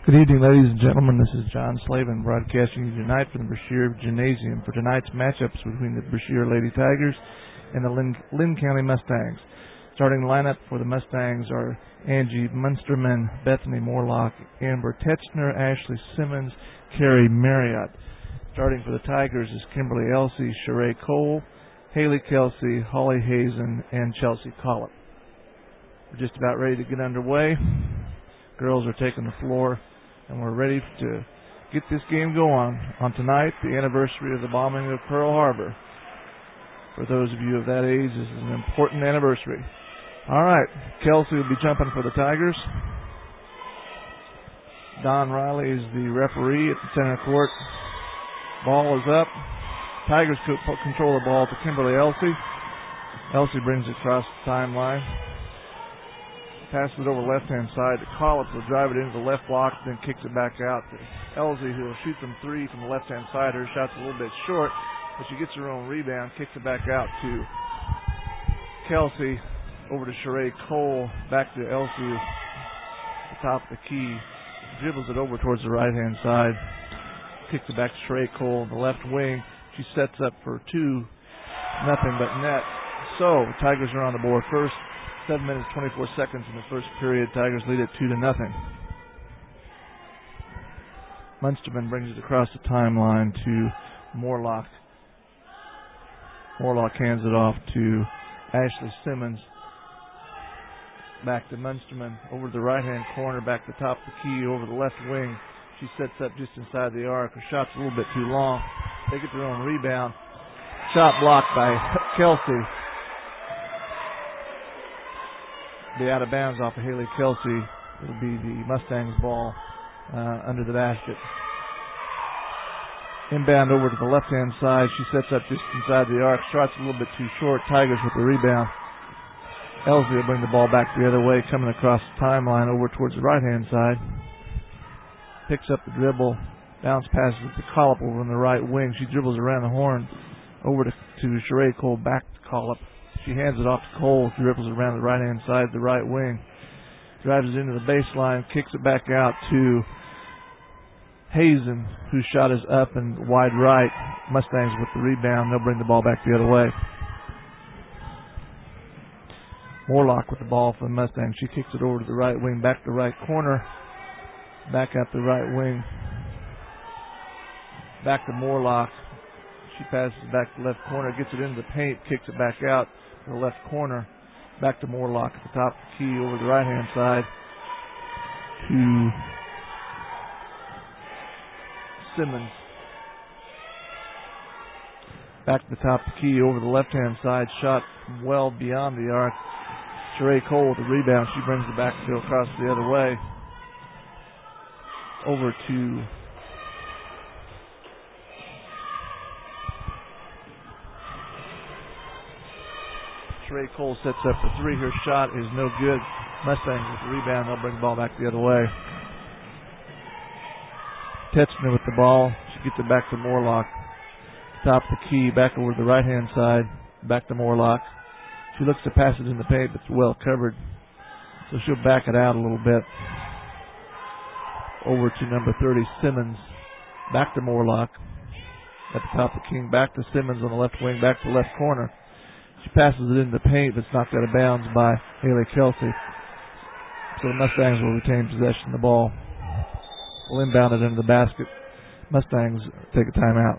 Good evening, ladies and gentlemen. This is John Slavin broadcasting you tonight from the Brashear Gymnasium for tonight's matchups between the Brashear Lady Tigers and the Lynn County Mustangs. Starting lineup for the Mustangs are Angie Munsterman, Bethany Morlock, Amber Tetchner, Ashley Simmons, Carrie Marriott. Starting for the Tigers is Kimberly Elsey, Sheree Cole, Haley Kelsey, Holly Hazen, and Chelsea Collop. We're just about ready to get underway. Girls are taking the floor, and we're ready to get this game going on tonight, the anniversary of the bombing of Pearl Harbor. For those of you of that age, this is an important anniversary. All right, Kelsey will be jumping for the Tigers. Don Riley is the referee at the center court. Ball is up. Tigers control the ball to Kimberly Elsey. Elsey brings it across the timeline. Passes it over left-hand side to Collins, will drive it into the left block, then kicks it back out to Elsey, who will shoot from three from the left-hand side. Her shot's a little bit short, but she gets her own rebound, kicks it back out to Kelsey, over to Sheree Cole, back to Elsey at the top of the key, dribbles it over towards the right-hand side, kicks it back to Sheree Cole in the left wing. She sets up for 2-0 net. So, Tigers are on the board first. 7 minutes, 24 seconds in the first period. Tigers lead it 2-0. Munsterman brings it across the timeline to Morlock. Morlock hands it off to Ashley Simmons. Back to Munsterman. Over to the right-hand corner, back to the top of the key, over the left wing. She sets up just inside the arc. Her shot's a little bit too long. They get their own rebound. Shot blocked by Kelsey. Be out of bounds off of Haley Kelsey. It'll be the Mustangs ball under the basket. Inbound over to the left-hand side. She sets up just inside the arc. Shot's a little bit too short. Tigers with the rebound. Elsey will bring the ball back the other way, coming across the timeline over towards the right-hand side. Picks up the dribble. Bounce passes to Collop over on the right wing. She dribbles around the horn over to Sheree Cole, back to Collop. She hands it off to Cole, dribbles around the right-hand side, the right wing. Drives it into the baseline, kicks it back out to Hazen, whose shot is up and wide right. Mustangs with the rebound. They'll bring the ball back the other way. Morlock with the ball for the Mustangs. She kicks it over to the right wing, back to the right corner. Back out the right wing. Back to Morlock. She passes it back to the left corner, gets it into the paint, kicks it back out to the left corner. Back to Morlock at the top of the key over the right-hand side to Simmons. Back to the top of the key over the left-hand side. Shot well beyond the arc. Sheree Cole with the rebound. She brings it back to go across the other way. Over to Sheree Cole sets up for three. Her shot is no good. Mustangs with the rebound. They'll bring the ball back the other way. Tetchner with the ball. She gets it back to Morlock. Top of the key, back over to the right-hand side. Back to Morlock. She looks to pass it in the paint, but it's well covered. So she'll back it out a little bit. Over to number 30, Simmons. Back to Morlock. At the top of the key, back to Simmons on the left wing, back to the left corner. She passes it in the paint, but it's knocked out of bounds by Haley Kelsey. So the Mustangs will retain possession of the ball. Will inbound it into the basket. Mustangs take a timeout.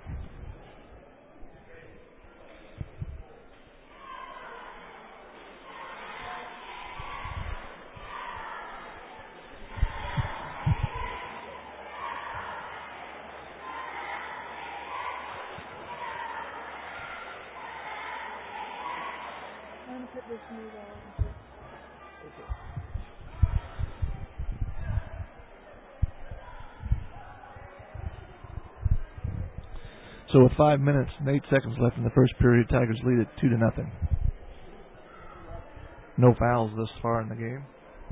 So with 5 minutes and 8 seconds left in the first period, Tigers lead it 2-0. No fouls thus far in the game.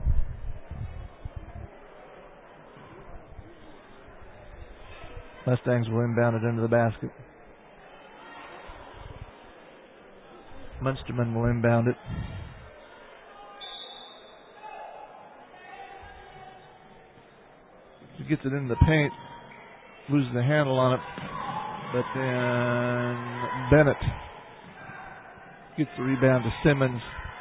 Mustangs will inbound it into the basket. Munsterman will inbound it. She gets it into the paint, loses the handle on it, but then Bennett gets the rebound to Simmons.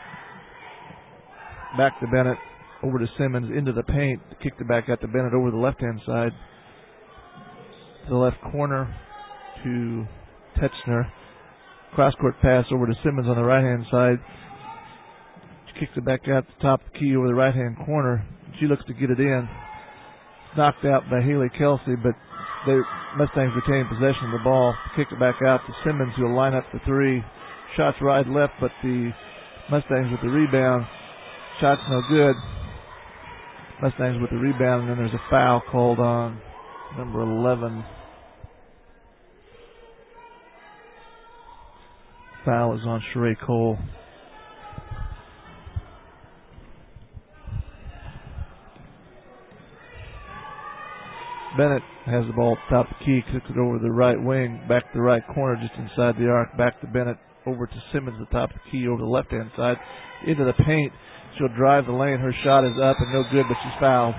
Back to Bennett, over to Simmons, into the paint, kicked it back out to Bennett over the left-hand side. To the left corner to Tetzner. Cross-court pass over to Simmons on the right-hand side. She kicks it back out the top of the key over the right-hand corner. She looks to get it in. Knocked out by Haley Kelsey, but the Mustangs retain possession of the ball. Kick it back out to Simmons, who will line up the three. Shots right left, but the Mustangs with the rebound. Shot's no good. Mustangs with the rebound, and then there's a foul called on number 11. Foul is on Sheree Cole. Bennett has the ball at the top of the key, kicks it over the right wing, back to the right corner, just inside the arc, back to Bennett, over to Simmons at the top of the key, over the left-hand side, into the paint. She'll drive the lane. Her shot is up and no good, but she's fouled.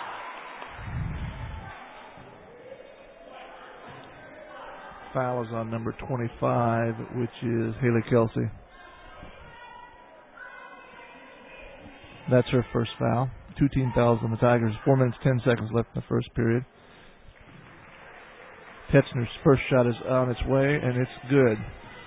Foul is on number 25, which is Haley Kelsey. That's her first foul. 2 team fouls on the Tigers. 4 minutes, 10 seconds left in the first period. Tetzner's first shot is on its way, and it's good.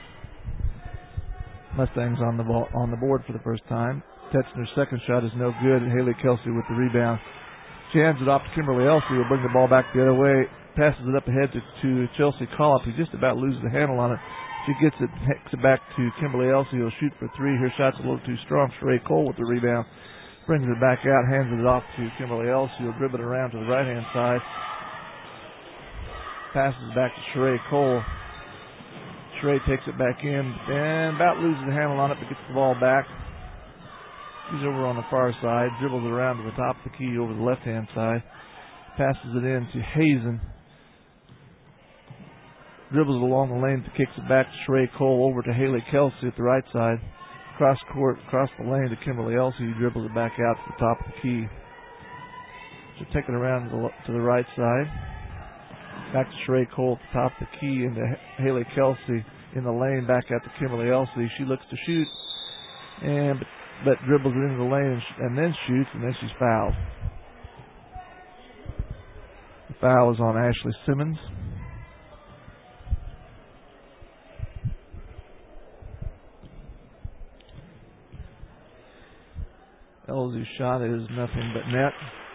Mustangs on the board for the first time. Tetzner's second shot is no good, and Haley Kelsey with the rebound. She hands it off to Kimberly Elsey, who will bring the ball back the other way. Passes it up ahead to Chelsea Collop, who just about loses the handle on it. She gets it, hacks it back to Kimberly Elsey, who will shoot for three. Her shot's a little too strong. Sheree Cole with the rebound. Brings it back out, hands it off to Kimberly Elsey, who will dribble it around to the right-hand side. Passes back to Sheree Cole. Sheree takes it back in and about loses the handle on it, but gets the ball back. She's over on the far side, dribbles it around to the top of the key over the left-hand side. Passes it in to Hazen. Dribbles it along the lane, kicks it back to Sheree Cole, over to Haley Kelsey at the right side. Cross court, across the lane to Kimberly Elsey, who dribbles it back out to the top of the key. She'll take it around to the right side. Back to Sheree Cole at the top of the key, into Haley Kelsey in the lane, back out to Kimberly Elsey. She looks to shoot, but dribbles it into the lane and then shoots, and then she's fouled. The foul is on Ashley Simmons. Elsey's shot is nothing but net.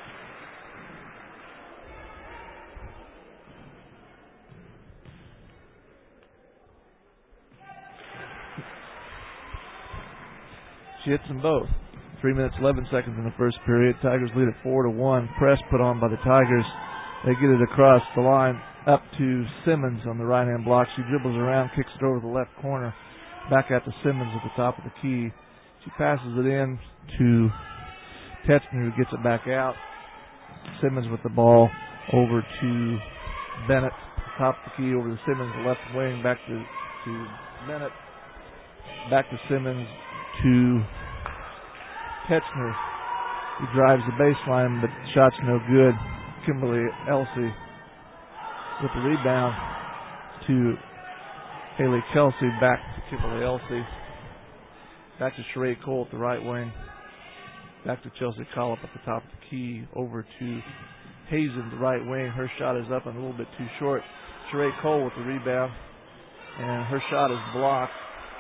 She hits them both. 3 minutes, 11 seconds in the first period. Tigers lead at 4-1. Press put on by the Tigers. They get it across the line up to Simmons on the right-hand block. She dribbles around, kicks it over the left corner. Back out to Simmons at the top of the key. She passes it in to Tetzner, who gets it back out. Simmons with the ball over to Bennett. Top of the key over to Simmons, left wing, back to Bennett. Back to Simmons to Tetzner, who drives the baseline, but the shot's no good. Kimberly Elsey with the rebound to Haley Kelsey, back to Kimberly Elsey. Back to Sheree Cole at the right wing. Back to Chelsea Collop at the top of the key. Over to Hazen, the right wing. Her shot is up and a little bit too short. Sheree Cole with the rebound, and her shot is blocked.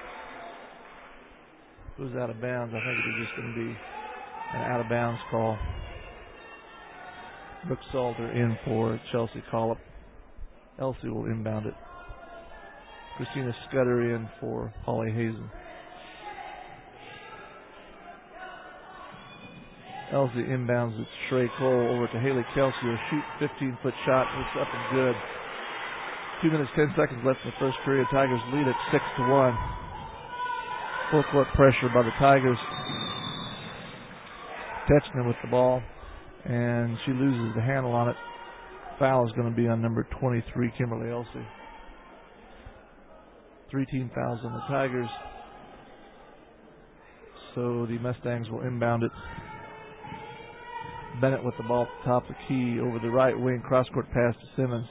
Goes out of bounds. I think it is just going to be an out of bounds call. Brooke Salter in for Chelsea Collop. Elsey will inbound it. Christina Scudder in for Holly Hazen. Elsey inbounds it to Sheree Cole, over to Haley Kelsey, who will shoot 15-foot shot. It's up and good. 2 minutes, 10 seconds left in the first period. Tigers lead at 6-1. Full court pressure by the Tigers. Tetzner with the ball, and she loses the handle on it. Foul is going to be on number 23, Kimberly Elsey. 3 team fouls on the Tigers, so the Mustangs will inbound it. Bennett with the ball at the top of the key over the right wing. Cross-court pass to Simmons.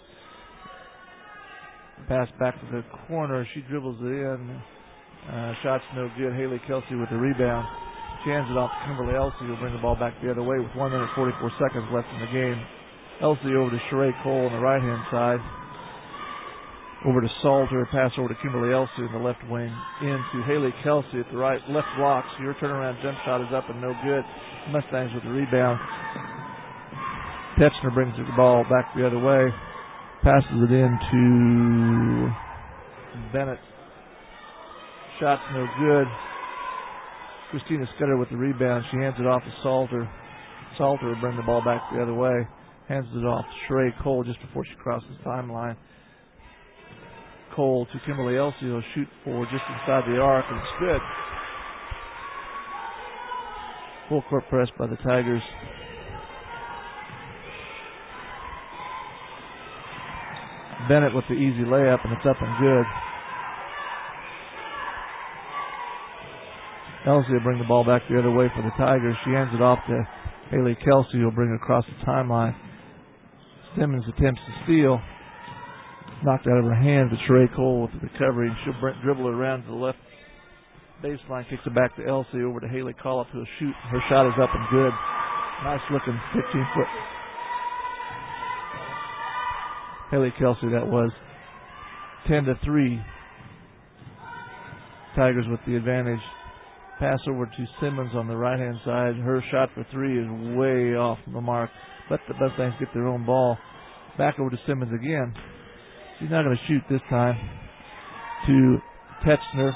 Pass back to the corner. She dribbles it in. Shot's no good. Haley Kelsey with the rebound. She hands it off to Kimberly Elsey, who will bring the ball back the other way with 1 minute 44 seconds left in the game. Elsey over to Sheree Cole on the right-hand side. Over to Salter. Pass over to Kimberly Elsey in the left wing. Into Haley Kelsey at the left block. So your turnaround jump shot is up and no good. Mustangs with the rebound. Tetchner brings the ball back the other way. Passes it in to Bennett. Shot's no good. Christina Scudder with the rebound. She hands it off to Salter. Salter will bring the ball back the other way. Hands it off to Sheree Cole just before she crosses the timeline. Cole to Kimberly Elsey, who will shoot for just inside the arc, and it's good. Full court press by the Tigers. Bennett with the easy layup, and it's up and good. Elsey will bring the ball back the other way for the Tigers. She hands it off to Haley Kelsey, who will bring it across the timeline. Simmons attempts to steal. Knocked out of her hand, but Sheree Cole with the recovery, and she'll dribble it around to the left baseline, kicks it back to Elsey, over to Haley Collop, who'll shoot. Her shot is up and good. Nice looking 15-foot. Haley Kelsey, that was. 10-3. Tigers with the advantage. Pass over to Simmons on the right-hand side. Her shot for three is way off the mark. Let the Mustangs get their own ball. Back over to Simmons again. She's not going to shoot this time. To Tetchner.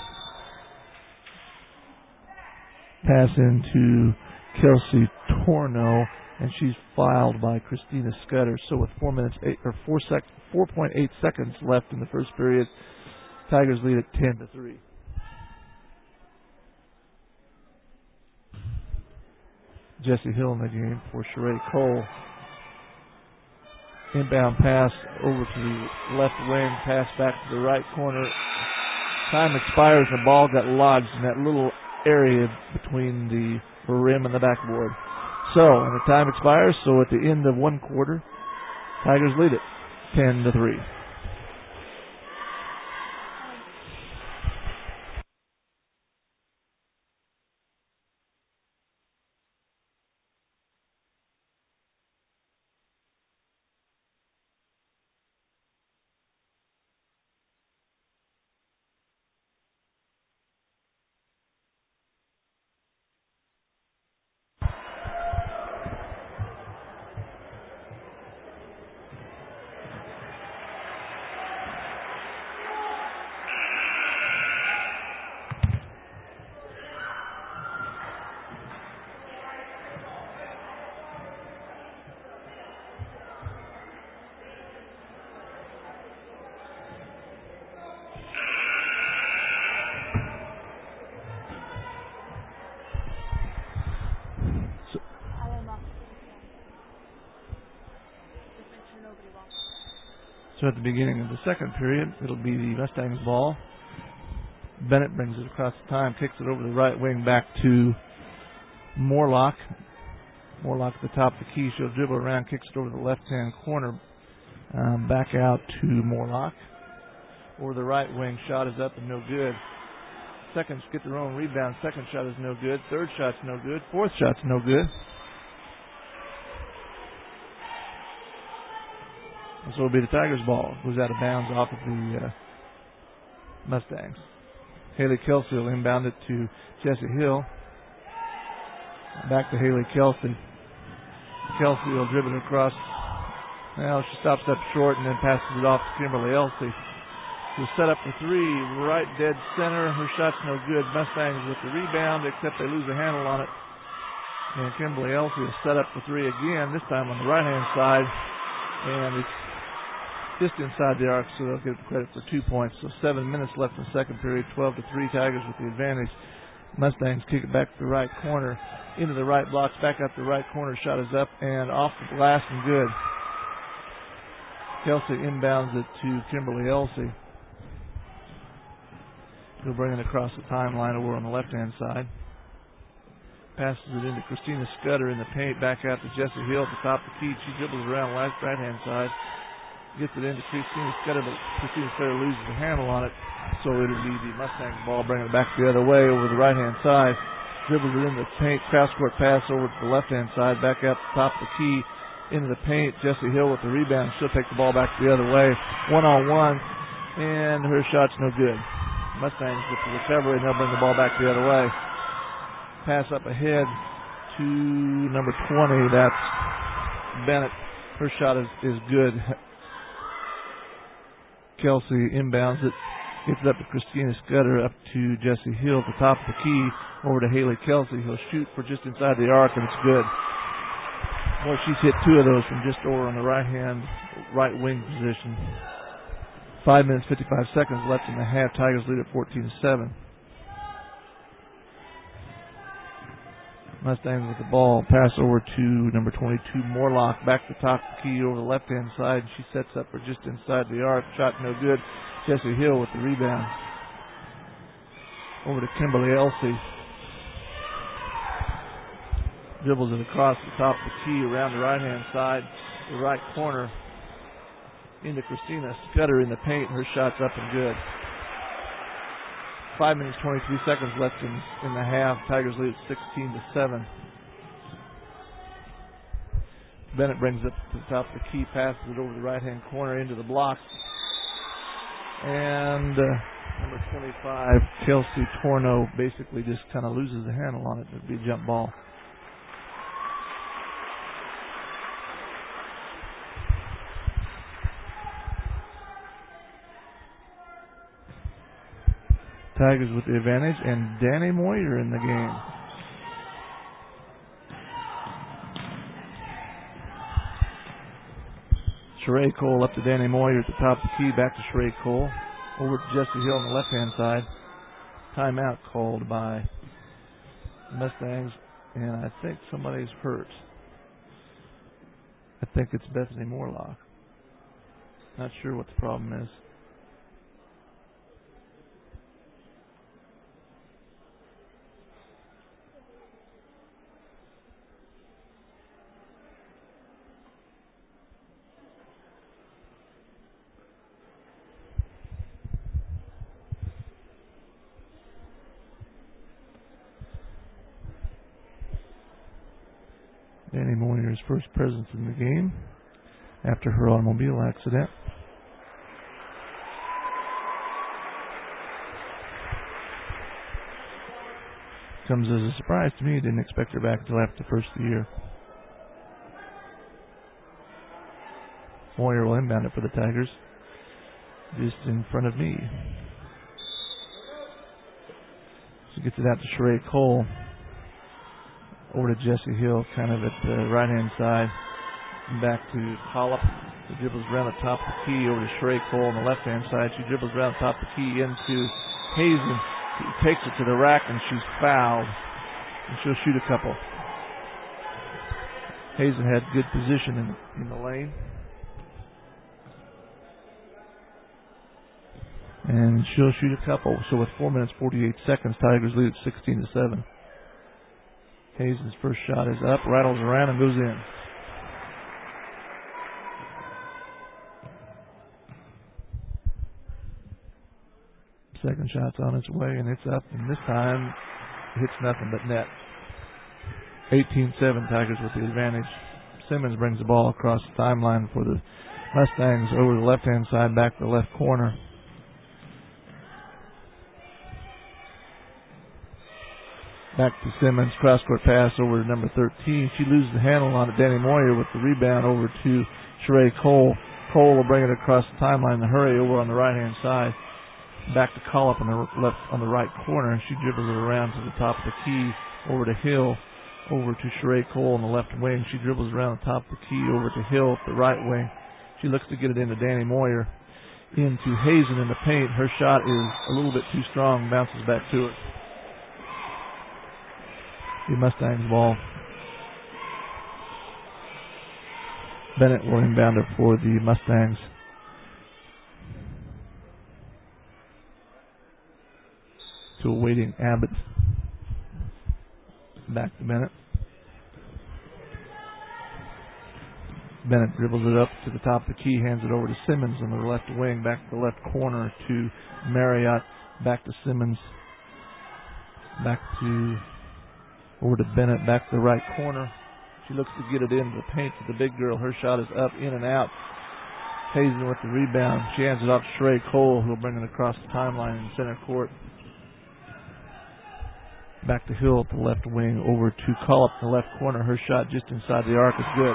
Pass into Kelsey Torno, and she's fouled by Christina Scudder. So with 4.8 seconds left in the first period, Tigers lead at 10-3. Jessie Hill in the game for Sheree Cole. Inbound pass over to the left wing, pass back to the right corner. Time expires, the ball got lodged in that little area between the rim and the backboard. So, and the time expires, so at the end of one quarter, Tigers lead it 10-3. So at the beginning of the second period, it'll be the Mustangs ball. Bennett brings it across the time, kicks it over the right wing back to Morlock. Morlock at the top of the key. She'll dribble around, kicks it over the left-hand corner. Back out to Morlock. Over the right wing, shot is up and no good. Seconds get their own rebound. Second shot is no good. Third shot's no good. Fourth shot's no good. So it'll be the Tigers' ball. Goes out of bounds off of the Mustangs. Haley Kelsey will inbound it to Jessie Hill. Back to Haley Kelsey. Kelsey will dribble it across. Well, she stops up short and then passes it off to Kimberly Elsey. She'll set up for three, right dead center. Her shot's no good. Mustangs with the rebound, except they lose a handle on it. And Kimberly Elsey will set up for three again, this time on the right-hand side. And it's just inside the arc, so they'll get credit for 2 points. So 7 minutes left in the second period, 12-3, Tigers with the advantage. Mustangs kick it back to the right corner, into the right blocks, back up the right corner. Shot is up and off the glass and good. Kelsey inbounds it to Kimberly Elsey. He'll bring it across the timeline over on the left-hand side. Passes it into Christina Scudder in the paint. Back out to Jessie Hill at the top of the key. She dribbles around right-hand side. Gets it into Christina Scudder, but Christina Scudder loses the handle on it. So it'll be the Mustangs ball, bringing it back the other way over the right-hand side. Dribbles it into the paint. Cross-court pass over to the left-hand side. Back out to the top of the key. Into the paint. Jessie Hill with the rebound. She'll take the ball back the other way. One-on-one. And her shot's no good. Mustangs get the recovery, and they'll bring the ball back the other way. Pass up ahead to number 20. That's Bennett. Her shot is good. Kelsey inbounds it. Gets it up to Christina Scudder, up to Jessie Hill at the top of the key. Over to Haley Kelsey. He'll shoot for just inside the arc, and it's good. Boy, she's hit 2 of those from just over on the right wing position. 5 minutes, 55 seconds left in the half. Tigers lead at 14-7. Mustangs with the ball. Pass over to number 22, Morlock. Back to top of the key over the left-hand side. She sets up for just inside the arc. Shot no good. Jessie Hill with the rebound. Over to Kimberly Elsey. Dribbles it across the top of the key around the right-hand side. The right corner. Into Christina Scudder in the paint. Her shot's up and good. 5 minutes, 23 seconds left in the half. Tigers lead at 16-7. Bennett brings it to the top of the key, passes it over the right-hand corner into the block. And number 25, Kelsey Torno, basically just kind of loses the handle on it. It'd be a jump ball. Tigers with the advantage, and Danny Moyer in the game. Sheree Cole up to Danny Moyer at the top of the key, back to Sheree Cole. Over to Jessie Hill on the left-hand side. Timeout called by Mustangs, and I think somebody's hurt. I think it's Bethany Morlock. Not sure what the problem is. Danny Moyer's first presence in the game after her automobile accident. Comes as a surprise to me. Didn't expect her back until after the first of the year. Moyer will inbound it for the Tigers. Just in front of me. She gets it out to Sheree Cole. Over to Jessie Hill, kind of at the right-hand side. Back to Hollop. She dribbles around the top of the key over to Sheree Cole on the left-hand side. She dribbles around the top of the key into Hazen. She takes it to the rack, and she's fouled. And she'll shoot a couple. Hazen had good position in the lane. And she'll shoot a couple. So with 4 minutes, 48 seconds, Tigers lead at 16-7. Hazen's first shot is up, rattles around, and goes in. Second shot's on its way, and it's up, and this time hits nothing but net. 18-7, Tigers with the advantage. Simmons brings the ball across the timeline for the Mustangs over the left-hand side, back to the left corner. Back to Simmons, cross-court pass over to number 13. She loses the handle on it. Danny Moyer with the rebound over to Sheree Cole. Cole will bring it across the timeline in a hurry over on the right-hand side. Back to Collop on the right corner. She dribbles it around to the top of the key over to Hill. Over to Sheree Cole on the left wing. She dribbles around the top of the key over to Hill at the right wing. She looks to get it into Danny Moyer. Into Hazen in the paint. Her shot is a little bit too strong. Bounces back to it. The Mustangs ball. Bennett will inbound it for the Mustangs. To awaiting Abbott. Back to Bennett. Bennett dribbles it up to the top of the key, hands it over to Simmons on the left wing, back to the left corner to Marriott, back to Simmons, back to over to Bennett, back to the right corner. She looks to get it into the paint for the big girl. Her shot is up, in and out. Hazen with the rebound. She hands it off to Sheree Cole, who will bring it across the timeline in center court. Back to Hill at the left wing, over to Collop in the left corner. Her shot just inside the arc is good.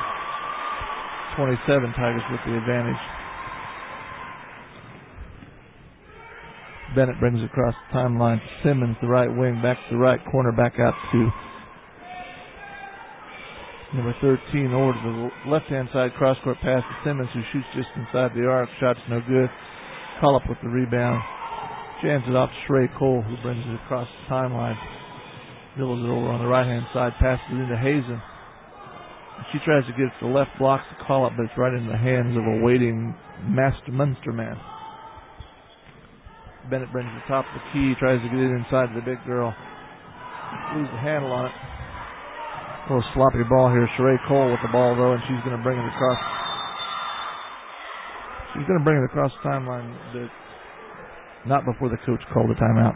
27 Tigers with the advantage. Bennett brings it across the timeline to Simmons, the right wing, back to the right corner, back out to number 13 over to the left-hand side, cross-court pass to Simmons, who shoots just inside the arc. Shot's no good. Collop with the rebound. She hands it off to Sheree Cole, who brings it across the timeline. Dribbles it over on the right-hand side, passes it into Hazen. She tries to get it to the left, blocks the call-up, but it's right in the hands of a waiting Munster man. Bennett brings the top of the key, tries to get it inside the big girl. Loses the handle on it. A little sloppy ball here. Sheree Cole with the ball, though, and she's going to bring it across. She's going to bring it across the timeline, but not before the coach called the timeout.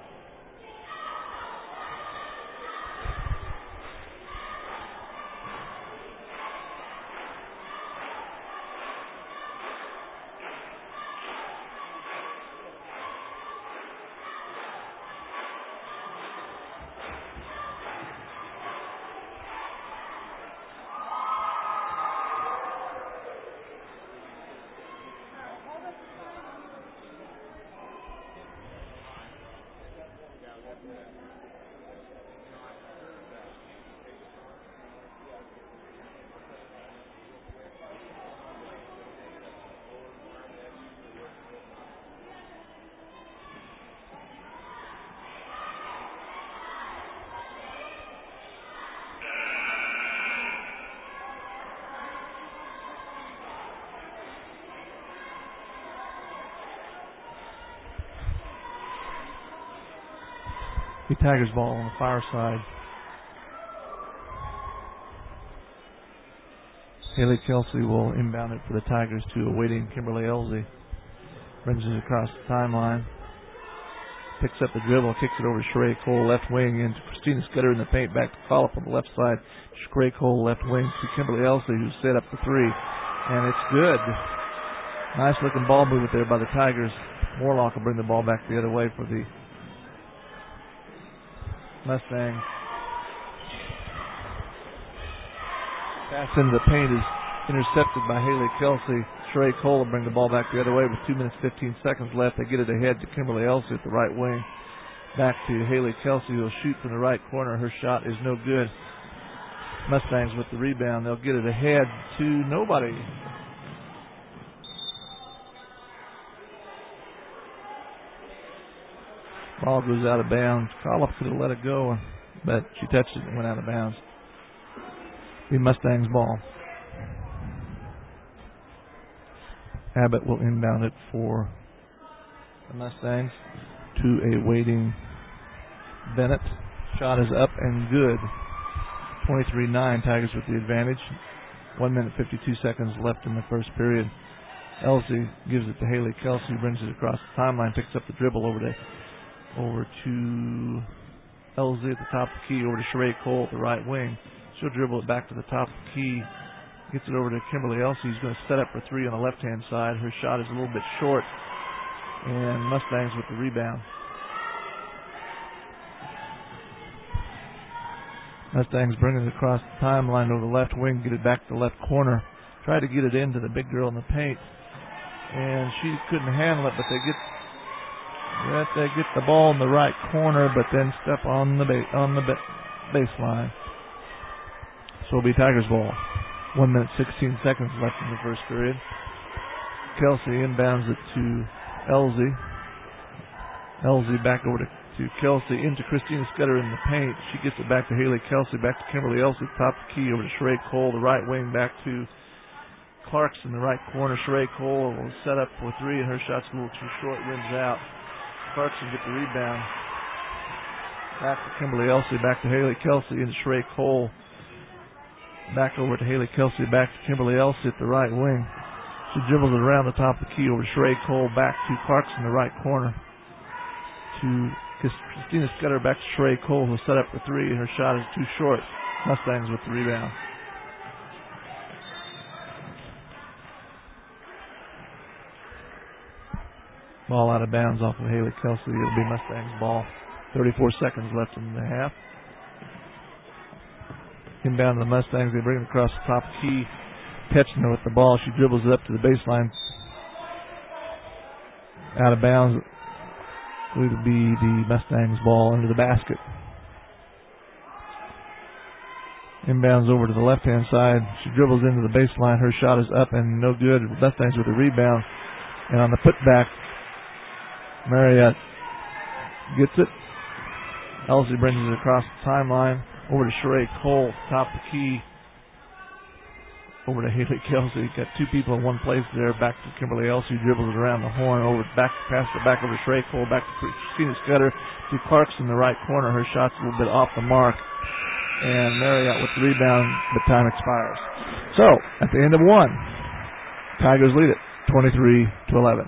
The Tigers ball on the far side. Haley Kelsey will inbound it for the Tigers to awaiting Kimberly Elsie. Brings it across the timeline. Picks up the dribble, kicks it over to Sheree Cole, left wing, into Christina Scudder in the paint, back to Collop on the left side. Sheree Cole, left wing to Kimberly Elsie, who's set up the three. And it's good. Nice looking ball movement there by the Tigers. Morlock will bring the ball back the other way for the Mustangs. Pass into the paint is intercepted by Haley Kelsey. Sheree Cole will bring the ball back the other way with 2 minutes 15 seconds left. They get it ahead to Kimberly Elsie at the right wing. Back to Haley Kelsey, who will shoot from the right corner. Her shot is no good. Mustangs with the rebound. They'll get it ahead to nobody. Ball goes out of bounds. Collop could have let it go, but she touched it and went out of bounds. The Mustangs ball. Abbott will inbound it for the Mustangs to a waiting Bennett. Shot is up and good. 23-9, Tigers with the advantage. 1 minute 52 seconds left in the first period. Elsie gives it to Haley Kelsey, brings it across the timeline, picks up the dribble over to Elsie at the top of the key, over to Sheree Cole at the right wing. She'll dribble it back to the top of the key, gets it over to Kimberly Elsie, who's going to set up for three on the left-hand side. Her shot is a little bit short, and Mustangs with the rebound. Mustangs bring it across the timeline over the left wing, get it back to the left corner. Try to get it into the big girl in the paint, and she couldn't handle it, but they get the ball in the right corner, but then step on the baseline. So it'll be Tigers ball. 1 minute 16 seconds left in the first period. Kelsey inbounds it to Elsie. Elsie back over to Kelsey, into Christina Scudder in the paint. She gets it back to Haley Kelsey, back to Kimberly Elsie, top of the key, over to Sheree Cole, the right wing, back to Clarkson, the right corner. Sheree Cole will set up for three, and her shot's a little too short, rims out. Clarkson gets the rebound. Back to Kimberly Elsey, back to Haley Kelsey into Sheree Cole. Back over to Haley Kelsey, back to Kimberly Elsey at the right wing. She dribbles it around the top of the key over to Sheree Cole, back to Clarkson in the right corner. To Christina Scudder, back to Sheree Cole, who set up the three. Her shot is too short. Mustangs with the rebound. Ball out of bounds off of Haley Kelsey. It'll be Mustangs ball. 34 seconds left in the half. Inbound to the Mustangs. They bring it across the top key. Petchner with the ball. She dribbles it up to the baseline. Out of bounds. It will be the Mustangs ball under the basket. Inbounds over to the left-hand side. She dribbles into the baseline. Her shot is up and no good. Mustangs with the rebound. And on the putback, Marriott gets it. Elsey brings it across the timeline. Over to Sheree Cole, top of the key. Over to Haley Kelsey. Got two people in one place there. Back to Kimberly Elsey. Dribbles it around the horn. Pass it back over to Sheree Cole. Back to Christina Scudder. To Clarkson in the right corner. Her shot's a little bit off the mark. And Marriott with the rebound, but time expires. So, at the end of one, Tigers lead it 23-11.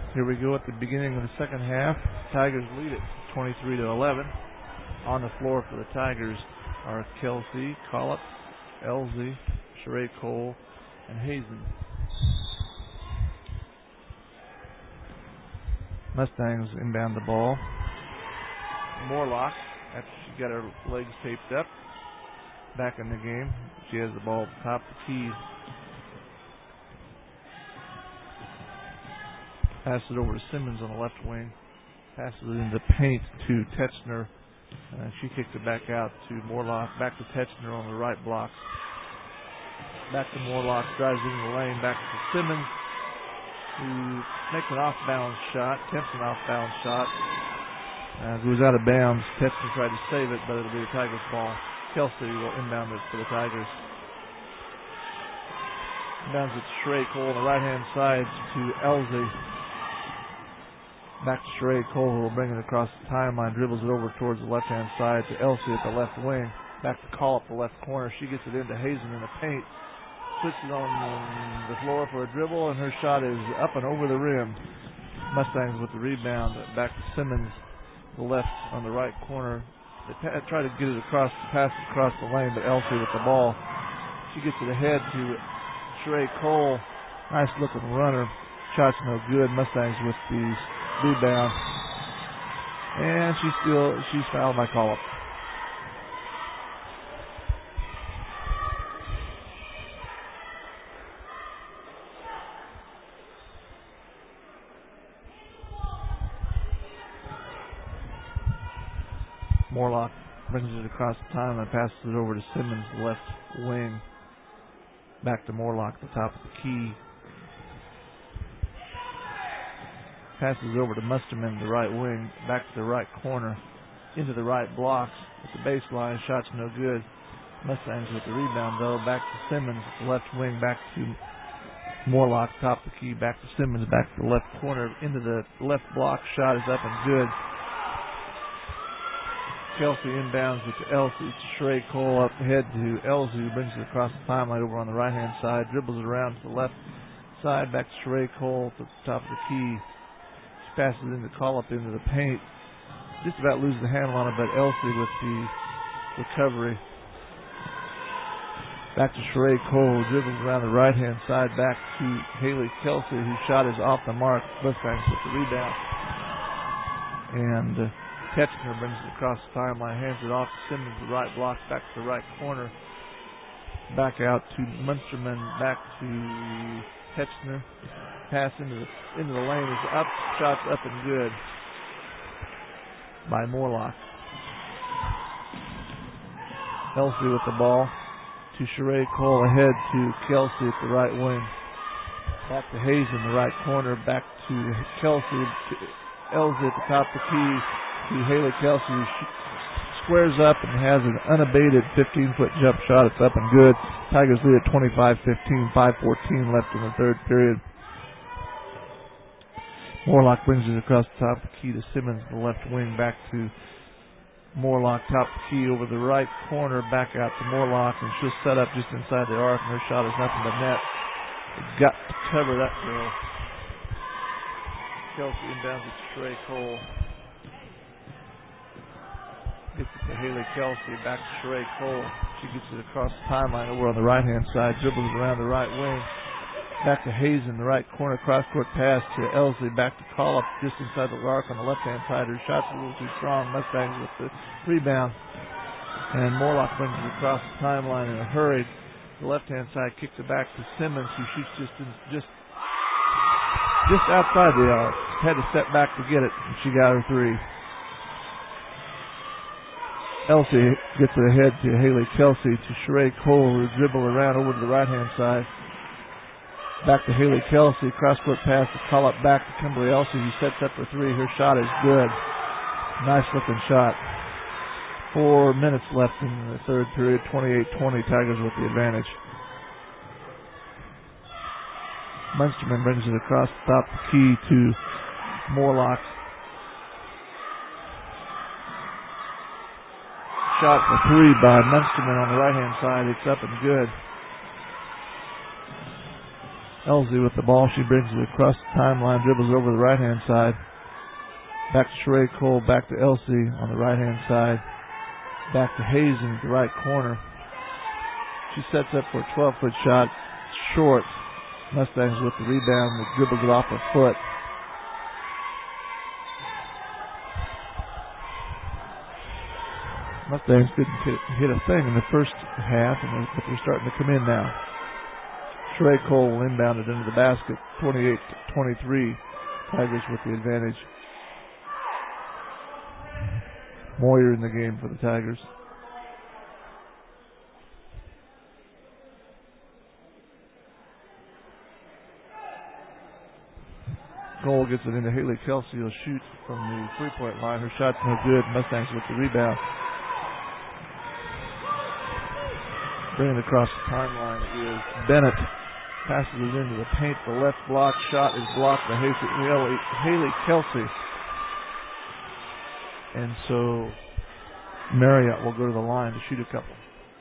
Here we go at the beginning of the second half. Tigers lead it 23-11. On the floor for the Tigers are Kelsey, Collop, Elsie, Sheree Cole, and Hazen. Mustangs inbound the ball. Morlock, after she got her legs taped up, back in the game. She has the ball at the top of the key. Passes it over to Simmons on the left wing. Passes it into the paint to Tetzner. She kicks it back out to Morlock. Back to Tetzner on the right block. Back to Morlock. Drives into the lane. Back to Simmons, who makes an off-balance shot. Attempts an off-balance shot. Goes out of bounds. Tetzner tried to save it, but it'll be the Tigers' ball. Kelsey will inbound it for the Tigers. Inbounds it to Sheree Cole on the right-hand side to Elsie. Back to Sheree Cole, who will bring it across the timeline. Dribbles it over towards the left-hand side to Elsie at the left wing. Back to Collop, the left corner. She gets it into Hazen in the paint. Puts it on the floor for a dribble, and her shot is up and over the rim. Mustangs with the rebound. Back to Simmons, the left on the right corner. They try to get it across, pass it across the lane, but Elsie with the ball. She gets it ahead to Sheree Cole. Nice looking runner. Shot's no good. Mustangs with the rebound. And she's fouled by Collop. Morlock brings it across the time and passes it over to Simmons, left wing. Back to Morlock, the top of the key. Passes over to Musterman, the right wing. Back to the right corner. Into the right blocks at the baseline. Shot's no good. Mustangs with the rebound, though. Back to Simmons, left wing. Back to Morlock, top of the key. Back to Simmons, back to the left corner. Into the left block. Shot is up and good. Kelsey inbounds it to Elsie. Sheree Cole up ahead to Elsie, who brings it across the timeline over on the right-hand side. Dribbles it around to the left side. Back to Sheree Cole to the top of the key. She passes it into Collop into the paint. Just about loses the handle on it, but Elsie with the recovery. Back to Sheree Cole, who dribbles around the right-hand side. Back to Haley Kelsey, whose shot is off the mark. Mustangs with the rebound. And Tetzner brings it across the timeline, hands it off to Simmons, the right block, back to the right corner. Back out to Munsterman, back to Tetzner. Pass into the lane is up, shot's up and good by Morlock. Elsie with the ball to Sheree Cole, ahead to Kelsey at the right wing. Back to Hazen, the right corner, back to Kelsey, to Elsie at the top of the key. To Haley Kelsey, who squares up and has an unabated 15-foot jump shot. It's up and good. Tigers lead at 25-15, 5:14 left in the third period. Morlock brings it across the top of the key to Simmons, the left wing. Back to Morlock, top of the key over the right corner. Back out to Morlock, and she'll set up just inside the arc, and her shot is nothing but net. Got to cover that girl. Kelsey inbounds it to Sheree Cole. Gets it to Haley Kelsey, back to Sheree Cole. She gets it across the timeline over on the right-hand side, dribbles around the right wing. Back to Hazen, the right corner, cross-court pass to Elsie, back to Collop, just inside the arc on the left-hand side. Her shot's a little too strong. Mustangs with the rebound. And Morlock brings it across the timeline in a hurry. The left-hand side kicks it back to Simmons, who shoots just outside the arc. Had to step back to get it, and she got her three. Elsie gets it ahead to Haley Kelsey, to Sheree Cole, who dribble around over to the right-hand side. Back to Haley Kelsey, cross-court pass to Collop, back to Kimberly Elsie, who sets up for three. Her shot is good. Nice-looking shot. 4 minutes left in the third period, 28-20, Tigers with the advantage. Munsterman brings it across the top of the key to Morlock. Shot for three by Munsterman on the right-hand side. It's up and good. Elsie with the ball. She brings it across the timeline, dribbles over the right-hand side. Back to Sheree Cole, back to Elsie on the right-hand side. Back to Hazen at the right corner. She sets up for a 12-foot shot. Short. Mustangs with the rebound. Dribbles it off her foot. Mustangs couldn't hit a thing in the first half, but they're starting to come in now. Sheree Cole will inbound it into the basket. 28-23. Tigers with the advantage. Moyer in the game for the Tigers. Cole gets it into Haley Kelsey. Will shoot from the three-point line. Her shot's no good. Mustangs with the rebound. Bringing it across the timeline is Bennett. Passes it into the paint. The left block shot is blocked by Haley Kelsey. And so Marriott will go to the line to shoot a couple.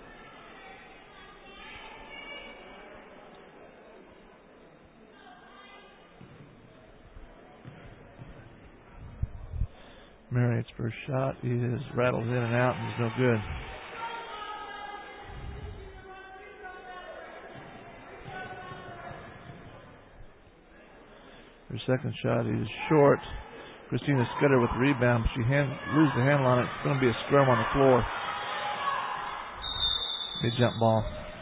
Marriott's first shot is rattled in and out and is no good. Her second shot is short. Christina Scudder with the rebound. She loses the handle on it. It's going to be a scrum on the floor. Big jump ball.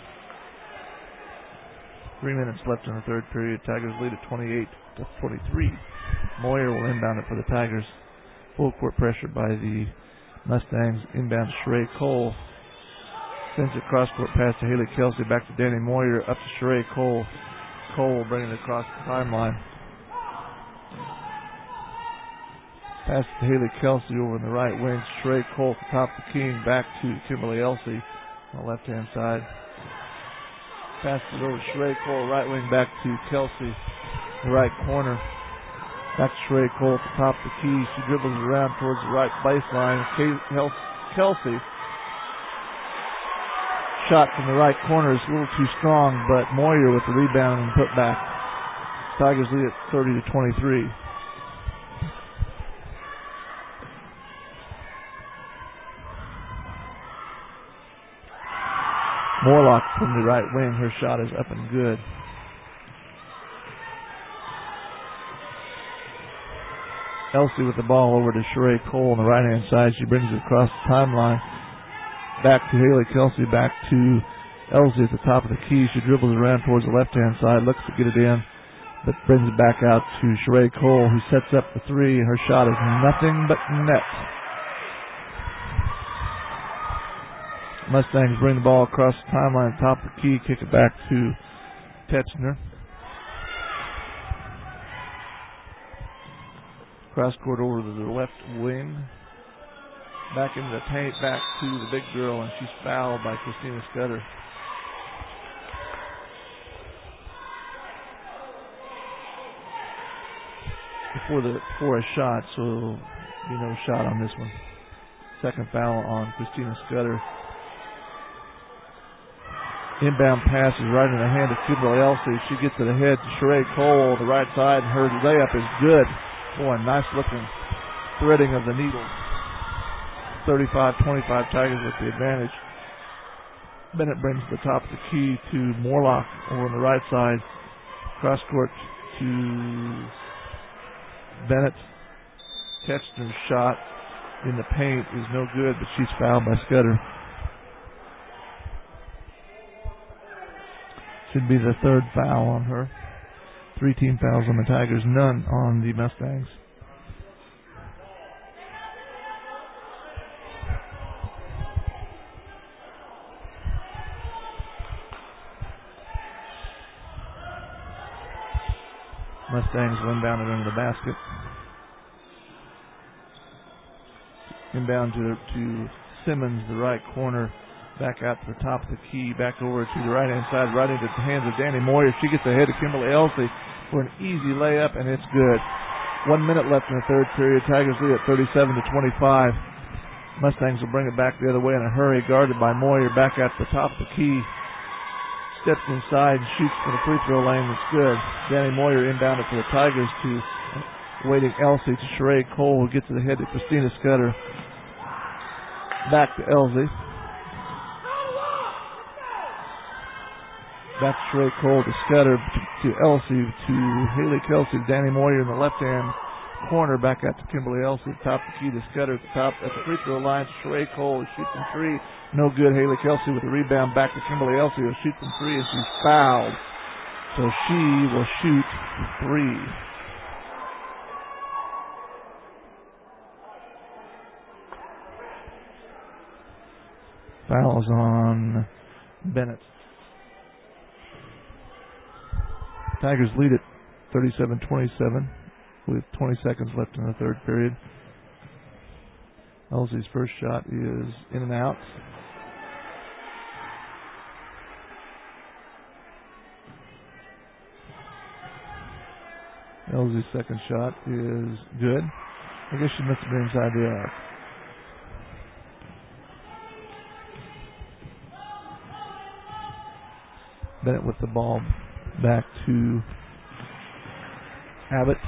3 minutes left in the third period. Tigers lead at 28-23. Moyer will inbound it for the Tigers. Full court pressure by the Mustangs. Inbound Sheree Cole. Sends it cross court pass to Haley Kelsey. Back to Danny Moyer. Up to Sheree Cole. Cole will bring it across the timeline. Pass to Haley Kelsey over in the right wing. Sheree Cole at the top of the key. Back to Kimberly Elsie on the left-hand side. Pass it over to Sheree Cole, right wing, back to Kelsey, the right corner. Back to Sheree Cole at the top of the key. She dribbles around towards the right baseline. Kelsey. Shot from the right corner is a little too strong, but Moyer with the rebound and put back. Tigers lead at 30-23. Morlock from the right wing. Her shot is up and good. Elsie with the ball over to Sheree Cole on the right-hand side. She brings it across the timeline. Back to Haley Kelsey. Back to Elsie at the top of the key. She dribbles around towards the left-hand side. Looks to get it in, but brings it back out to Sheree Cole, who sets up the three. Her shot is nothing but net. Mustangs bring the ball across the timeline, top of the key, kick it back to Tetzner. Cross court over to the left wing. Back into the paint, back to the big girl, and she's fouled by Christina Scudder. Before a shot, so no shot on this one. Second foul on Christina Scudder. Inbound pass is right in the hand of Kimberly Elsie. She gets it ahead to Sheree Cole on the right side, and her layup is good. Boy, nice looking threading of the needle. 35-25 Tigers with the advantage. Bennett brings the top of the key to Morlock over on the right side. Cross court to Bennett. Tetzner's shot in the paint is no good, but she's fouled by Scudder. Should be the third foul on her. 3 team fouls on the Tigers, none on the Mustangs. Mustangs will inbound it into the basket. Inbound to Simmons, the right corner. Back out to the top of the key, back over to the right-hand side, right into the hands of Danny Moyer. She gets ahead of Kimberly Elsie for an easy layup, and it's good. 1 minute left in the third period. Tigers lead at 37-25. Mustangs will bring it back the other way in a hurry, guarded by Moyer. Back out to the top of the key. steps inside and shoots from the free throw line. That's good. Danny Moyer inbounded for the Tigers to waiting Elsie to Sheree Cole, who gets it ahead to Christina Scudder. Back to Elsie. Back to Sheree Cole to Scudder to Elsie to Haley Kelsey. Danny Moyer in the left-hand corner. Back out to Kimberly Elsie. Top the key to Scudder at the top at the free throw line. Sheree Cole is shooting three. No good. Haley Kelsey with the rebound. Back to Kimberly Elsie who shoots from three, and she's fouled. So she will shoot three. Fouls on Bennett. Tigers lead it 37-27 with 20 seconds left in the third period. Elsie's first shot is in and out. Elsie's second shot is good. I guess she must have been inside the arc. Bennett with the ball back to Abbott.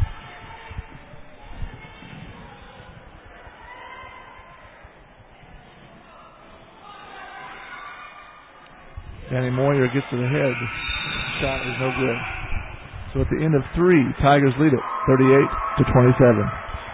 Danny Moyer gets to the head. Shot is no good. So at the end of three, Tigers lead it 38-27.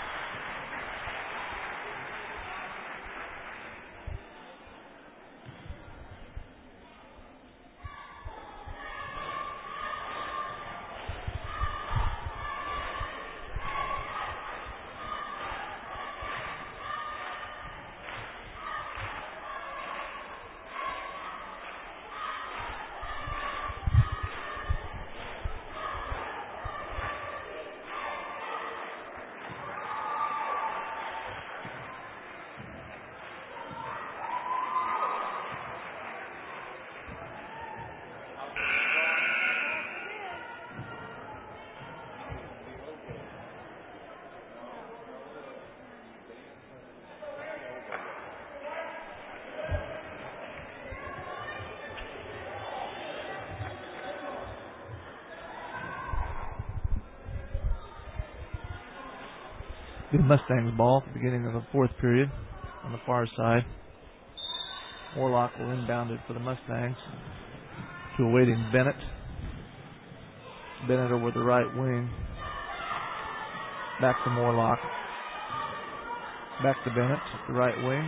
The Mustangs ball at the beginning of the fourth period on the far side. Warlock will inbound it for the Mustangs to awaiting Bennett. Bennett over the right wing. Back to Morlock. Back to Bennett, the right wing.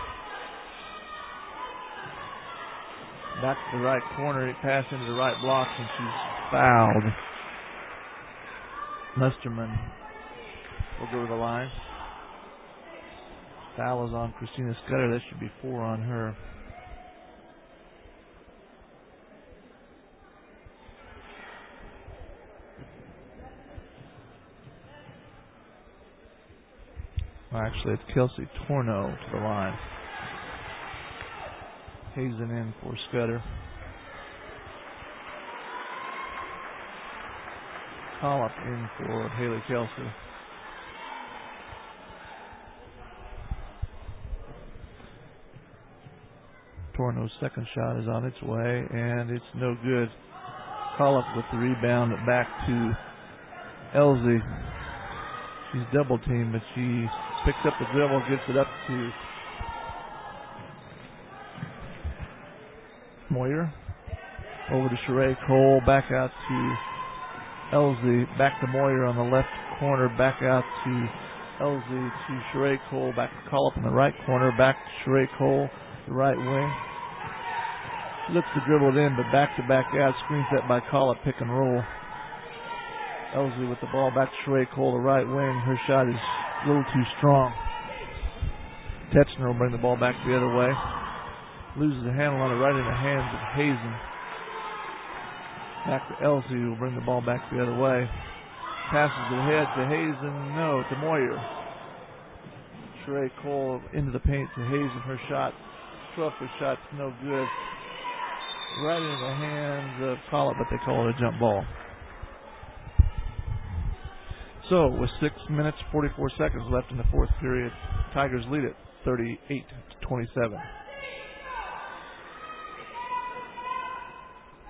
Back to the right corner. It passed into the right block and she's fouled. Musterman will go to the line. Foul is on Christina Scudder. That should be 4 on her. Well, actually, it's Kelsey Torno to the line. Hazen in for Scudder. Collop in for Haley Kelsey. Torno's second shot is on its way, and it's no good. Collop with the rebound back to Elsie. She's double teamed, but she picks up the dribble, gets it up to Moyer. Over to Sheree Cole, back out to Elsie, back to Moyer on the left corner, back out to Elsie, to Sheree Cole, back to Collop in the right corner, back to Sheree Cole, the right wing. Looks to dribble it in, but back out, screen set by Collop, pick and roll. Elsie with the ball back to Sheree Cole, the right wing. Her shot is a little too strong. Tetzner will bring the ball back the other way. Loses the handle on it right in the hands of Hazen. Back to Elsie, who will bring the ball back the other way. Passes it ahead to Hazen, no, to Moyer. Sheree Cole into the paint to Hazen. Her shot, 12-foot shot's no good. Right in the hands of Collop, but they call it a jump ball. So, with 6 minutes, 44 seconds left in the fourth period, Tigers lead it 38-27.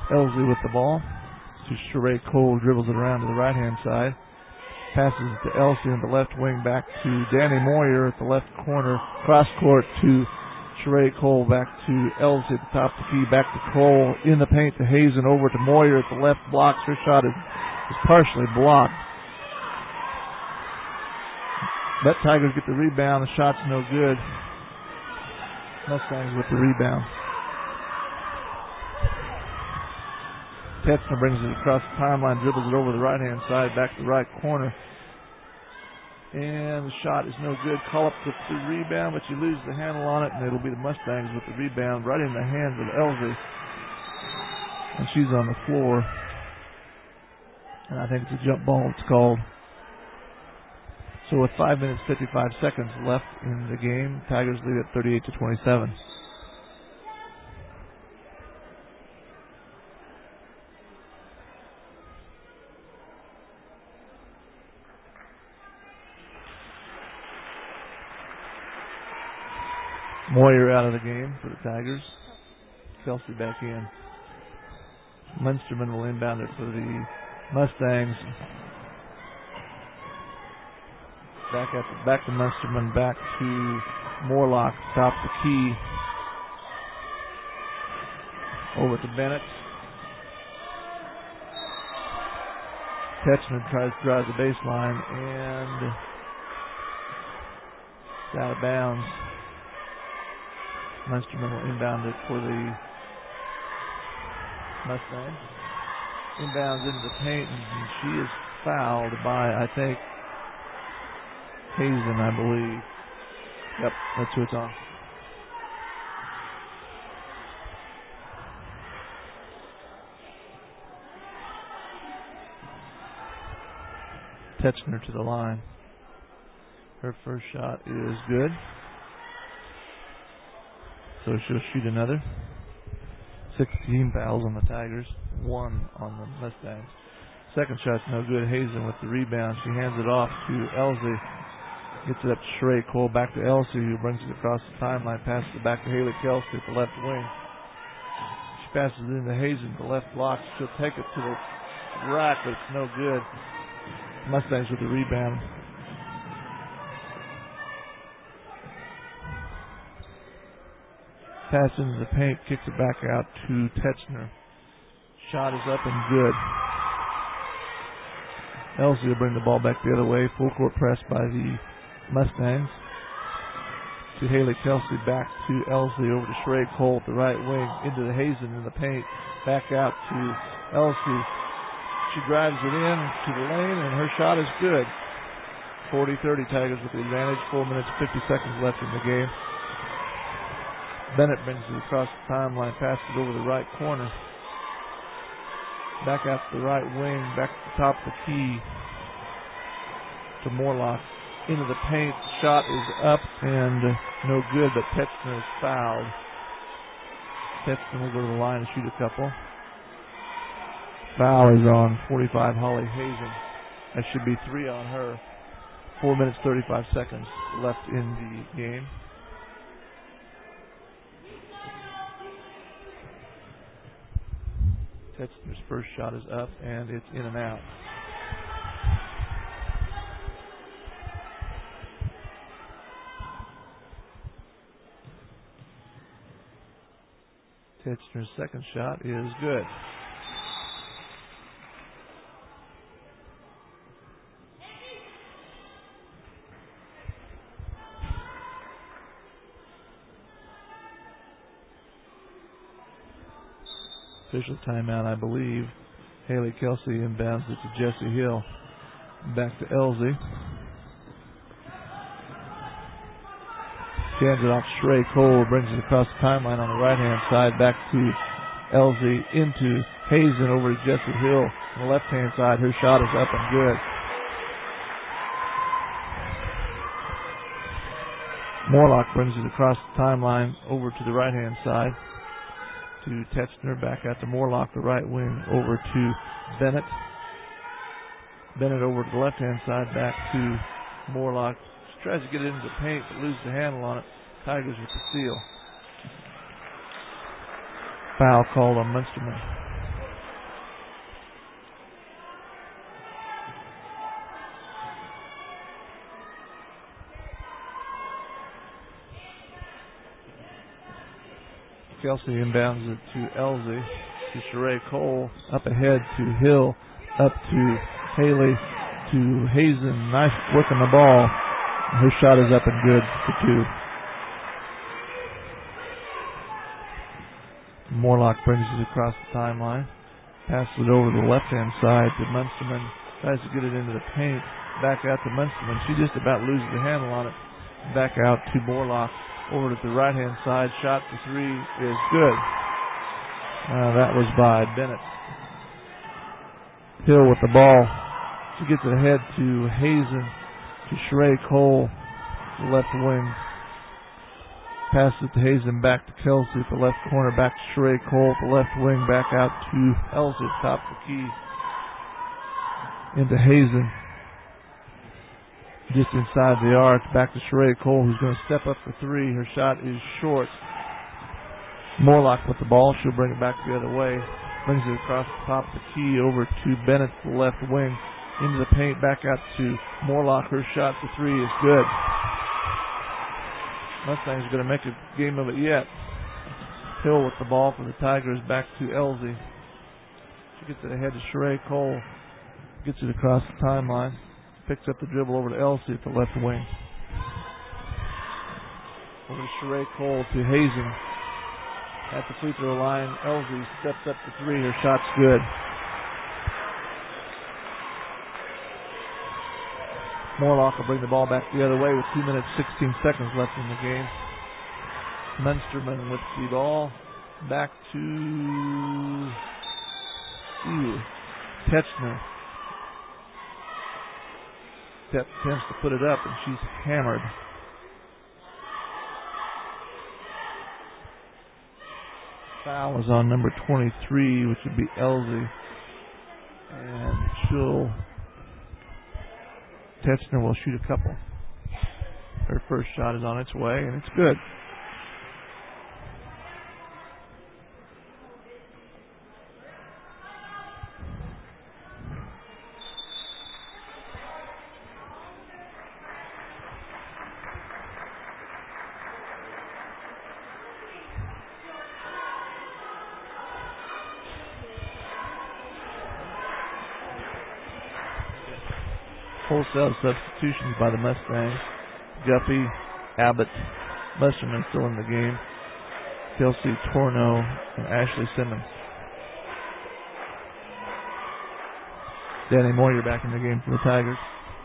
Elsie with the ball. To Sheree Cole, dribbles it around to the right-hand side. Passes to Elsie in the left wing, back to Danny Moyer at the left corner. Cross court to Sheree Cole, back to Elsie at the top of the key, back to Cole in the paint to Hazen, over to Moyer at the left, blocks. Her shot is partially blocked. But Tigers get the rebound. The shot's no good. Mustangs with the rebound. Tetzner brings it across the timeline, dribbles it over the right-hand side, back to the right corner. And the shot is no good. Call up with the rebound, but she loses the handle on it, and it'll be the Mustangs with the rebound right in the hands of Elsie. And she's on the floor. And I think it's a jump ball it's called. So with 5 minutes, 55 seconds left in the game, Tigers lead at 38-27. Moyer out of the game for the Tigers. Kelsey back in. Munsterman will inbound it for the Mustangs. Back to Munsterman, back to Morlock, top the key. Over to Bennett. Tetzner tries to drive the baseline and it's out of bounds. Munsterman will inbound it for the Mustangs. Inbounds into the paint, and she is fouled by, I think, Hazen, I believe. Yep, that's who it's on. Tetzner to the line. Her first shot is good. So she'll shoot another. 16 fouls on the Tigers, 1 on the Mustangs. Second shot's no good. Hazen with the rebound. She hands it off to Elsie. Gets it up to Sheree Cole, back to Elsie, who brings it across the timeline, passes it back to Haley Kelsey at the left wing. She passes it into Hazen, the left block. She'll take it to the rack, but it's no good. Mustangs with the rebound. Pass into the paint, kicks it back out to Tetzner. Shot is up and good. Elsie will bring the ball back the other way. Full court press by the Mustangs. To Haley Kelsey, back to Elsie, over to Sheree Cole at the right wing, into the Hazen in the paint, back out to Elsie. She drives it in to the lane, and her shot is good. 40-30 Tigers with the advantage. 4 minutes, 50 seconds left in the game. Bennett brings it across the timeline, passes it over the right corner. Back out to the right wing, back to the top of the key to Morlock. Into the paint, shot is up and no good, but Tetzner is fouled. Tetzner will go to the line and shoot a couple. Foul is on 45 Holly Hazen. That should be 3 on her. 4 minutes, 35 seconds left in the game. Tetzner's first shot is up, and it's in and out. Tetzner's second shot is good. Official timeout, I believe. Haley Kelsey inbounds it to Jessie Hill. Back to Elsie. She hands it off to Sheree Cole, brings it across the timeline on the right-hand side, back to Elsie, into Hazen, over to Jessie Hill. On the left-hand side, her shot is up and good. Morlock brings it across the timeline over to the right-hand side to Tetzner, back out to Morlock, the right wing, over to Bennett. Bennett over to the left-hand side, back to Morlock. She tries to get it into the paint, but loses the handle on it. Tigers with the steal. Foul called on Munsterman. Kelsey inbounds it to Elsie, to Sheree Cole, up ahead to Hill, up to Haley, to Hazen. Nice work on the ball. Her shot is up and good for two. Morlock brings it across the timeline. Passes it over to the left-hand side to Munsterman. Tries to get it into the paint. Back out to Munsterman. She just about loses the handle on it. Back out to Morlock. Over to the right-hand side. Shot for three is good. That was by Bennett. Hill with the ball. She gets it ahead to Hazen, to Sheree Cole, left wing. Passes it to Hazen, back to Kelsey at the left corner, back to Sheree Cole at the left wing, back out to Elsie, top of the key. Into Hazen. Just inside the arc, back to Sheree Cole, who's going to step up for three. Her shot is short. Morlock with the ball. She'll bring it back the other way. Brings it across the top of the key over to Bennett, the left wing. Into the paint, back out to Morlock. Her shot for three is good. Mustangs are going to make a game of it yet. Hill with the ball for the Tigers, back to Elsie. She gets it ahead to Sheree Cole. Gets it across the timeline. Picks up the dribble over to Elsie at the left wing. Over to Sheree Cole to Hazen. At the free throw line, Elsie steps up for three. Her shot's good. Morlock will bring the ball back the other way with 2 minutes, 16 seconds left in the game. Munsterman with the ball. Back to Tetchner. Attempts to put it up, and she's hammered. Foul is on number 23, which would be Elsie. And Tetchner will shoot a couple. Her first shot is on its way, and it's good. Wholesale substitutions by the Mustangs. Guffey, Abbott, Musterman still in the game. Kelsey Torno and Ashley Simmons. Danny Moyer back in the game for the Tigers.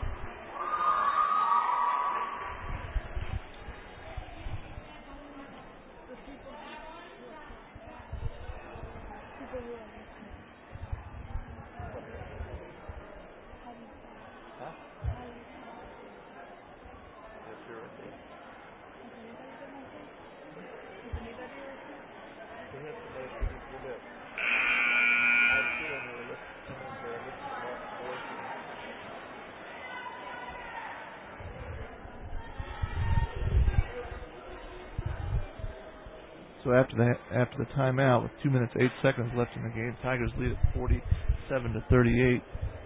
So after the timeout, with 2 minutes 8 seconds left in the game, Tigers lead at 47-38.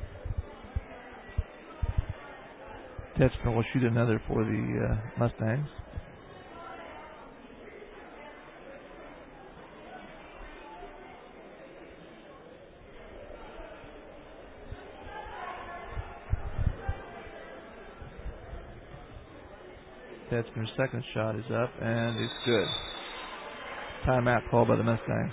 Tetchner will shoot another for the Mustangs. Tetchner's second shot is up, and it's good. Timeout called by the Mustangs.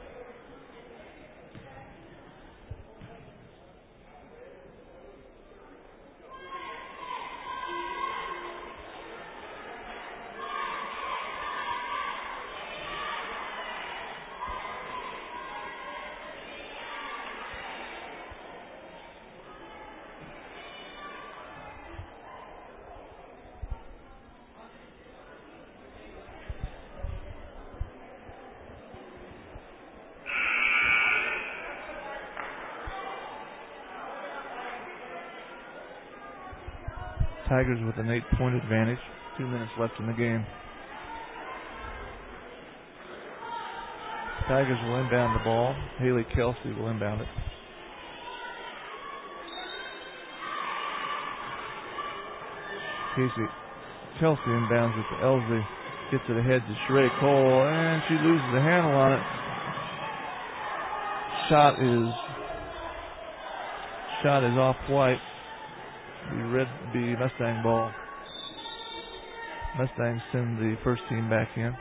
Tigers with an 8-point advantage. 2 minutes left in the game. Tigers will inbound the ball. Haley Kelsey will inbound it. Kelsey inbounds it to Elsie. Gets it ahead to Sheree Cole, and she loses the handle on it. Shot is off white. The Mustang ball. Mustangs send the first team back in.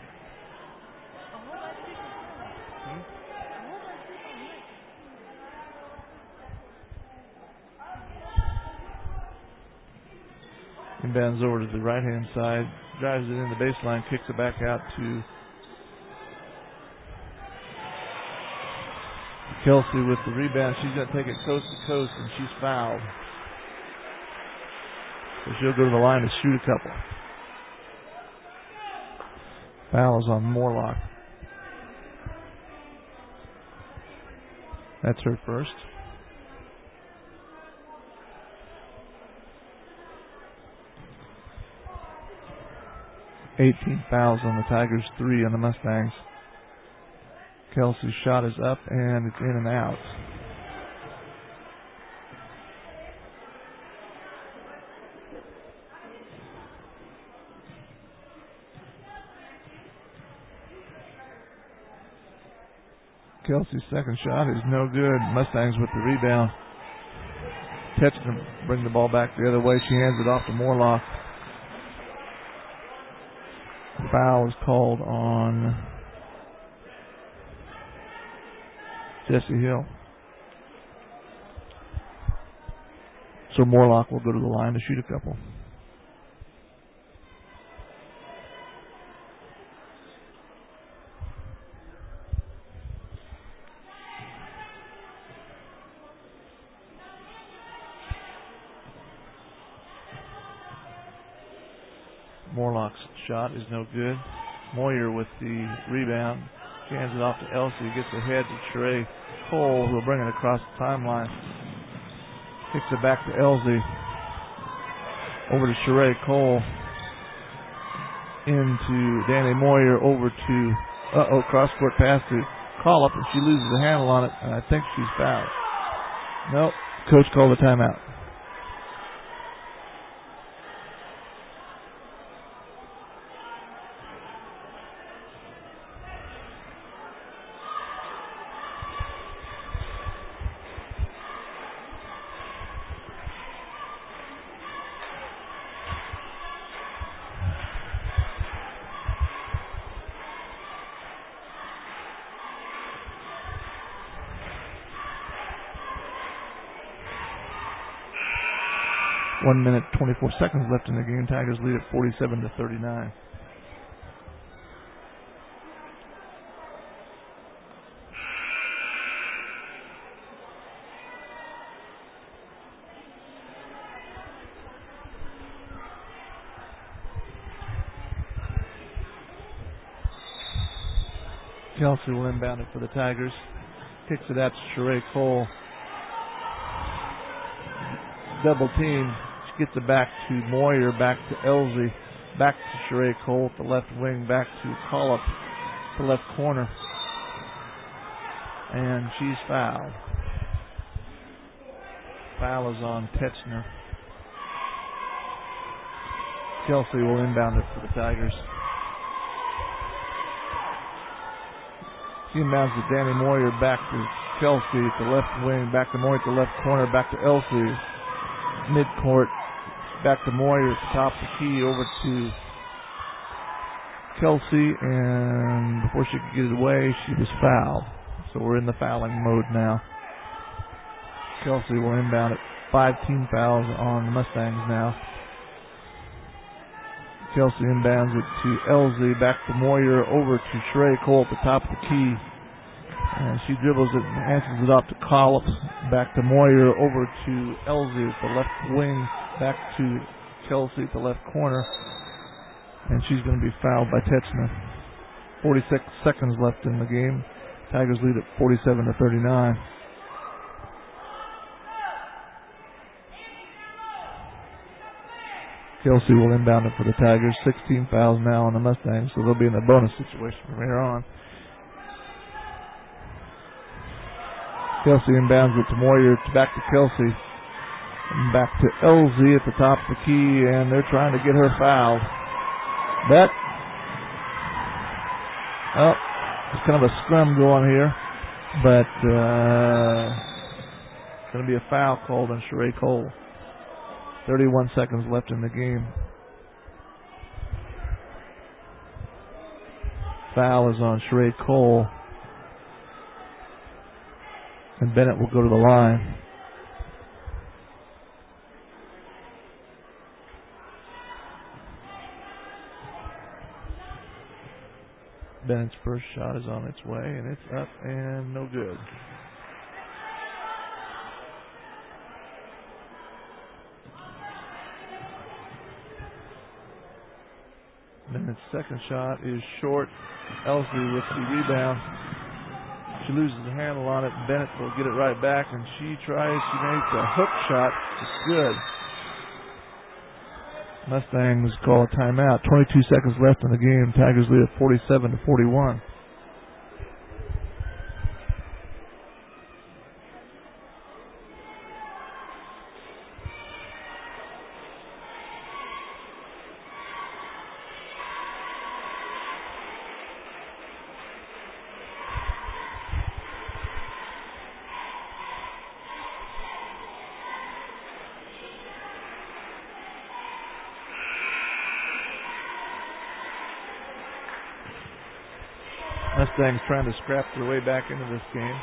Inbounds over to the right-hand side, drives it in the baseline, kicks it back out to Kelsey with the rebound. She's going to take it coast to coast, and she's fouled. So she'll go to the line to shoot a couple. Foul is on Morlock. That's her first. $18 fouls on the Tigers, 3 on the Mustangs. Kelsey's shot is up, and it's in and out. Kelsey's second shot is no good. Mustangs with the rebound. Tetchner bring the ball back the other way. She hands it off to Morlock. Foul is called on Jesse Hill. So Morlock will go to the line to shoot a couple. Morlock's shot is no good. Moyer with the rebound. She hands it off to Elsie. Gets ahead to Sheree Cole, who will bring it across the timeline. Kicks it back to Elsie. Over to Sheree Cole. Into Danny Moyer. Over to, cross-court pass to Collop, and she loses the handle on it, and I think she's fouled. Nope. Coach called a timeout. One minute, 24 seconds left in the game. Tigers lead at 47-39. Kelsey will inbound it for the Tigers. Kicks it out to Sheree Cole. Double team. Gets it back to Moyer, back to Elsie, back to Sheree Cole at the left wing, back to Collop, the left corner. And she's fouled. Foul is on Tetchner. Kelsey will inbound it for the Tigers. She inbounds to Danny Moyer, back to Kelsey at the left wing, back to Moyer at the left corner, back to Elsie, mid-court. Back to Moyer at the top of the key, over to Kelsey, and before she could get it away, she was fouled. So we're in the fouling mode now. Kelsey will inbound it. 5 team fouls on the Mustangs now. Kelsey inbounds it to Elsie, back to Moyer, over to Sheree Cole at the top of the key. And she dribbles it and answers it off to Collop, back to Moyer, over to Elsie at the left wing, back to Kelsey at the left corner. And she's going to be fouled by Tetchner. 46 seconds left in the game. Tigers lead at 47-39. Kelsey will inbound it for the Tigers. 16 fouls now on the Mustangs, so they'll be in a bonus situation from here on. Kelsey inbounds it to Moyer. It's back to Kelsey. And back to Elsie at the top of the key, and they're trying to get her fouled. That Oh, there's kind of a scrum going here, but going to be a foul called on Sheree Cole. 31 seconds left in the game. Foul is on Sheree Cole, and Bennett will go to the line. Bennett's first shot is on its way, and it's up and no good. Bennett's second shot is short. Elsie with the rebound. She loses the handle on it, and Bennett will get it right back, and she makes a hook shot. It's good. Mustangs call a timeout. 22 seconds left in the game. Tigers lead at 47-41. Mustangs trying to scrap their way back into this game.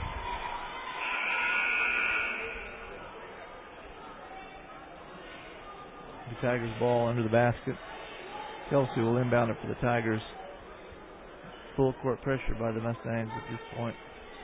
The Tigers ball under the basket. Kelsey will inbound it for the Tigers. Full court pressure by the Mustangs at this point.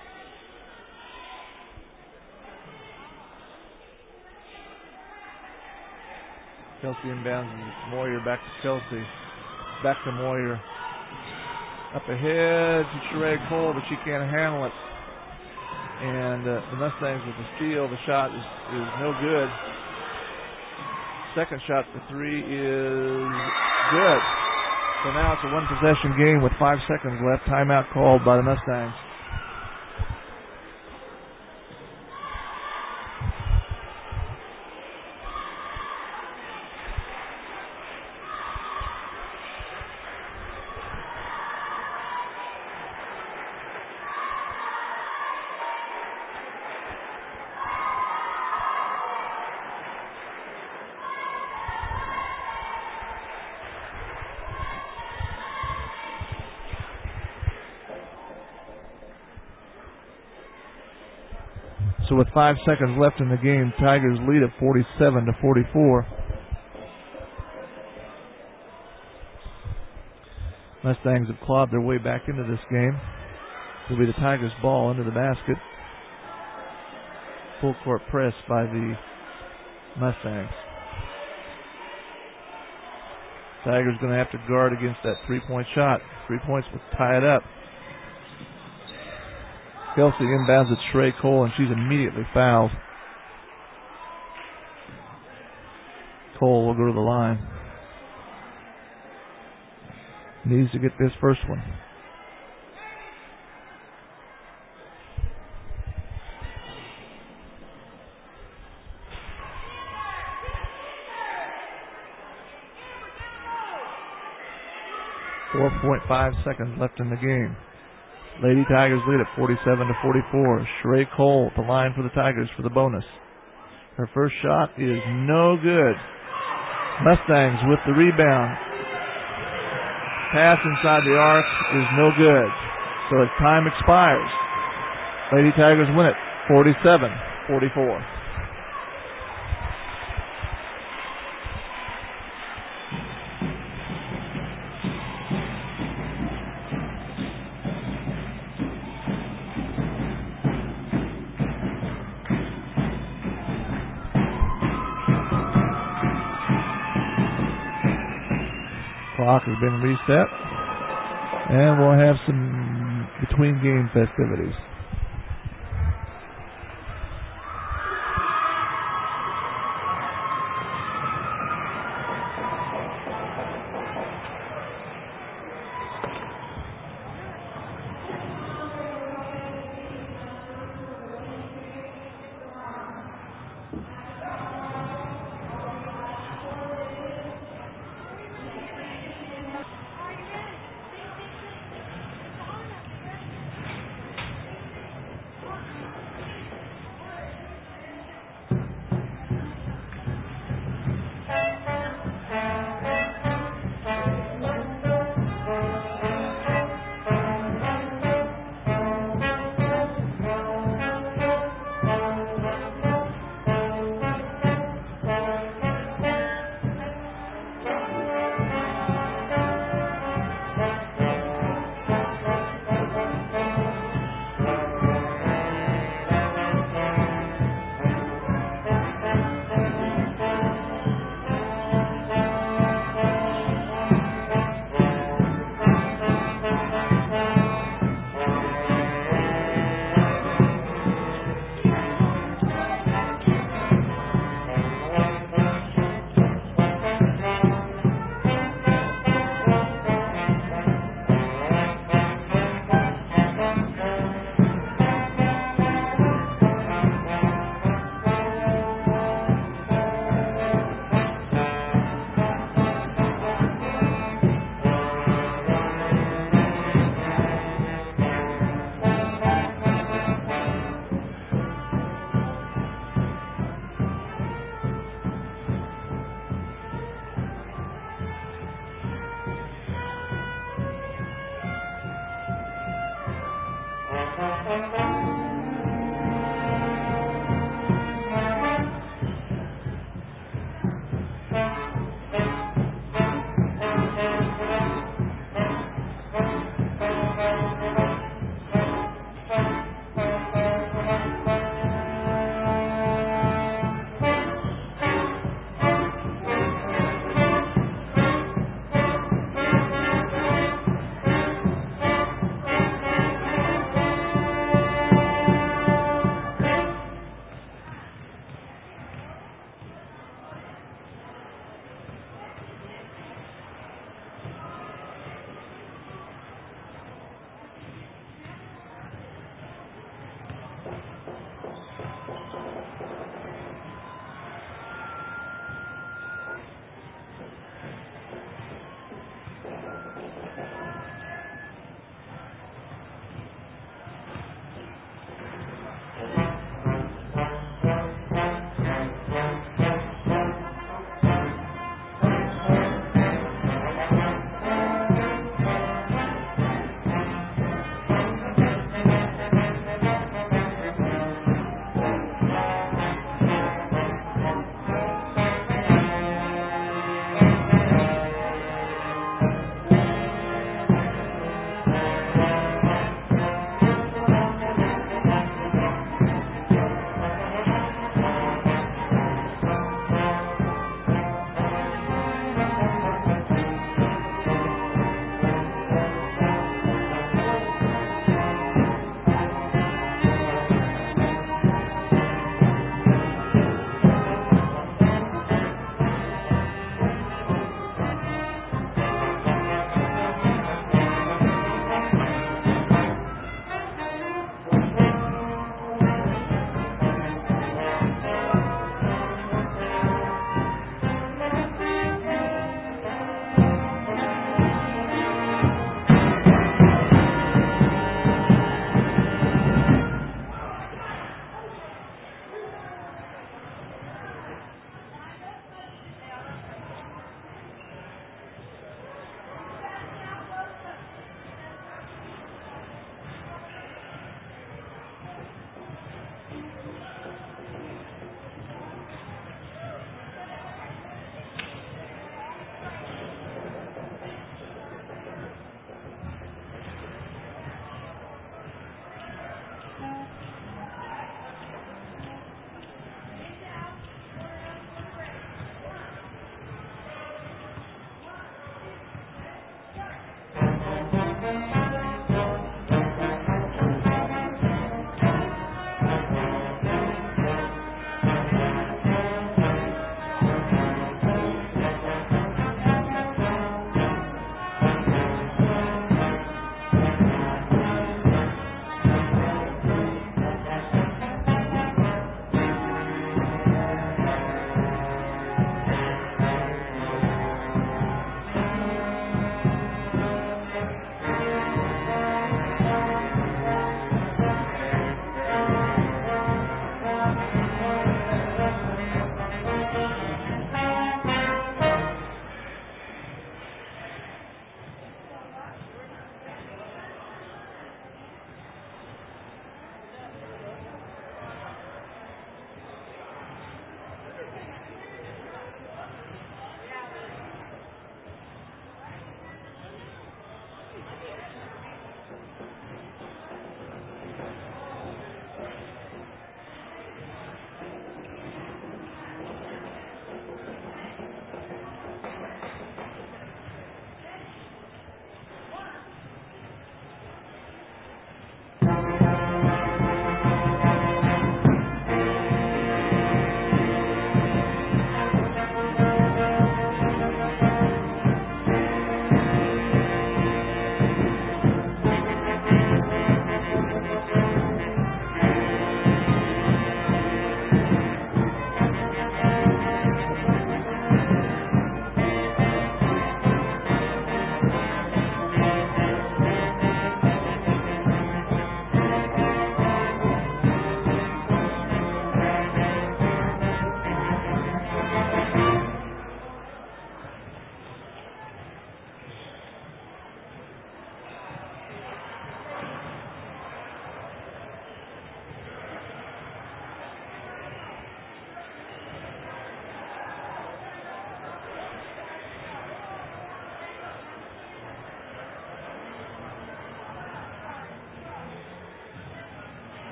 Kelsey inbounds and Moyer back to Kelsey. Back to Moyer. Up ahead to Sheree Cole, but she can't handle it. And the Mustangs with the steal. The shot is no good. Second shot for three is good. So now it's a one-possession game with 5 seconds left. Timeout called by the Mustangs. So with 5 seconds left in the game, Tigers lead at 47-44. Mustangs have clawed their way back into this game. It'll be the Tigers' ball under the basket. Full court press by the Mustangs. Tigers going to have to guard against that three-point shot. 3 points will tie it up. Kelsey inbounds at Sheree Cole, and she's immediately fouled. Cole will go to the line. Needs to get this first one. .5 seconds left in the game. Lady Tigers lead at 47-44. Sheree Cole at the line for the Tigers for the bonus. Her first shot is no good. Mustangs with the rebound. Pass inside the arc is no good. So as time expires, Lady Tigers win it 47-44. Clock has been reset, and we'll have some between game festivities.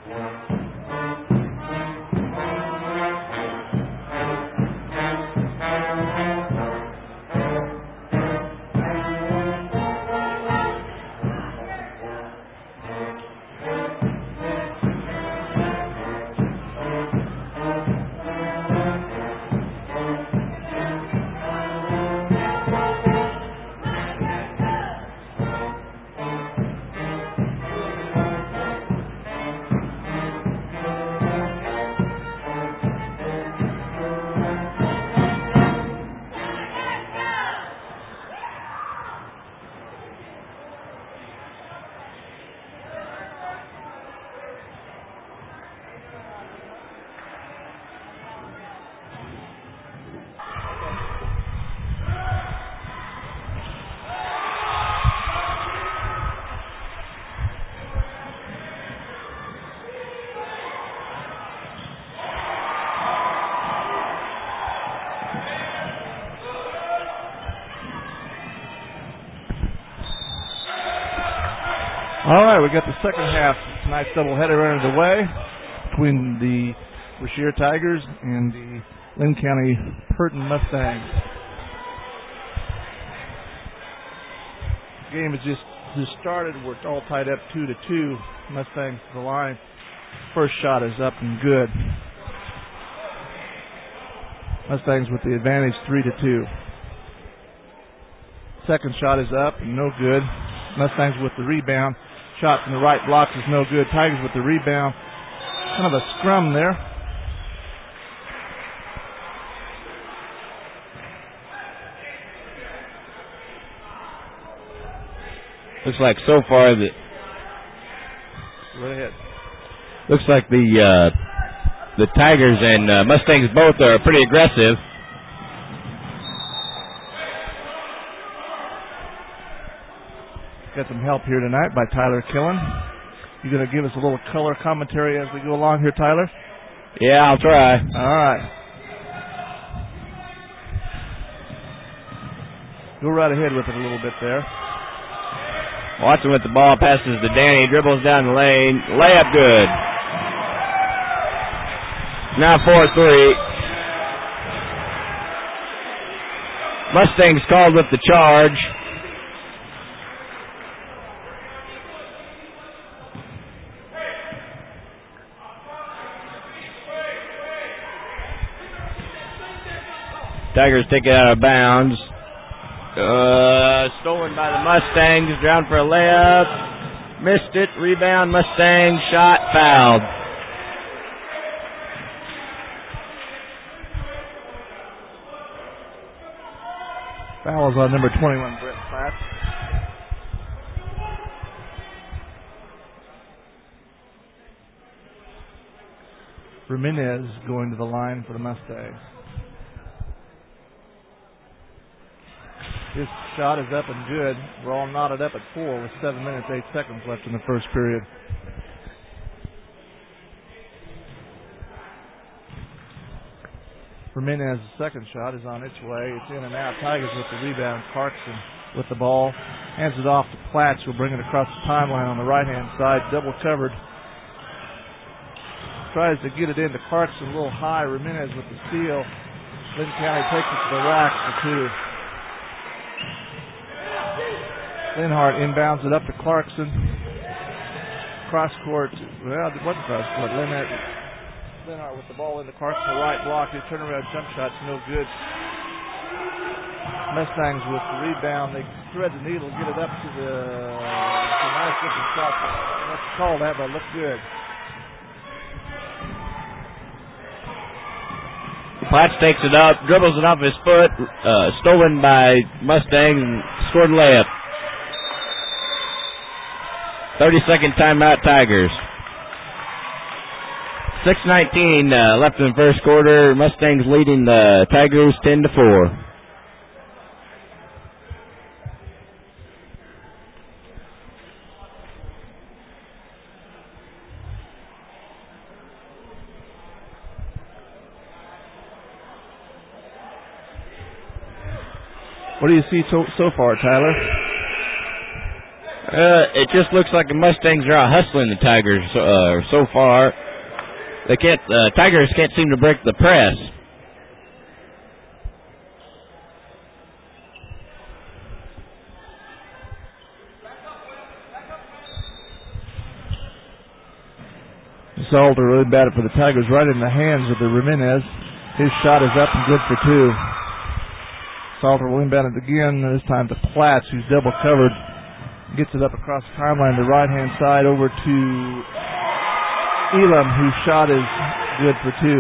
All right, we got the second half of tonight's doubleheader underway between the Brashear Tigers and the Linn County Purton Mustangs. The game has just started. We're all tied up 2-2. Mustangs to the line. First shot is up and good. Mustangs with the advantage, 3-2. Second shot is up and no good. Mustangs with the rebound. Shot from the right block is no good. Tigers with the rebound. Kind of a scrum there. Looks like so far that. Go ahead. Looks like the Tigers and Mustangs both are pretty aggressive. Got some help here tonight by Tyler Killen. You going to give us a little color commentary as we go along here, Tyler? Yeah, I'll try. All right. Go right ahead with it a little bit there. Watson with the ball, passes to Danny, dribbles down the lane, layup good. Now 4-3. Mustangs called with the charge. Tigers take it out of bounds. Stolen by the Mustangs. Down for a layup. Missed it. Rebound. Mustangs. Shot. Fouled. Foul is on number 21, Brett Platt. Ramirez going to the line for the Mustangs. This shot is up and good. We're all knotted up at 4 with 7 minutes, 8 seconds left in the first period. Ramirez's second shot is on its way. It's in and out. Tigers with the rebound. Clarkson with the ball. Hands it off to Platts, who'll bring it across the timeline on the right-hand side. Double covered. Tries to get it into Clarkson a little high. Ramirez with the steal. Linn County takes it to the rack for 2. Linhart inbounds it up to Clarkson. Cross court. Well, it wasn't cross court. Linhart with the ball into Clarkson, the right block. His turnaround jump shot's no good. Mustangs with the rebound. They thread the needle, get it up to the nice looking shot. That's a call that, but it looked good. Platts takes it up, dribbles it off his foot. Stolen by Mustangs and scored a layup. 30-second timeout, Tigers. 6:19 left in the first quarter. Mustangs leading the Tigers 10-4. What do you see so far, Tyler? It just looks like the Mustangs are out hustling the Tigers so far. They can't. Tigers can't seem to break the press. Salter really batted for the Tigers right in the hands of the Ramirez. His shot is up and good for two. Salter will inbound it again, this time to Platts, who's double covered. Gets it up across the timeline, the right-hand side over to Elam, whose shot is good for two.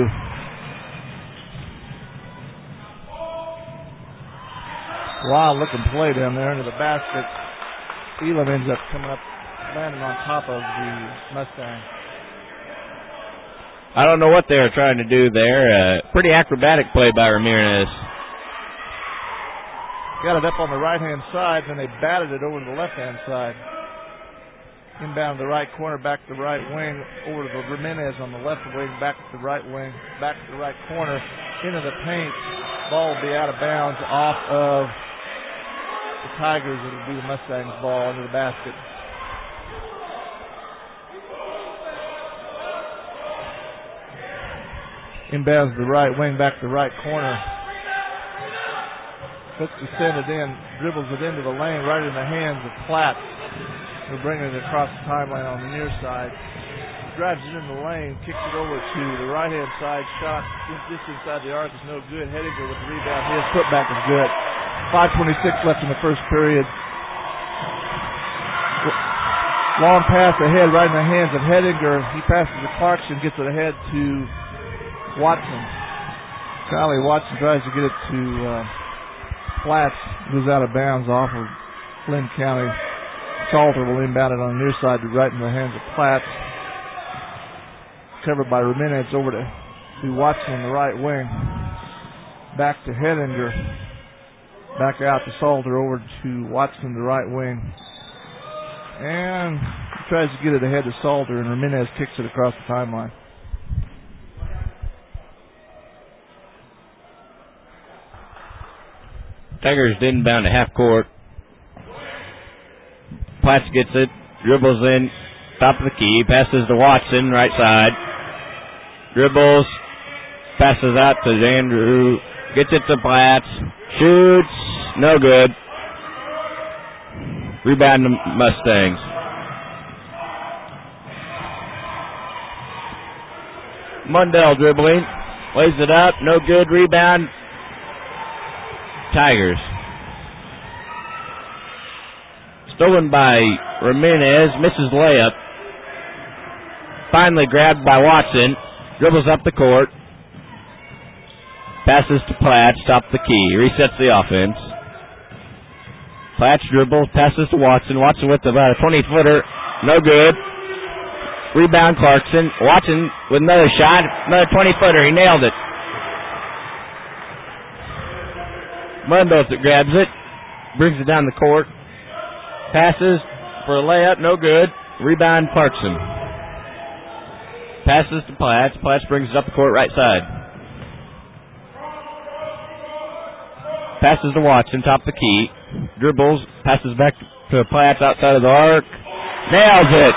Wild-looking play down there into the basket. Elam ends up coming up, landing on top of the Mustang. I don't know what they were trying to do there. Pretty acrobatic play by Ramirez. Got it up on the right-hand side, then they batted it over to the left-hand side. Inbound to the right corner, back to the right wing, over to the Ramirez on the left wing, back to the right wing, back to the right corner, into the paint. Ball will be out of bounds off of the Tigers. It'll be the Mustangs' ball into the basket. Inbounds to the right wing, back to the right corner. Looks to send it in, dribbles it into the lane, right in the hands of Platt. They're bringing it across the timeline on the near side. Drives it in the lane, kicks it over to the right-hand side. Shot just inside the arc is no good. Hedinger with the rebound. His putback is good. 5:26 left in the first period. Long pass ahead, right in the hands of Hedinger. He passes to Clarkson, gets it ahead to Watson. Kylie Watson tries to get it to Platts. Goes out of bounds off of Lynn County. Salter will inbound it on the near side, right in the hands of Platts. Covered by Ramirez over to Watson on the right wing. Back to Hedinger. Back out to Salter over to Watson, the right wing. And he tries to get it ahead to Salter, and Ramirez kicks it across the timeline. Tigers didn't bound to half court. Platts gets it, dribbles in, top of the key, passes to Watson, right side. Dribbles, passes out to Andrew, gets it to Platts, shoots, no good. Rebound the Mustangs. Mundell dribbling, lays it up, no good, rebound. Tigers. Stolen by Ramirez, misses layup. Finally grabbed by Watson, dribbles up the court. Passes to Platts, top the key, resets the offense. Platts dribbles, passes to Watson. Watson with about a 20-footer, no good. Rebound Clarkson. Watson with another shot, another 20-footer, he nailed it. Mundos grabs it, brings it down the court, passes for a layup, no good. Rebound Clarkson. Passes to Platts. Platts brings it up the court, right side. Passes to Watson, top the key. Dribbles, passes back to Platts outside of the arc. Nails it.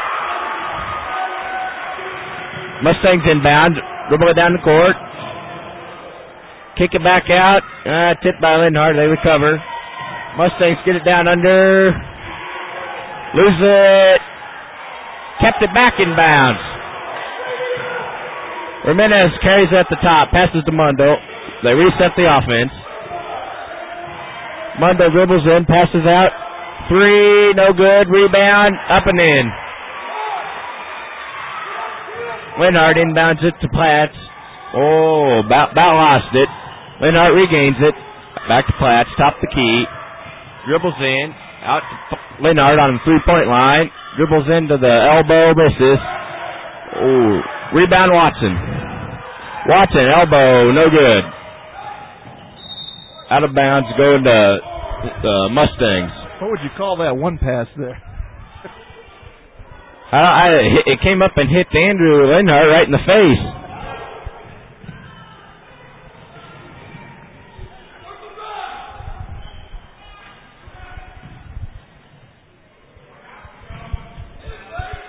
Mustangs inbound, dribble it down the court. Kick it back out. Tipped by Linhart. They recover. Mustangs get it down under. Lose it. Kept it back in bounds. Ramirez carries it at the top. Passes to Mundo. They reset the offense. Mundo dribbles in. Passes out. Three. No good. Rebound. Up and in. Linhart inbounds it to Platts. Oh, about lost it. Linhart regains it. Back to Platts. Top the key. Dribbles in. Out to Linhart on the three-point line. Dribbles into the elbow. Misses. Oh, rebound Watson. Watson, elbow. No good. Out of bounds. Going to the Mustangs. What would you call that one pass there? It came up and hit Andrew Linhart right in the face.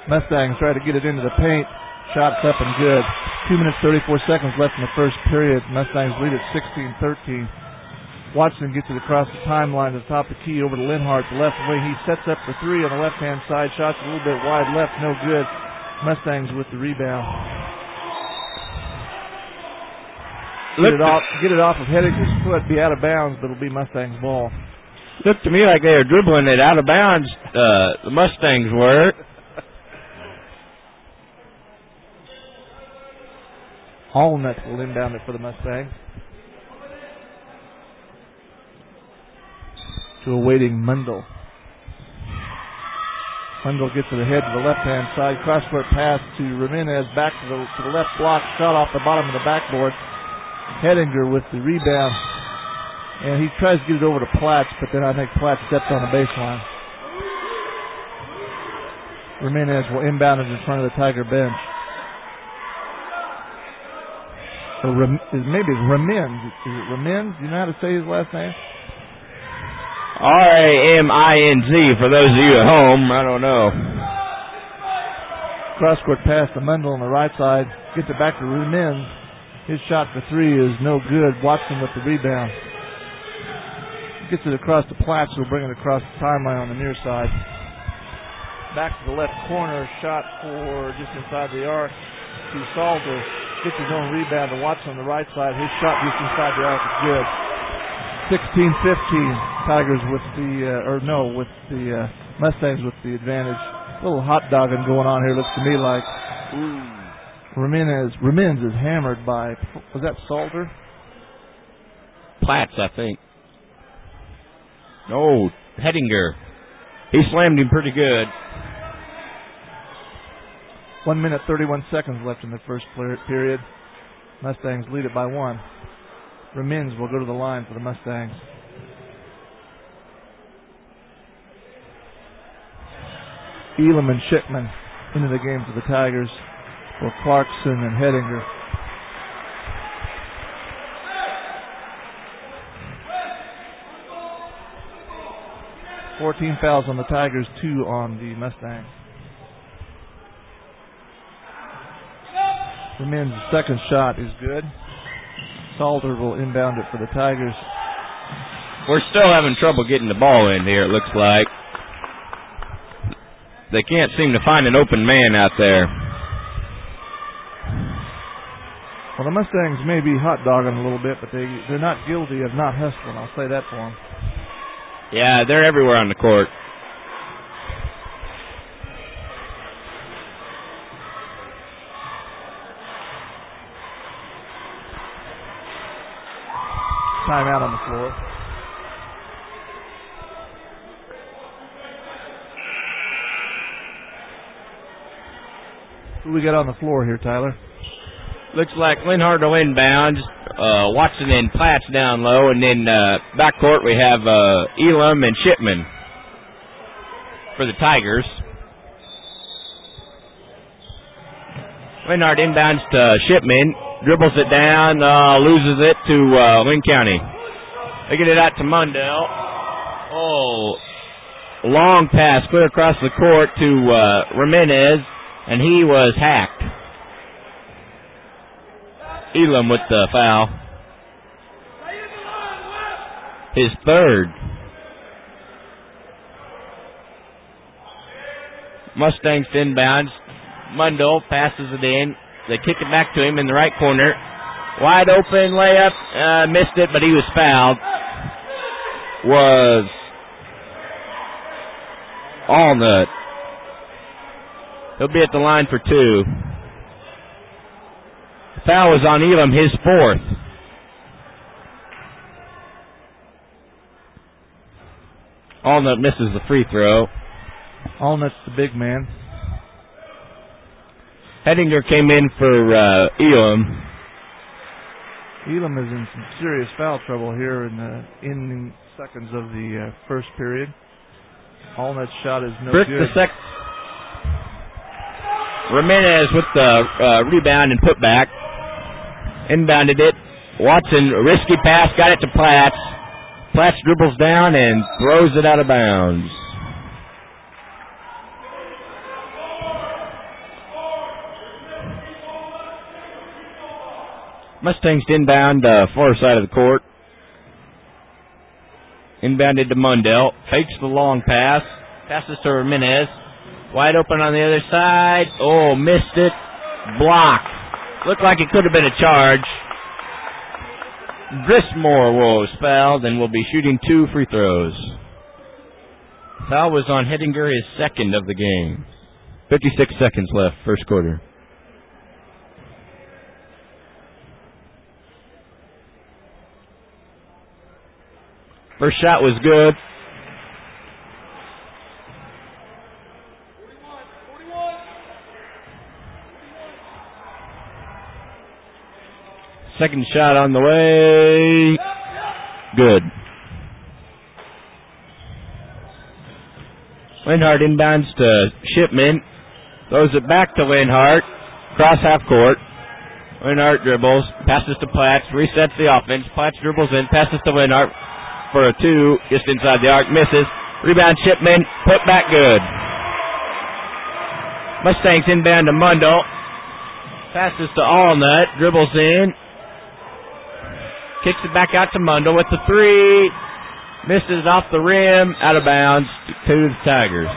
Mustangs try to get it into the paint. Shots up and good. 2 minutes, 34 seconds left in the first period. Mustangs lead at 16-13. Watson gets it across the timeline to the top of the key over to Linhart, the left wing. He sets up the three on the left-hand side. Shots a little bit wide left, no good. Mustangs with the rebound. Get it off of Hettinger's foot, be out of bounds, but it'll be Mustangs' ball. Looked to me like they were dribbling it out of bounds, the Mustangs were. Allnutt will inbound it for the Mustangs. To a waiting Mundell. Mundell gets it ahead to the left-hand side. Cross-court pass to Ramirez, back to the left block. Shot off the bottom of the backboard. Hettinger with the rebound. And he tries to get it over to Platts, but then I think Platts stepped on the baseline. Ramirez will inbound it in front of the Tiger bench. So maybe it's Ramins. Is it Ramins? Do you know how to say his last name? Raminz, for those of you at home. I don't know. Cross-court pass to Mundell on the right side. Gets it back to Ramins. His shot for three is no good. Watson with the rebound. Gets it across to Platts, who'll bring it across the timeline on the near side. Back to the left corner. Shot for just inside the arc to Salter. Gets his own rebound to Watson on the right side. His shot just inside the arc is good. 16-15. Tigers with the Mustangs with the advantage. A little hot dogging going on here, looks to me like. Ramins is hammered by, was that Salter? Platts, I think. No, Hettinger. He slammed him pretty good. 1 minute, 31 seconds left in the first period. Mustangs lead it by one. Ramins will go to the line for the Mustangs. Elam and Shipman into the game for the Tigers for Clarkson and Hettinger. $14 fouls on the Tigers, 2 on the Mustangs. Ramins' second shot is good. Salter will inbound it for the Tigers. We're still having trouble getting the ball in here, it looks like. They can't seem to find an open man out there. Well, the Mustangs may be hot dogging a little bit, but they're not guilty of not hustling. I'll say that for them. Yeah, they're everywhere on the court. Timeout on the floor. Who we got on the floor here, Tyler? Looks like Linhart will inbound. Watson and Platts down low, and then backcourt we have Elam and Shipman for the Tigers. Linhart inbounds to Shipman, dribbles it down, loses it to Lynn County. They get it out to Mundell. Oh, long pass clear across the court to Ramirez, and he was hacked. Elam with the foul. His third. Mustangs inbounds. Mundell passes it in. They kick it back to him in the right corner. Wide open layup. Missed it, but he was fouled. Was Allnutt. He'll be at the line for two. Foul was on Elam, his fourth. Allnutt misses the free throw. Allnutt's the big man. Hettinger came in for Elam. Elam is in some serious foul trouble here in the ending seconds of the first period. Allnutt's shot is no good. Ramirez with the rebound and put back. Inbounded it. Watson, risky pass, got it to Platts. Platts dribbles down and throws it out of bounds. Mustangs inbound far side of the court. Inbounded to Mundell. Fakes the long pass. Passes to Ramirez. Wide open on the other side. Oh, missed it. Blocked. Looked like it could have been a charge. Gristmore was fouled and will be shooting 2 free throws. Foul was on Hettinger, his second of the game. 56 seconds left, first quarter. First shot was good. Second shot on the way. Good. Linhart inbounds to Shipman. Throws it back to Linhart. Cross half court. Linhart dribbles. Passes to Platts. Resets the offense. Platts dribbles in. Passes to Linhart for a 2. Just inside the arc. Misses. Rebound Shipman. Put back good. Mustangs inbound to Mundell. Passes to Allnut. Dribbles in. Kicks it back out to Mundell with the 3. Misses off the rim. Out of bounds to the Tigers.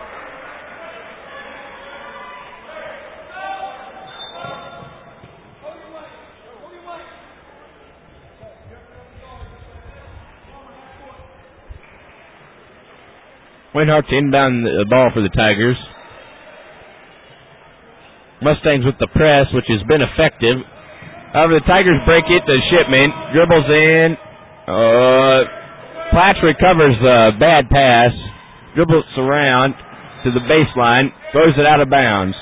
Winhart to inbound the ball for the Tigers. Mustangs with the press, which has been effective. However, the Tigers break it to Shipman. Dribbles in. Platts recovers the bad pass. Dribbles around to the baseline. Throws it out of bounds.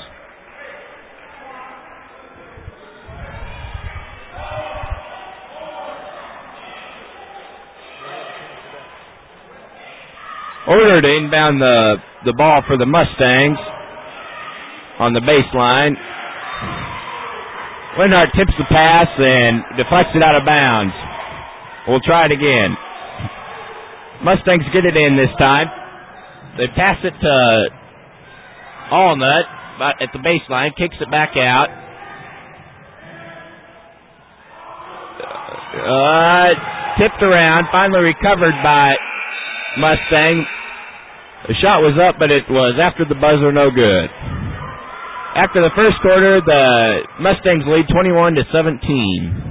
Order to inbound the ball for the Mustangs on the baseline. Linhart tips the pass and deflects it out of bounds. We'll try it again. Mustangs get it in this time. They pass it to Allnut at the baseline, kicks it back out. Tipped around, finally recovered by Mustang. The shot was up, but it was after the buzzer, no good. After the first quarter, the Mustangs lead 21-17.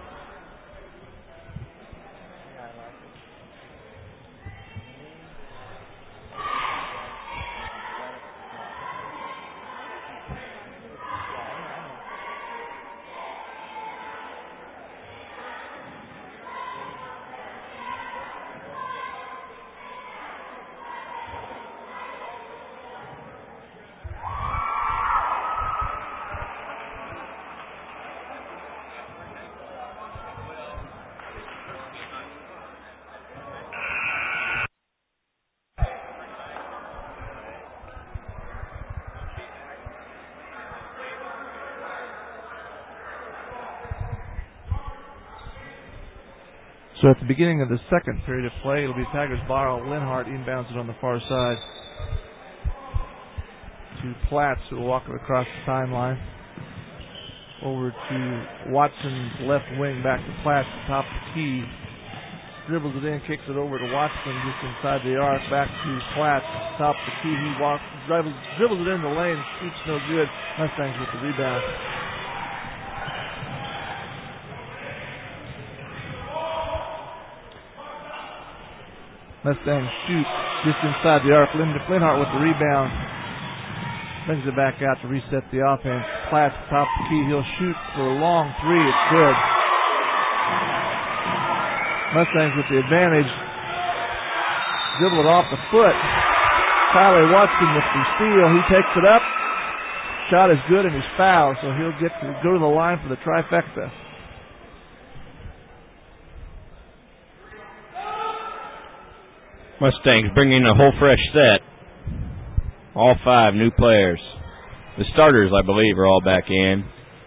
So at the beginning of the second period of play, it'll be Tigers borrow. Linhart inbounds it on the far side to Platts, who will walk it across the timeline. Over to Watson's left wing, back to Platts, top of the key. Dribbles it in, kicks it over to Watson just inside the arc, back to Platts, top of the key. He dribbles it in the lane, shoots no good. Mustangs with the rebound. Mustangs shoot just inside the arc. Linhart with the rebound. Brings it back out to reset the offense. Platts top of the key. He'll shoot for a long 3. It's good. Mustangs with the advantage. Dribble it off the foot. Tyler Watson with the steal. He takes it up. Shot is good and he's fouled, so he'll go to the line for the trifecta. Mustangs bringing a whole fresh set. All 5 new players. The starters, I believe, are all back in.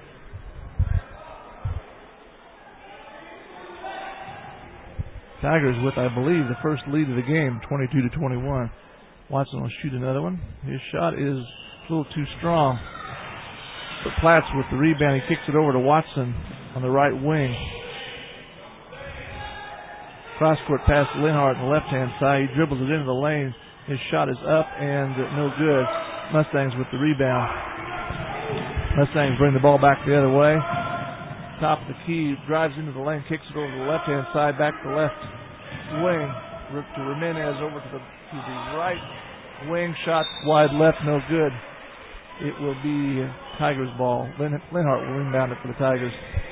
Tigers with, I believe, the first lead of the game, 22-21. Watson will shoot another one. His shot is a little too strong. But Platts with the rebound. He kicks it over to Watson. on the right wing. Cross-court pass to Linhart on the left-hand side. He dribbles it into the lane. His shot is up and no good. Mustangs with the rebound. Mustangs bring the ball back the other way. Top of the key, drives into the lane, kicks it over to the left-hand side, back to the left wing. To Jimenez over to the right wing. Shot wide left, no good. It will be Tigers ball. Linhart will rebound it for the Tigers.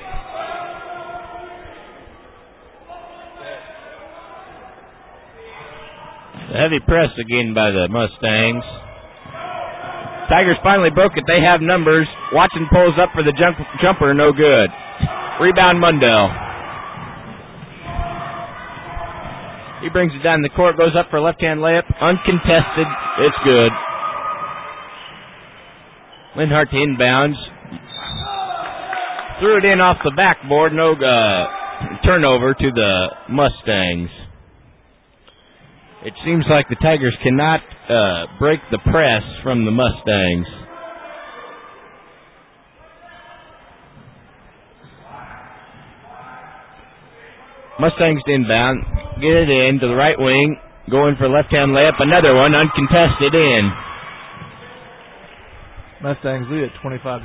The heavy press again by the Mustangs. Tigers finally broke it. They have numbers. Watson pulls up for the jumper, no good. Rebound Mundell. He brings it down the court, goes up for a left-hand layup. Uncontested. It's good. Linhart to inbounds. Threw it in off the backboard. No turnover to the Mustangs. It seems like the Tigers cannot break the press from the Mustangs. Mustangs to inbound. Get it in to the right wing. Going for left-hand layup. Another one. Uncontested in. Mustangs lead at 25-22.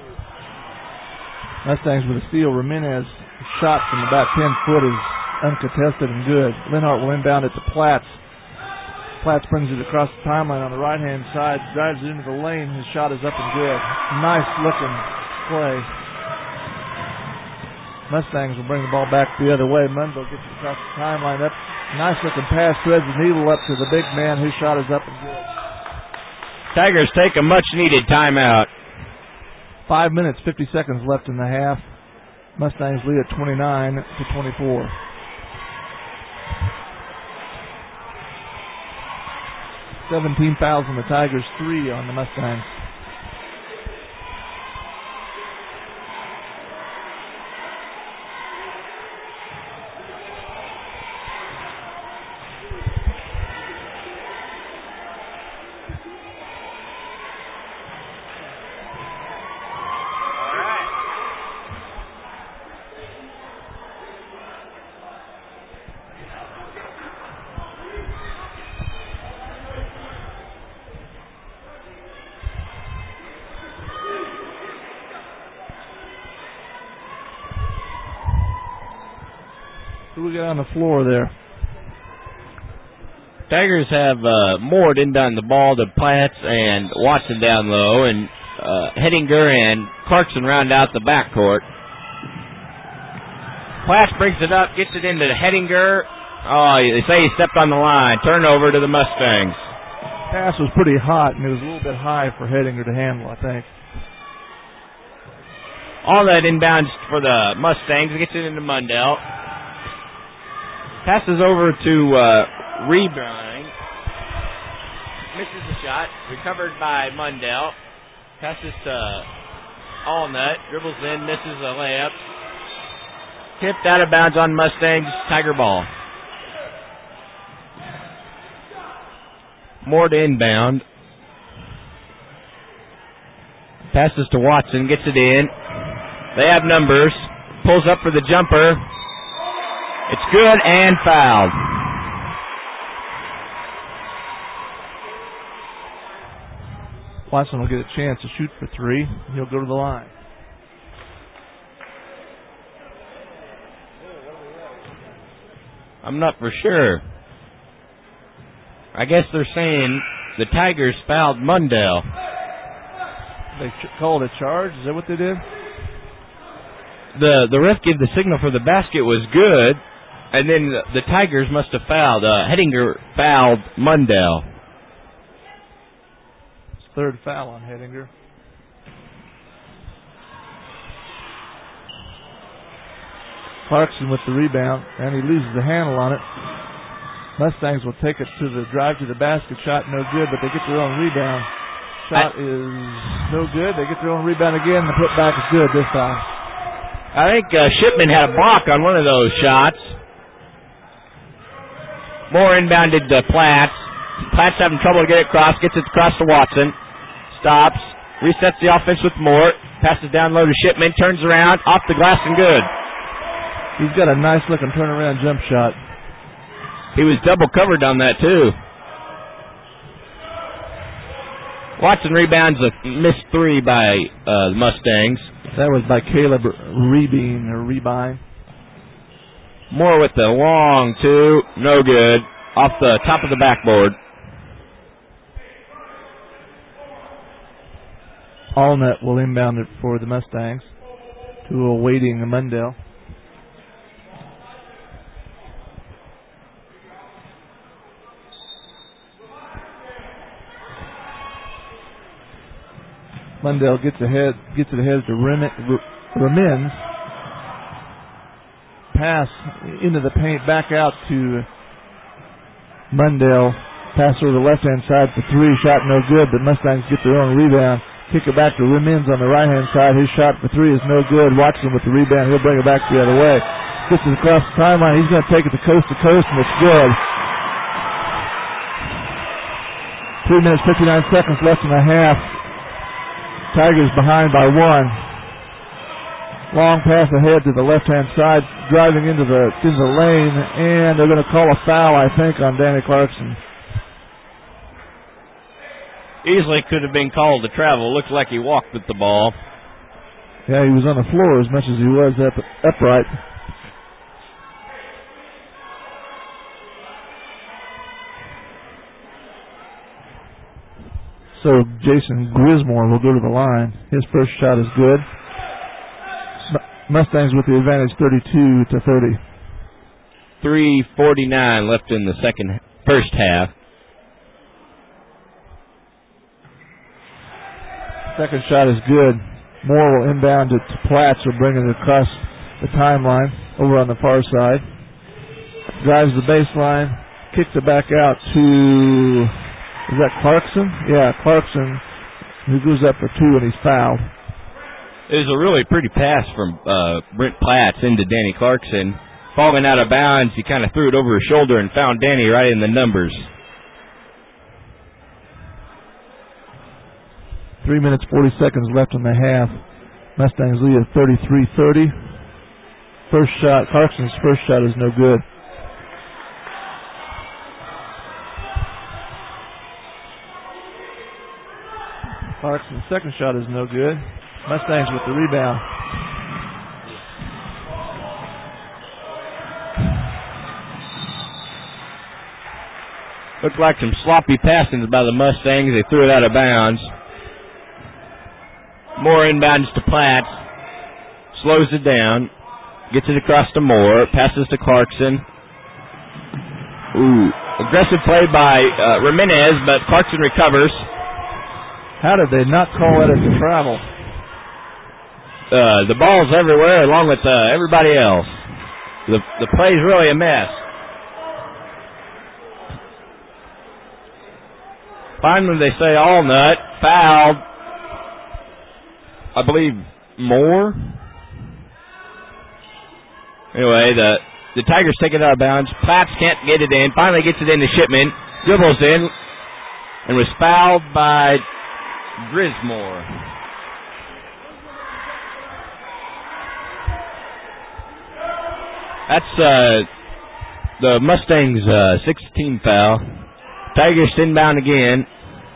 Mustangs with a steal. Jimenez shot from about 10 foot is uncontested and good. Linhart will inbound it to Platts. Platts brings it across the timeline on the right-hand side, drives it into the lane. His shot is up and good. Nice looking play. Mustangs will bring the ball back the other way. Mundell gets it across the timeline. Up. Nice looking pass, threads the needle up to the big man. His shot is up and good. Tigers take a much-needed timeout. 5 minutes, 50 seconds left in the half. Mustangs lead at 29-24. $17 fouls on the Tigers, 3 on the Mustangs. Who we got on the floor there? Tigers have Moore inbound the ball to Platts and Watson down low, and Hettinger and Clarkson round out the backcourt. Platts brings it up, gets it into Hettinger. Oh, they say he stepped on the line. Turnover to the Mustangs. Pass was pretty hot, and it was a little bit high for Hettinger to handle, I think. All that inbounds for the Mustangs. Gets it into Mundell. Passes over to Rebrine. Misses the shot. Recovered by Mundell. Passes to Allnut. Dribbles in. Misses a layup. Tipped out of bounds on Mustangs. Tiger ball. More to inbound. Passes to Watson. Gets it in. They have numbers. Pulls up for the jumper. It's good and fouled. Watson will get a chance to shoot for 3. He'll go to the line. I'm not for sure. I guess they're saying the Tigers fouled Mundell. They called a charge? Is that what they did? The ref gave the signal for the basket was good, and then the Tigers must have fouled. Hettinger fouled Mundell. It's third foul on Hettinger. Clarkson with the rebound, and he loses the handle on it. Mustangs will take it to the drive to the basket. Shot no good, but they get their own rebound. Shot is no good. They get their own rebound again. The putback is good this time. I think Shipman had a block on one of those shots. Moore inbounded Platts. Platts having trouble to get it across. Gets it across to Watson. Stops. resets the offense with Moore. Passes down low to Shipman. Turns around. Off the glass and good. He's got a nice-looking turnaround jump shot. He was double covered on that, too. Watson rebounds a missed three by the Mustangs. That was by Caleb Rebine. Moore with the long two. No good. Off the top of the backboard. Allnut will inbound it for the Mustangs to awaiting Mundell. Mundell gets it ahead to Remens. Pass into the paint, back out to Mundell. Pass over the left-hand side for three. Shot no good, but Mustangs get their own rebound. Kick it back to Remens on the right-hand side. His shot for three is no good. Watson with the rebound. He'll bring it back the other way. Gets it across the timeline. He's going to take it to coast, and it's good. 3 minutes, 59 seconds left in the half. Tigers behind by one. Long pass ahead to the left-hand side, driving into the lane, and they're going to call a foul, I think, on Danny Clarkson. Easily could have been called a travel. Looks like he walked with the ball. Yeah, he was on the floor as much as he was upright. So Jason Grismore will go to the line. His first shot is good. Mustangs with the advantage, 32-30. 3:49 left in the first half. Second shot is good. Moore will inbound it to Platts, will bring it across the timeline over on the far side. Drives the baseline, kicks it back out to, is that Clarkson? Yeah, Clarkson, who goes up for two and he's fouled. It was a really pretty pass from Brent Platts into Danny Clarkson. Falling out of bounds, he kind of threw it over his shoulder and found Danny right in the numbers. 3 minutes, 40 seconds left in the half. Mustangs lead at 33-30. First shot, Clarkson's first shot is no good. Clarkson's second shot is no good. Mustangs with the rebound. Looked like some sloppy passing by the Mustangs. They threw it out of bounds. Moore inbounds to Platts. Slows it down. Gets it across to Moore. Passes to Clarkson. Ooh. Aggressive play by Ramirez, but Clarkson recovers. How did they not call it as a travel? The ball's everywhere along with everybody else. The play's really a mess. Finally, they say Allnut fouled, I believe, Moore. Anyway, the Tigers take it out of bounds. Platts can't get it in. Finally gets it into Shipman. Dribbles in and was fouled by Grismore. That's the Mustangs' 16th foul. Tigers inbound again.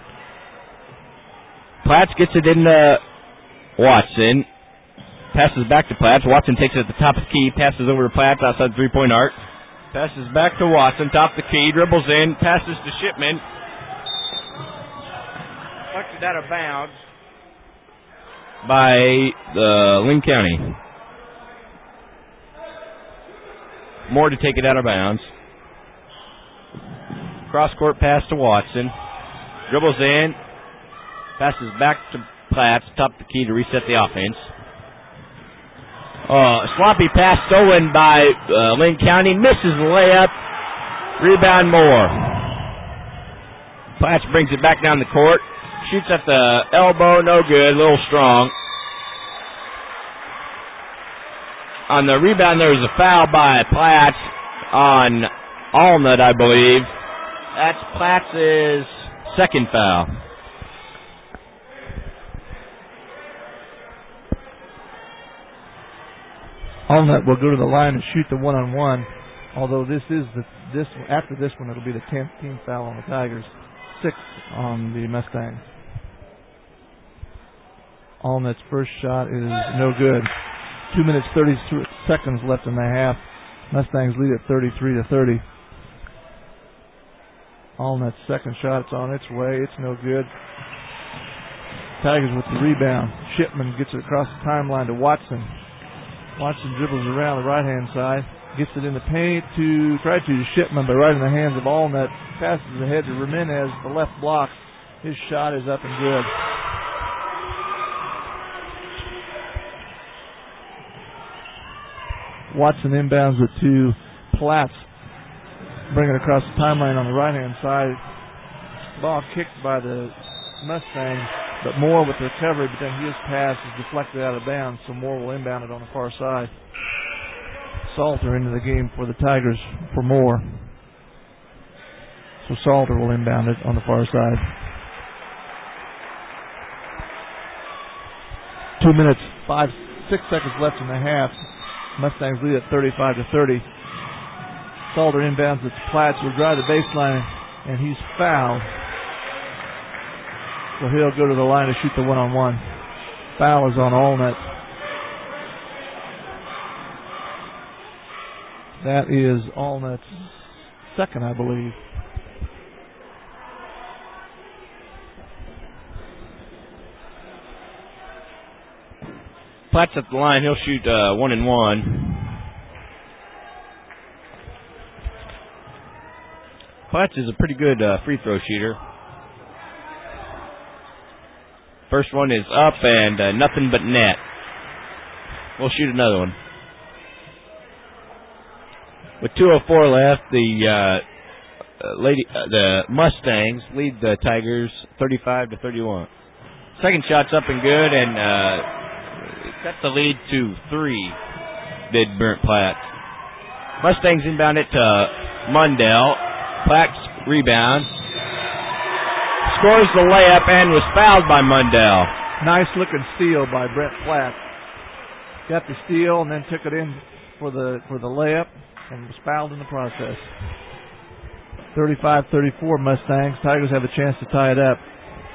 Platts gets it into Watson. Passes back to Platts. Watson takes it at the top of the key. Passes over to Platts outside the three-point arc. Passes back to Watson. Top of the key. Dribbles in. Passes to Shipman. Deflected out of bounds by the Linn County. Moore to take it out of bounds. Cross-court pass to Watson. Dribbles in. Passes back to Platts. Top of the key to reset the offense. Sloppy pass stolen by Linn County. Misses the layup. Rebound Moore. Platts brings it back down the court. Shoots at the elbow. No good. A little strong. On the rebound, there was a foul by Platts on Allnut, I believe. That's Platts' second foul. Allnut will go to the line and shoot the one-on-one. Although after this one, it'll be the 10th team foul on the Tigers, 6th on the Mustangs. Allnut's first shot is no good. 2 minutes 30 seconds left in the half. Mustangs lead at 33-30. Allnut's second shot, it's on its way. It's no good. Tigers with the rebound. Shipman gets it across the timeline to Watson. Watson dribbles around the right-hand side. Gets it in the paint to Shipman, but right in the hands of Allnut. Passes ahead to Ramirez. The left block. His shot is up and good. Watson inbounds it to Platts. Bring it across the timeline on the right-hand side. Ball kicked by the Mustangs, but Moore with the recovery, but then his pass is deflected out of bounds, so Moore will inbound it on the far side. Salter into the game for the Tigers for Moore. So Salter will inbound it on the far side. 2 minutes, 6 seconds left in the half. Mustangs lead at 35-30. Salter inbounds it to Platts, will drive the baseline, and he's fouled. So he'll go to the line to shoot the one-on-one. Foul is on Allnut. That is Allnut's second, I believe. Platts at the line. He'll shoot 1-and-1. Platts is a pretty good free throw shooter. First one is up and nothing but net. We'll shoot another one. With 2:04 left, the Mustangs lead the Tigers 35-31. Second shot's up and good, and cut the lead to 3. Did Brent Platts. Mustangs inbound it to Mundell. Platts rebound. Scores the layup and was fouled by Mundell. Nice looking steal by Brent Platts. Got the steal and then took it in for the layup and was fouled in the process. 35-34 Mustangs. Tigers have a chance to tie it up.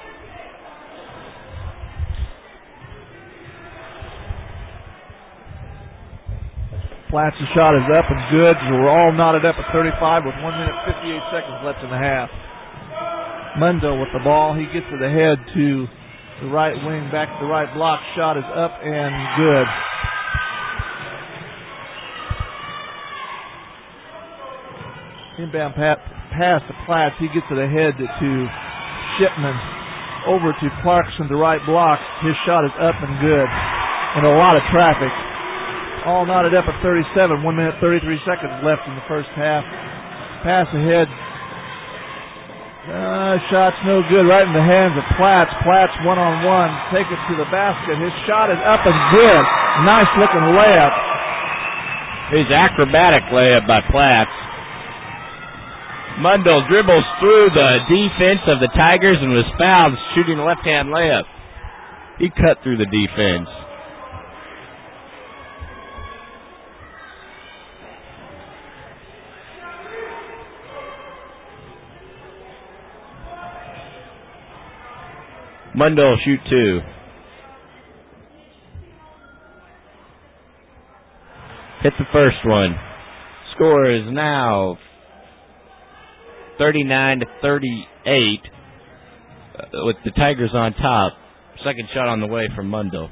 Platts' shot is up and good. So we're all knotted up at 35 with 1 minute 58 seconds left in the half. Mundo with the ball. He gets it ahead to the right wing, back to the right block. Shot is up and good. Inbound pass to Platts. He gets it ahead to Shipman. Over to Clarkson, the right block. His shot is up and good. And a lot of traffic. All knotted up at 37. 1 minute 33 seconds left in the first half. Pass ahead. Shot's no good. Right in the hands of Platts. Platts one-on-one. Take it to the basket. His shot is up and good. Nice looking layup. His acrobatic layup by Platts. Mundell dribbles through the defense of the Tigers and was fouled shooting a left-hand layup. He cut through the defense. Mundell shoot 2. Hit the first one. Score is now 39-38 with the Tigers on top. Second shot on the way from Mundell.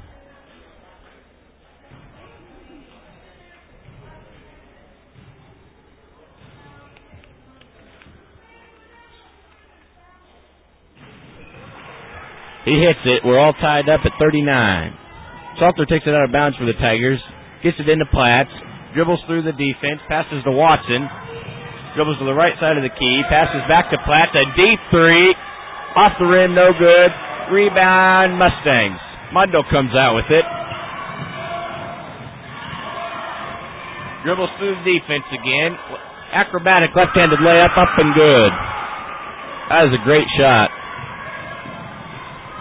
He hits it. We're all tied up at 39. Salter takes it out of bounds for the Tigers. Gets it into Platts. Dribbles through the defense. Passes to Watson. Dribbles to the right side of the key. Passes back to Platts. A deep 3. Off the rim. No good. Rebound. Mustangs. Mundell comes out with it. Dribbles through the defense again. Acrobatic left-handed layup. Up and good. That is a great shot.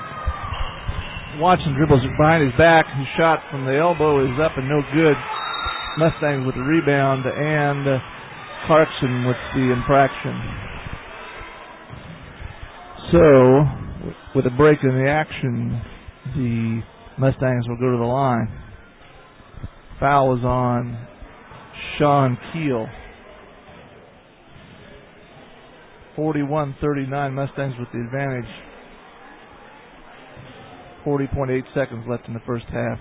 Watson dribbles it behind his back. His shot from the elbow is up and no good. Mustangs with the rebound, and Clarkson with the infraction. So, with a break in the action, the Mustangs will go to the line. Foul is on Sean Keel. 41-39, Mustangs with the advantage. 40.8 seconds left in the first half.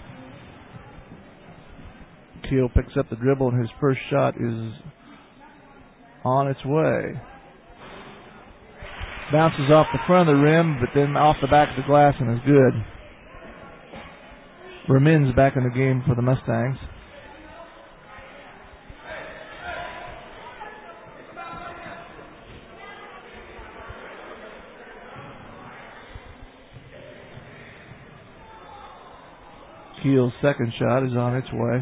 Keel picks up the dribble, and his first shot is on its way. Bounces off the front of the rim, but then off the back of the glass and is good. Ramin's back in the game for the Mustangs. Keel's second shot is on its way.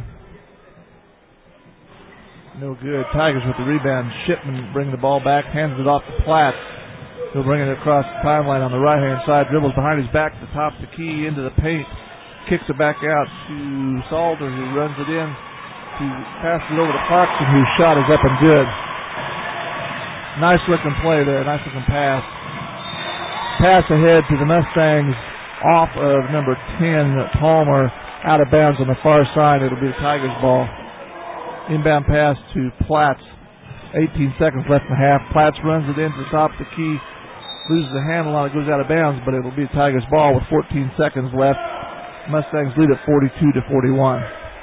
No good. Tigers with the rebound. Shipman bringing the ball back, hands it off to Platts. He'll bring it across the timeline on the right-hand side. Dribbles behind his back to the top of the key into the paint. Kicks it back out to Salter, who runs it in. He passes it over to Clarkson, whose shot is up and good. Nice looking play there. Nice looking pass. Pass ahead to the Mustangs off of number 10, Palmer, out of bounds on the far side. It'll be the Tigers' ball. Inbound pass to Platts. 18 seconds left in the half. Platts runs it into the top of the key. Loses the handle on it, goes out of bounds, but it'll be the Tigers' ball with 14 seconds left. Mustangs lead at 42-41.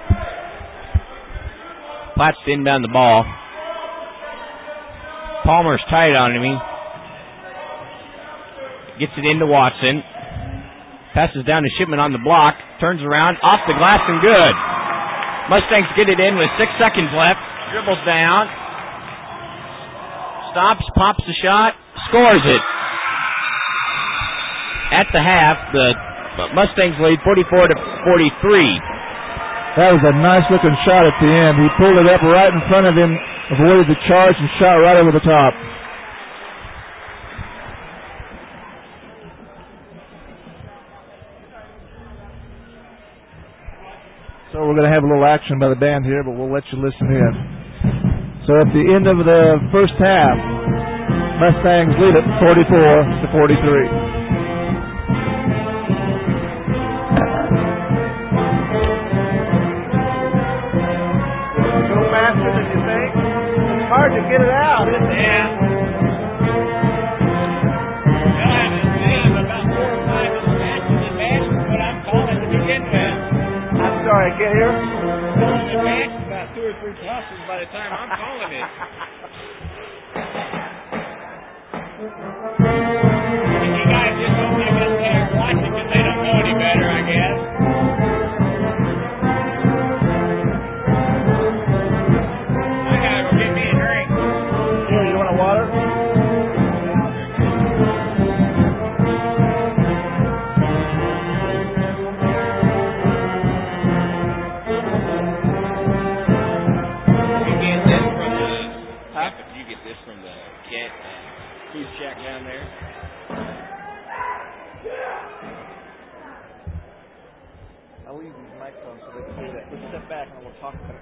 Platts to inbound the ball. Palmer's tight on him. Gets it into Watson. Passes down to Shipman on the block. Turns around, off the glass and good. Mustangs get it in with 6 seconds left. Dribbles down. Stops, pops the shot, scores it. At the half, the Mustangs lead 44-43. That was a nice looking shot at the end. He pulled it up right in front of him, avoided the charge, and shot right over the top. So we're going to have a little action by the band here, but we'll let you listen in. So at the end of the first half, Mustangs lead it 44-43. Hard to get it out, isn't it? Yeah. Well, I'm about 4 or 5 of the matches advanced from what I'm calling to begin with. I'm sorry, I can't hear. Advanced about 2 or 3 tosses by the time I'm calling it. And you guys just don't like us there watching because they don't know any better, I guess. Down there. I'll leave these microphones so they can do that. Let's step back and we'll talk about it.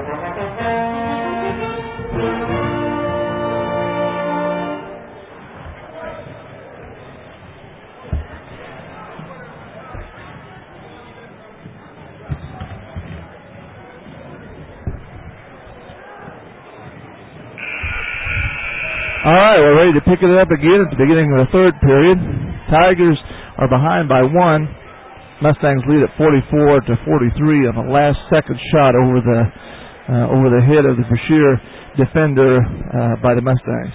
All right, we're ready to pick it up again at the beginning of the third period. Tigers are behind by 1. Mustangs lead at 44-43 on the last second shot over the head of the Brashear defender by the Mustangs.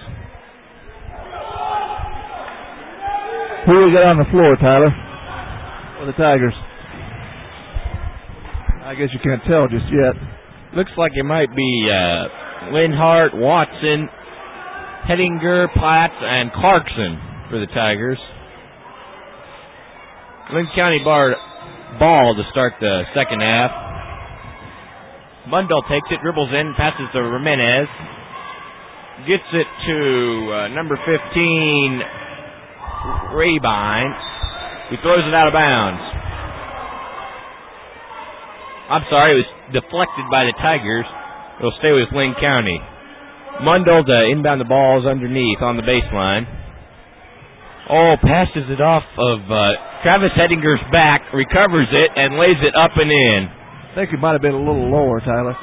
Who do we got on the floor, Tyler? For the Tigers? I guess you can't tell just yet. Looks like it might be Linhart, Watson, Hettinger, Platts, and Clarkson for the Tigers. Lynn County ball to start the second half. Mundell takes it, dribbles in, passes to Ramirez. Gets it to number 15, Rabine. He throws it out of bounds. I'm sorry, it was deflected by the Tigers. It'll stay with Lynn County. Mundell to inbound the balls underneath on the baseline. Passes it off of Travis Hettinger's back, recovers it, and lays it up and in. I think it might have been a little lower, Tyler.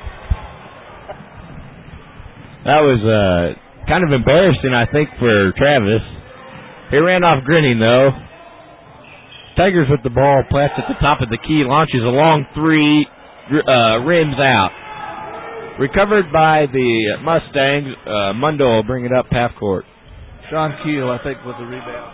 That was kind of embarrassing, I think, for Travis. He ran off grinning, though. Tigers with the ball. Platts at the top of the key, launches a long three, rims out. Recovered by the Mustangs. Mundell will bring it up half court. Sean Keel, I think, with the rebound.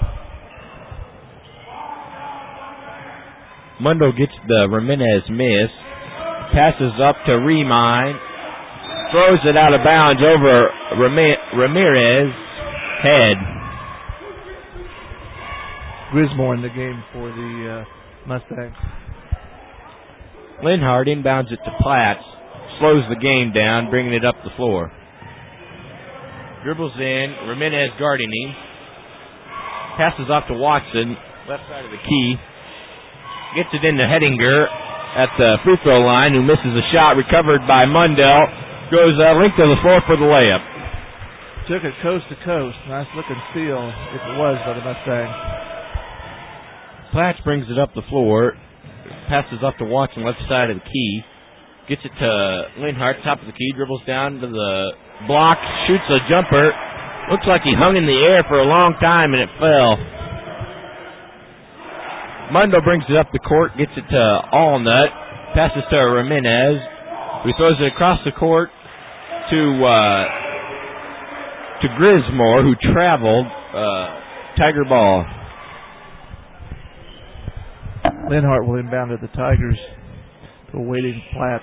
Mundell gets the Ramirez miss. Passes up to Remine. Throws it out of bounds over Ramirez's head. Grismore in the game for the Mustangs. Linhart inbounds it to Platts. Slows the game down, bringing it up the floor. Dribbles in, Ramirez guarding him. Passes off to Watson, left side of the key. Gets it into Hettinger at the free throw line, who misses a shot, recovered by Mundell. Goes length of the floor for the layup. Took it coast to coast. Nice looking steal, if it was, by the Mustangs. Platts brings it up the floor. Passes off to Watson, left side of the key. Gets it to Linhart, top of the key, dribbles down to the block, shoots a jumper. Looks like he hung in the air for a long time and it fell. Mundell brings it up the court, gets it to Allnut, passes to Ramirez, who throws it across the court to Grismore, who traveled. Tiger ball. Linhart will inbound at the Tigers. Awaiting Platts.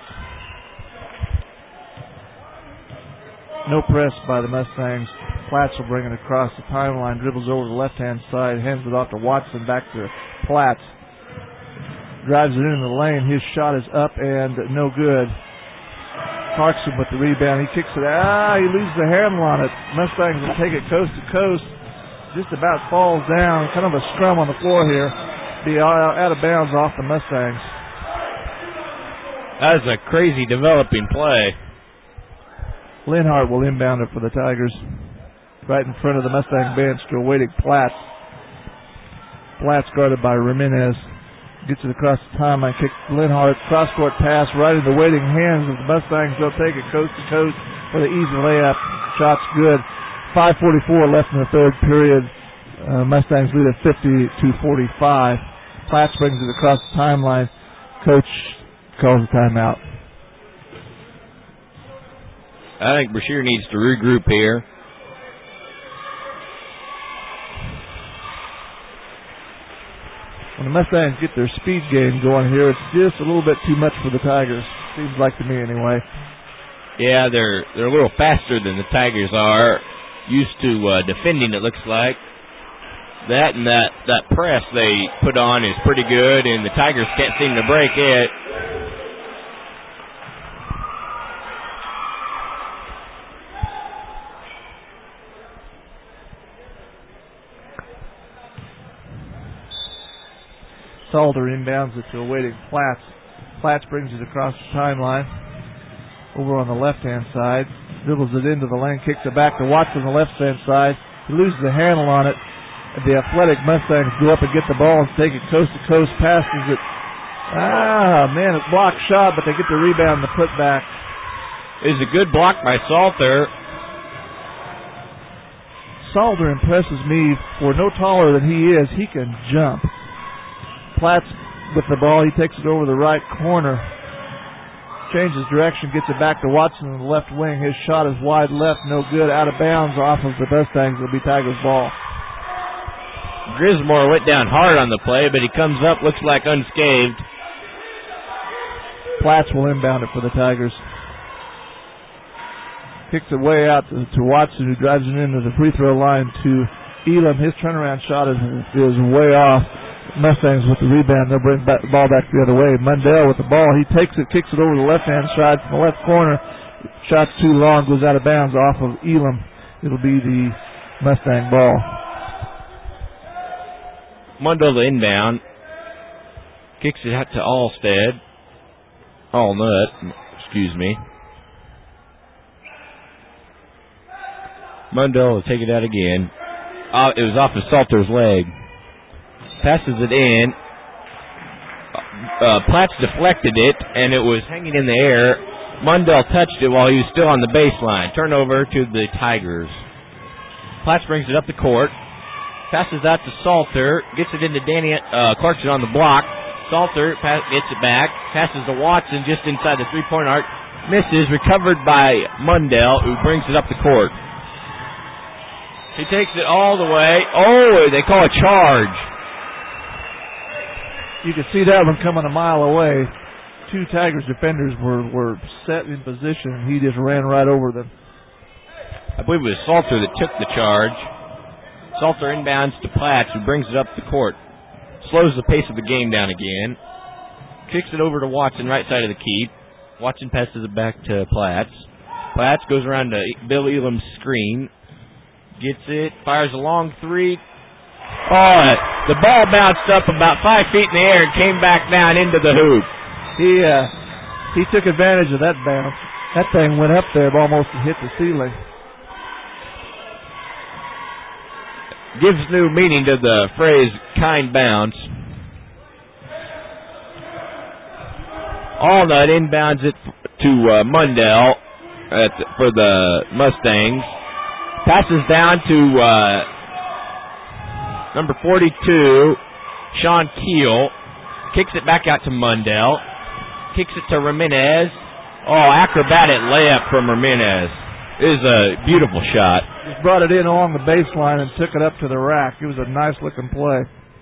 No press by the Mustangs. Platts will bring it across the timeline, dribbles over the left-hand side, hands it off to Watson, back to Platts. Drives it into the lane. His shot is up and no good. Clarkson with the rebound. He kicks it out. He loses the handle on it. Mustangs will take it coast to coast. Just about falls down. Kind of a scrum on the floor here. Be out of bounds off the Mustangs. That was a crazy developing play. Linhart will inbound it for the Tigers. Right in front of the Mustang bench to awaiting Platts. Platts guarded by Ramirez. Gets it across the timeline. Kick Linhart. Cross-court pass right in the waiting hands of the Mustangs. They'll take it coast to coast for the easy layup. Shot's good. 5:44 left in the third period. Mustangs lead at 50-45. Platts brings it across the timeline. Coach calls a timeout. I think Brashear needs to regroup here. When the Mustangs get their speed game going here, it's just a little bit too much for the Tigers. Seems like to me anyway. Yeah, they're a little faster than the Tigers are. Used to defending, it looks like. That and that press they put on is pretty good, and the Tigers can't seem to break it. Salter inbounds it to awaiting Platts. Platts brings it across the timeline. over on the left-hand side. Dribbles it into the lane, kicks it back to Watson on the left-hand side. He loses the handle on it. The athletic Mustangs go up and get the ball and take it coast to coast, passes it. Man, it's blocked shot, but they get the rebound and the putback. It was a good block by Salter. Salter impresses me. For no taller than he is, he can jump. Platts with the ball, he takes it over the right corner. Changes direction, gets it back to Watson on the left wing. His shot is wide left, no good, out of bounds off of the Mustangs. It'll be Tigers ball. Grismore went down hard on the play, but he comes up, looks like unscathed. Platts will inbound it for the Tigers. Kicks it way out to Watson, who drives it into the free throw line to Elam. His turnaround shot is way off. Mustangs with the rebound. They'll bring the ball back the other way. Mundell with the ball. He takes it, kicks it over the left-hand side from the left corner. Shot's too long, goes out of bounds off of Elam. It'll be the Mustang ball. Mundell to inbound. Kicks it out to Allnut. Excuse me. Mundell will take it out again. It was off of Salter's leg. Passes it in. Platts deflected it, and it was hanging in the air. Mundell touched it while he was still on the baseline. Turnover to the Tigers. Platts brings it up the court. Passes out to Salter. Gets it into Danny Clarkson on the block. Salter gets it back. Passes to Watson just inside the three-point arc. Misses. Recovered by Mundell, who brings it up the court. He takes it all the way. Oh, they call a charge. You could see that one coming a mile away. Two Tigers defenders were set in position, and he just ran right over them. I believe it was Salter that took the charge. Salter inbounds to Platts, who brings it up the court. Slows the pace of the game down again. Kicks it over to Watson, right side of the key. Watson passes it back to Platts. Platts goes around to Bill Elam's screen. Gets it, fires a long three. Oh, the ball bounced up about 5 feet in the air and came back down into the hoop. He took advantage of that bounce. That thing went up there, almost hit the ceiling. Gives new meaning to the phrase kind bounce. Allnut inbounds it to Mundell for the Mustangs. Passes down to number 42, Sean Keel. Kicks it back out to Mundell. Kicks it to Ramirez. Oh, acrobatic layup from Ramirez. It is a beautiful shot. Just brought it in along the baseline and took it up to the rack. It was a nice-looking play.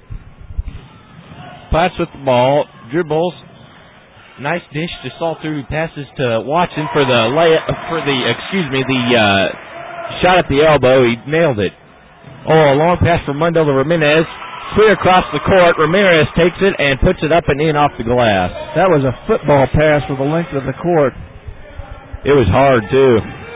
Platts with the ball. Dribbles. Nice dish to Salter, who passes to Watson for the layup, shot at the elbow. He nailed it. Oh, a long pass from Mundell to Ramirez. Clear across the court. Ramirez takes it and puts it up and in off the glass. That was a football pass for the length of the court. It was hard, too.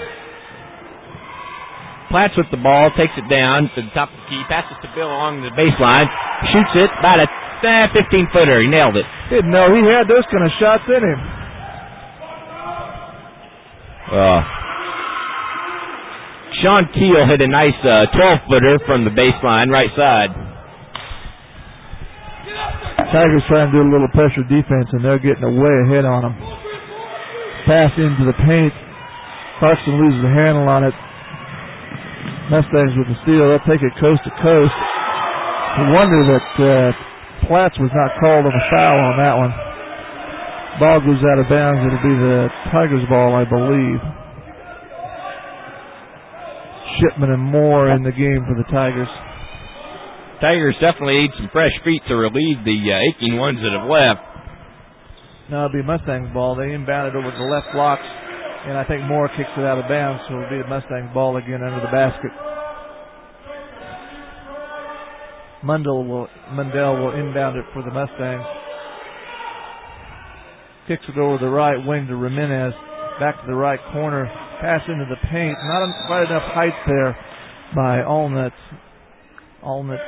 Platts with the ball, takes it down to the top of the key, passes to Bill along the baseline, shoots it, about a 15-footer. He nailed it. Didn't know he had those kind of shots in him. Sean Keel hit a nice 12-footer from the baseline, right side. Tigers trying to do a little pressure defense, and they're getting way ahead on them. Pass into the paint. Clarkson loses the handle on it. Mustangs with the steal. They'll take it coast to coast. I wonder that Platts was not called on a foul on that one. Ball goes out of bounds. It'll be the Tigers ball, I believe. Shipman and Moore in the game for the Tigers. Tigers definitely need some fresh feet to relieve the aching ones that have left. Now it'll be Mustang's ball. They inbounded over the left blocks, and I think Moore kicks it out of bounds, so it'll be the Mustang's ball again under the basket. Mundell will inbound it for the Mustangs. Kicks it over the right wing to Ramirez. Back to the right corner. Pass into the paint. Not quite enough height there by Allnut. Allnut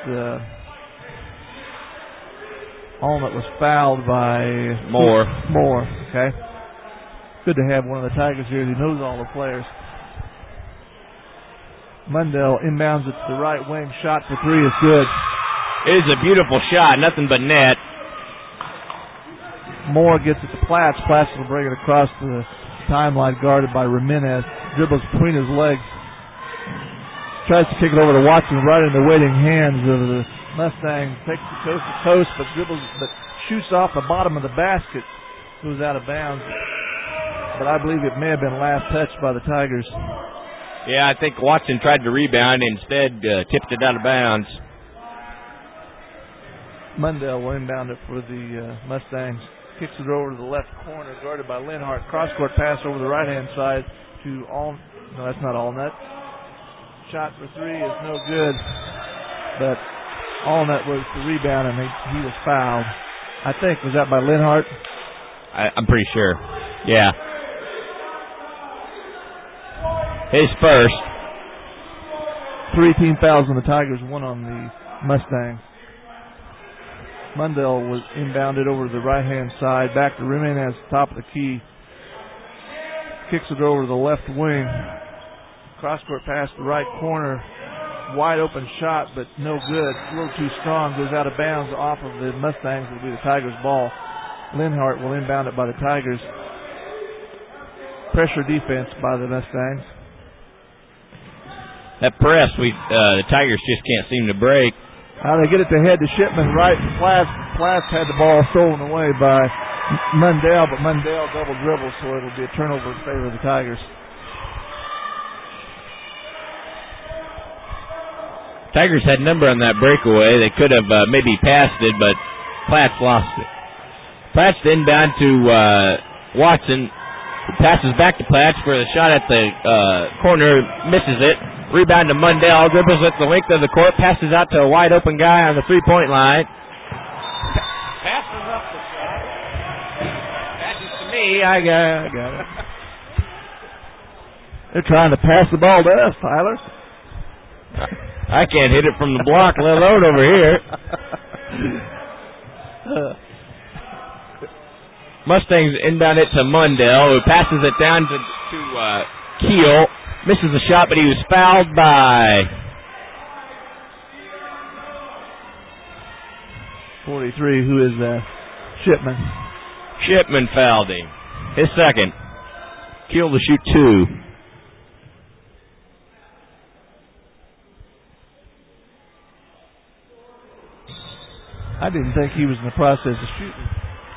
was fouled by Moore. Okay. good to have one of the Tigers here who knows all the players. Mundell inbounds it to the right wing. Shot for three is good. It is a beautiful shot, nothing but net. Moore gets it to Platts. Platts will bring it across the timeline, guarded by Ramirez. Dribbles between his legs. Tries to kick it over to Watson, right in the waiting hands of the Mustangs. Takes it coast to coast, but shoots off the bottom of the basket. Goes out of bounds. But I believe it may have been last touched by the Tigers. Yeah, I think Watson tried to rebound, instead tipped it out of bounds. Mundell will inbound it for the Mustangs. Kicks it over to the left corner, guarded by Linhart. Cross-court pass over the right-hand side to no, that's not Allnut. Shot for three is no good, but Allnut was the rebound, and he was fouled. I think, was that by Linhart? I'm pretty sure. Yeah. His first. 3 team fouls on the Tigers, 1 on the Mustangs. Mundell was inbounded over to the right-hand side. Back to Jimenez, top of the key. Kicks it over to the left wing. Cross-court pass to the right corner. Wide open shot, but no good. A little too strong. Goes out of bounds off of the Mustangs. It'll be the Tigers' ball. Linhart will inbound it by the Tigers. Pressure defense by the Mustangs. That press, the Tigers just can't seem to break. They get it to head to Shipman, right? Platts had the ball stolen away by Mundell, but Mundell double dribbles, so it'll be a turnover in favor of the Tigers. Tigers had number on that breakaway. They could have maybe passed it, but Platts lost it. Platts inbound to Watson. Passes back to Platts for the shot at the corner. Misses it. Rebound to Mundell. Dribbles at the length of the court. Passes out to a wide open guy on the 3-point line. Passes up the shot. Passes to me. I got it. They're trying to pass the ball to us, Tyler. I can't hit it from the block, let alone over here. Mustangs inbound it to Mundell, who passes it down to Keel. Misses the shot, but he was fouled by 43, who is Shipman. Shipman fouled him. His second. Keel to shoot 2. I didn't think he was in the process of shooting.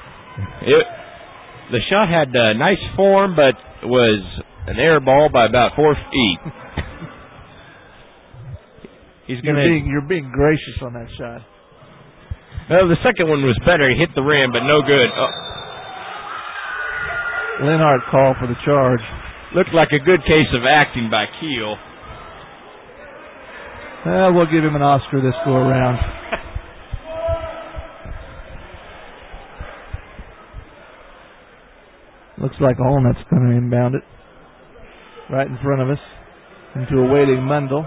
The shot had nice form, but was an air ball by about 4 feet. You're being gracious on that shot. Well, the second one was better. He hit the rim, but no good. Linhart called for the charge. Looked like a good case of acting by Keel. We'll give him an Oscar this go around. Looks like Allnut's going to inbound it. Right in front of us. Into a waiting Mundell.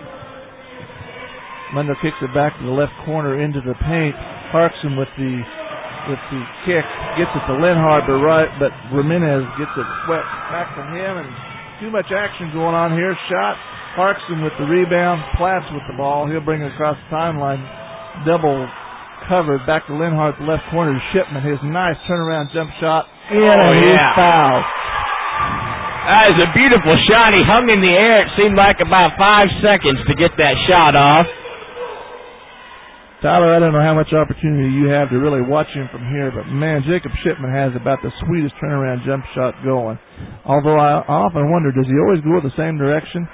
Mundell kicks it back to the left corner into the paint. Harkson with the kick. Gets it to Linhart, but Ramirez gets it swept back from him. And too much action going on here. Shot. Harkson with the rebound. Platts with the ball. He'll bring it across the timeline. Double covered. Back to Linhart, the left corner to Shipman. His nice turnaround jump shot. He's fouled. That is a beautiful shot. He hung in the air. It seemed like about 5 seconds to get that shot off. Tyler, I don't know how much opportunity you have to really watch him from here, but man, Jacob Shipman has about the sweetest turnaround jump shot going. Although I often wonder, does he always go the same direction?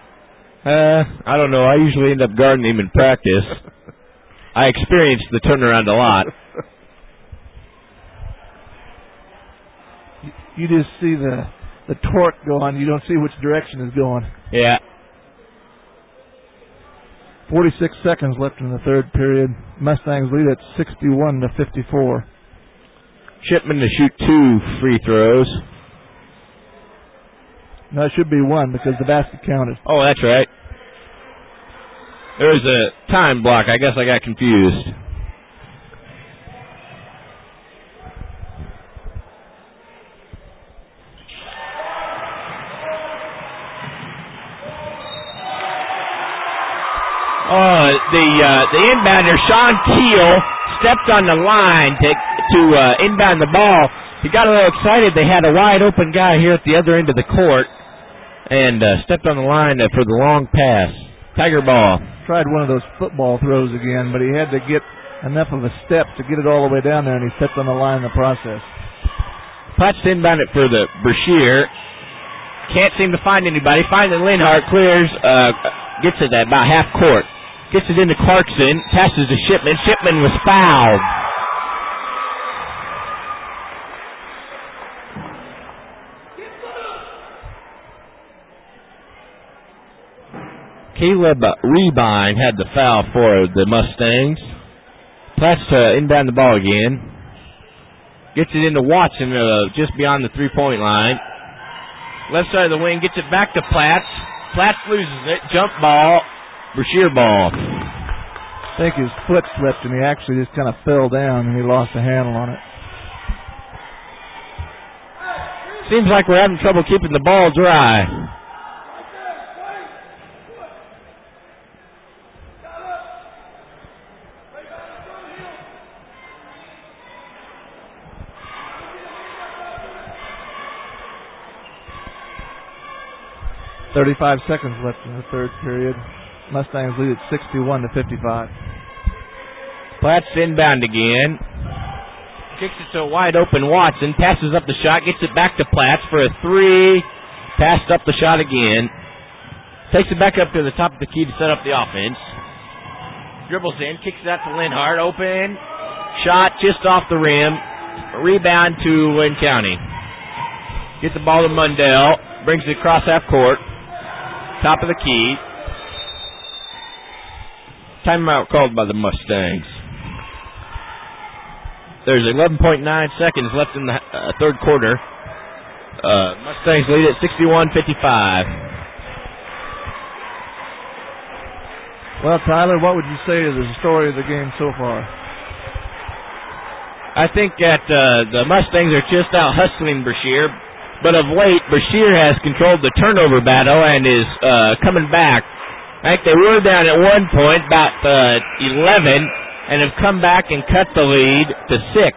I don't know. I usually end up guarding him in practice. I experienced the turnaround a lot. You just see the torque going. You don't see which direction it's going. Yeah. 46 seconds left in the third period. Mustangs lead at 61-54. Shipman to shoot 2 free throws. No, it should be 1 because the basket counted. Oh, that's right. There was a time block. I guess I got confused. The inbounder, Sean Keel, stepped on the line to inbound the ball. He got a little excited. They had a wide open guy here at the other end of the court and stepped on the line for the long pass. Tiger ball. Tried one of those football throws again, but he had to get enough of a step to get it all the way down there, and he stepped on the line in the process. Platts inbound it for the Brashear. Can't seem to find anybody. Finally, Linhart clears, gets it at about half court. Gets it into Clarkson, passes to Shipman. Shipman was fouled. Caleb Rebine had the foul for the Mustangs. Platts inbound the ball again. Gets it into Watson just beyond the three-point line. Left side of the wing, gets it back to Platts. Platts loses it. Jump ball. Brashear ball. I think his foot slipped and he actually just kind of fell down and he lost the handle on it. Seems like we're having trouble keeping the ball dry. .35 seconds left in the third period. Mustangs lead at 61-55. Platts inbound again. Kicks it to a wide open Watson. Passes up the shot. Gets it back to Platts for a three. Passed up the shot again. Takes it back up to the top of the key to set up the offense. Dribbles in. Kicks it out to Linhart. Open. Shot just off the rim. Rebound to Lynn County. Gets the ball to Mundell. Brings it across half court. Top of the key. Timeout called by the Mustangs. There's 11.9 seconds left in the third quarter. Mustangs lead at 61-55. Well, Tyler, what would you say is the story of the game so far? I think that the Mustangs are just out hustling Brashear, but of late, Brashear has controlled the turnover battle and is coming back. I think they were down at one point, about 11, and have come back and cut the lead to 6.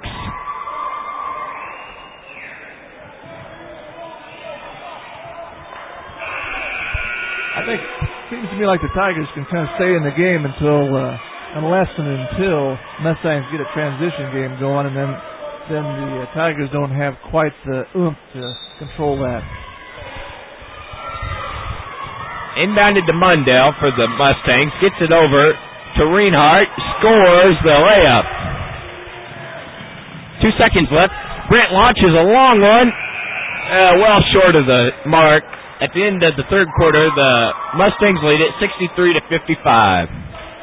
I think it seems to me like the Tigers can kind of stay in the game unless and until Mustangs get a transition game going, and then the Tigers don't have quite the oomph to control that. Inbounded to Mundell for the Mustangs. Gets it over to Reinhardt. Scores the layup. 2 seconds left. Brent launches a long one. Well short of the mark. At the end of the third quarter, the Mustangs lead it 63-55.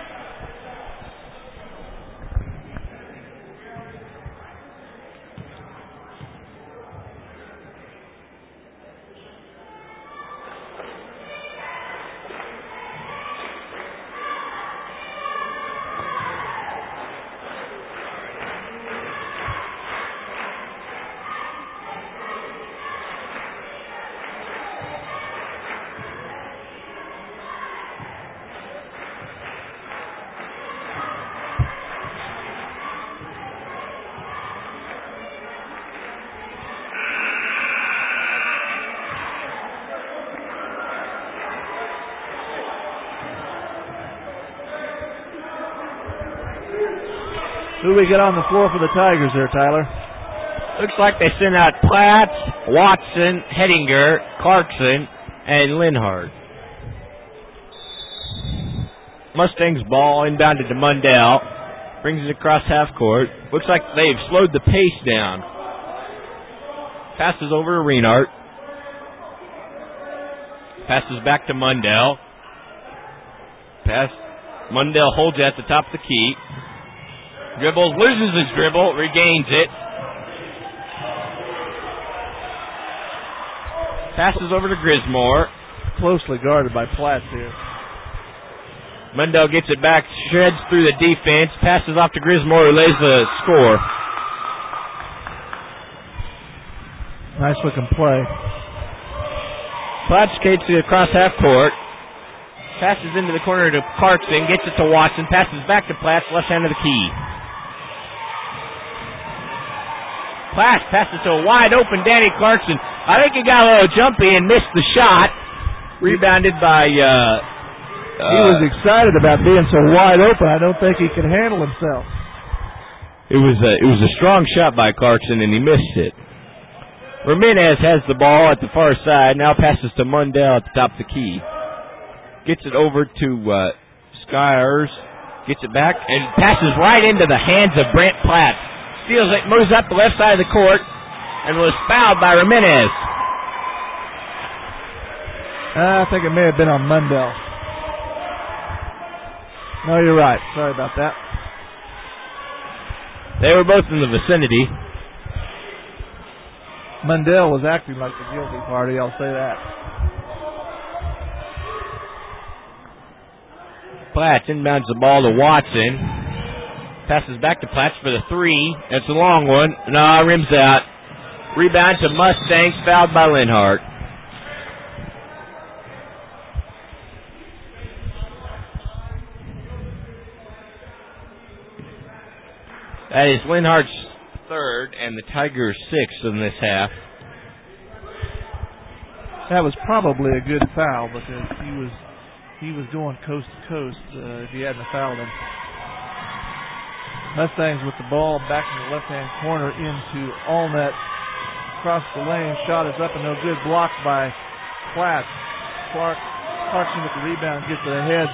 Who do we get on the floor for the Tigers there, Tyler? Looks like they sent out Platts, Watson, Hettinger, Clarkson, and Linhart. Mustangs ball inbounded to Mundell. Brings it across half court. Looks like they've slowed the pace down. Passes over to Reinhardt. Passes back to Mundell. Mundell holds it at the top of the key. Dribbles, loses his dribble, regains it. Passes over to Grismore. Closely guarded by Platts here. Mundell gets it back, shreds through the defense, passes off to Grismore, who lays the score. Nice looking play. Platts skates it across half court. Passes into the corner to Clarkson, gets it to Watson, passes back to Platts, left hand of the key. Platts passes to a wide open Danny Clarkson. I think he got a little jumpy and missed the shot. Rebounded by... he was excited about being so wide open. I don't think he could handle himself. It was a strong shot by Clarkson, and he missed it. Ramirez has the ball at the far side. Now passes to Mundell at the top of the key. Gets it over to Skyers. Gets it back and passes right into the hands of Brent Platt. Steals it, moves up the left side of the court, and was fouled by Ramirez. I think it may have been on Mundell. No, you're right. Sorry about that. They were both in the vicinity. Mundell was acting like the guilty party, I'll say that. Platts inbounds the ball to Watson. Passes back to Platts for the three. That's a long one. No, rims out. Rebound to Mustangs, fouled by Linhart. That is Linhart's third and the Tigers' sixth in this half. That was probably a good foul because he was going coast to coast if he hadn't fouled him. Mustangs with the ball back in the left-hand corner into Allnet. Across the lane, shot is up and no good. Blocked by Platt. Clarkson with the rebound gets ahead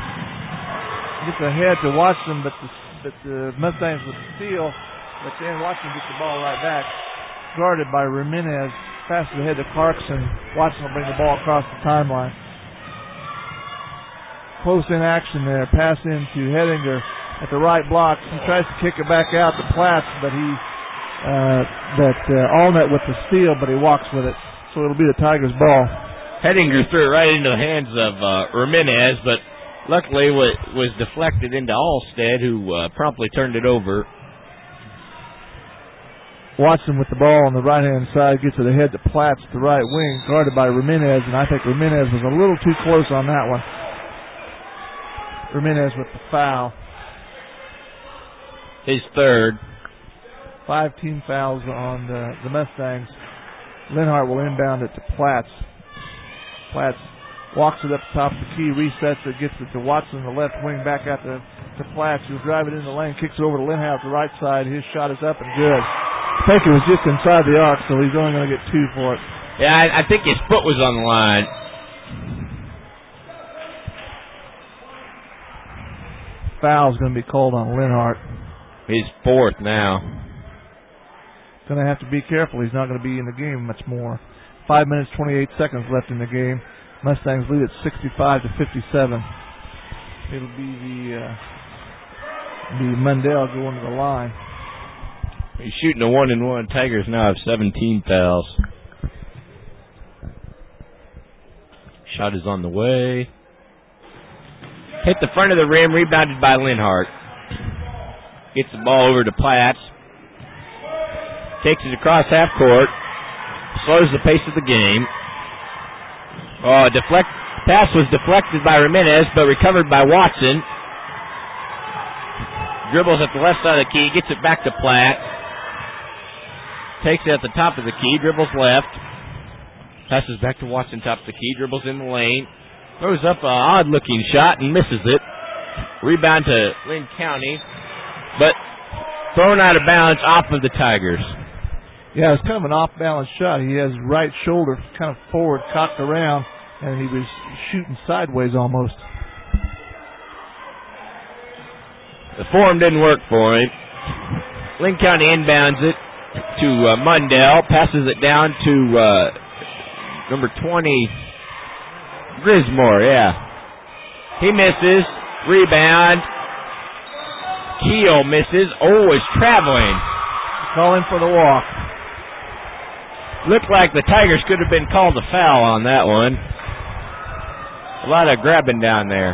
to Watson, but the Mustangs with the steal. But then Watson gets the ball right back, guarded by Ramirez. Passes ahead to Clarkson. Watson will bring the ball across the timeline. Close in action there. Pass into Hedinger at the right block. He tries to kick it back out to Platts, but Allnet with the steal, but he walks with it. So it'll be the Tigers' ball. Hedinger threw it right into the hands of Ramirez, but luckily was deflected into Alstead, who promptly turned it over. Watson with the ball on the right-hand side gets it ahead to Platts, the right wing, guarded by Ramirez, and I think Ramirez was a little too close on that one. Ramirez with the foul. His third. 5 team fouls on the Mustangs. Linhart will inbound it to Platts. Platts walks it up top of the key, resets it, gets it to Watson, the left wing, back out to Platts, who'll drive it into the lane, kicks it over to Linhart at the right side. His shot is up and good. I think it was just inside the arc, so he's only going to get 2 for it. Yeah, I think his foot was on the line. Foul's going to be called on Linhart. His fourth now. Going to have to be careful. He's not going to be in the game much more. 5 minutes, 28 seconds left in the game. Mustangs lead at 65-57. It'll be the Mundell going to the line. He's shooting a 1-and-1. Tigers now have 17 fouls. Shot is on the way. Hit the front of the rim, rebounded by Linhart. Gets the ball over to Platts. Takes it across half court. Slows the pace of the game. Pass was deflected by Ramirez, but recovered by Watson. Dribbles at the left side of the key, gets it back to Platt. Takes it at the top of the key, dribbles left. Passes back to Watson, top of the key, dribbles in the lane. Throws up an odd-looking shot and misses it. Rebound to Lynn County, but thrown out of bounds off of the Tigers. Yeah, it's kind of an off-balance shot. He has right shoulder kind of forward, cocked around, and he was shooting sideways almost. The form didn't work for him. Lynn County inbounds it to Mundell, passes it down to number 20, Grismore, yeah. He misses. Rebound. Keel misses. Oh, is traveling. Calling for the walk. Looked like the Tigers could have been called a foul on that one. A lot of grabbing down there.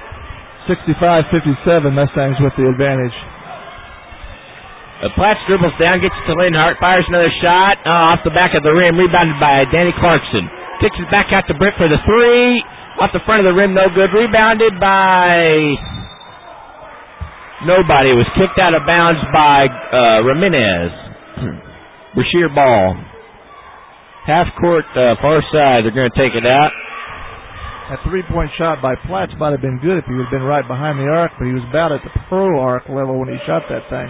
65-57, Mustangs with the advantage. Platts dribbles down, gets it to Linhart, fires another shot off the back of the rim, rebounded by Danny Clarkson. Kicks it back out to Britt for the three. Off the front of the rim, no good. Rebounded by nobody. It was kicked out of bounds by Ramirez. Brashear ball. Half court, far side. They're going to take it out. That three-point shot by Platts might have been good if he would have been right behind the arc, but he was about at the pro arc level when he shot that thing.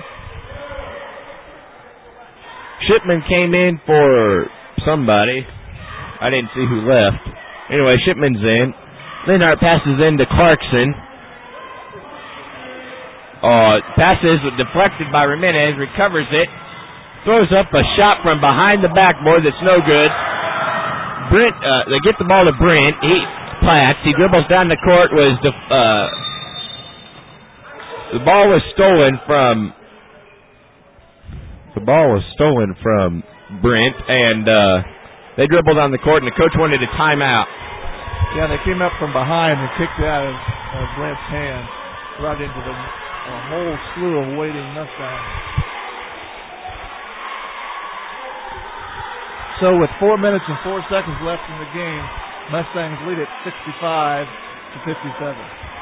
Shipman came in for somebody. I didn't see who left. Anyway, Shipman's in. Linhart passes in to Clarkson. Passes deflected by Ramirez, recovers it, throws up a shot from behind the backboard that's no good. Brent, they get the ball to Brent. Platts. He dribbles down the court. The ball was stolen from. The ball was stolen from Brent, and they dribbled on the court, and the coach wanted a timeout. Yeah, they came up from behind and kicked it out of Brent's hand right into the whole slew of waiting Mustangs. So with 4 minutes and 4 seconds left in the game, Mustangs lead it 65-57.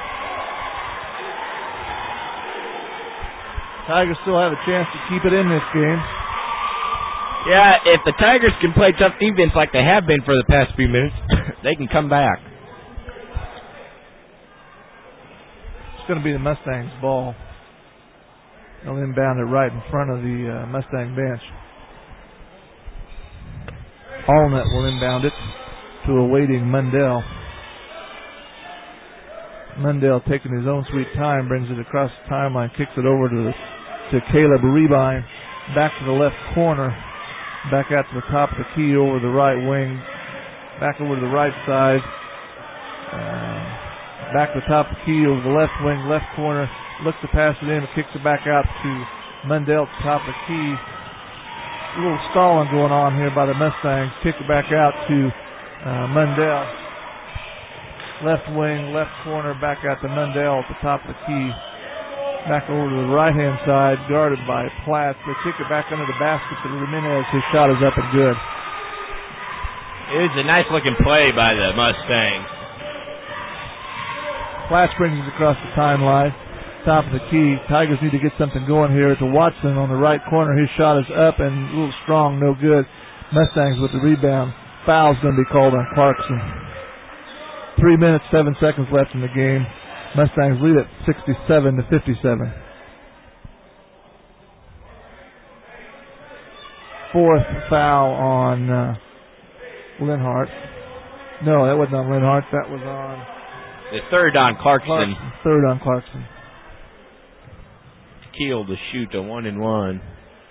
Tigers still have a chance to keep it in this game. Yeah, if the Tigers can play tough defense like they have been for the past few minutes, they can come back. It's going to be the Mustangs' ball. They'll inbound it right in front of the Mustang bench. Allnet will inbound it to a waiting Mundell. Mundell, taking his own sweet time, brings it across the timeline, kicks it over to Caleb Rebine, back to the left corner, back out to the top of the key over the right wing, back over to the right side, back to the top of the key over the left wing, left corner, looks to pass it in, kicks it back out to Mundell at the top of the key. A little stalling going on here by the Mustangs. Kick it back out to Mundell. Left wing, left corner, back out to Mundell at the top of the key. Back over to the right-hand side, guarded by Platts. They kick it back under the basket to Ramirez. His shot is up and good. It was a nice-looking play by the Mustangs. Platts brings it across the timeline. Top of the key. Tigers need to get something going here to Watson on the right corner. His shot is up and a little strong, no good. Mustangs with the rebound. Foul's going to be called on Clarkson. 3 minutes, 7 seconds left in the game. Mustangs lead it 67-57. Fourth foul on Linhart. No, that wasn't on Linhart. That was on... The third on Clarkson. Third on Clarkson. Keel to shoot a 1-and-1.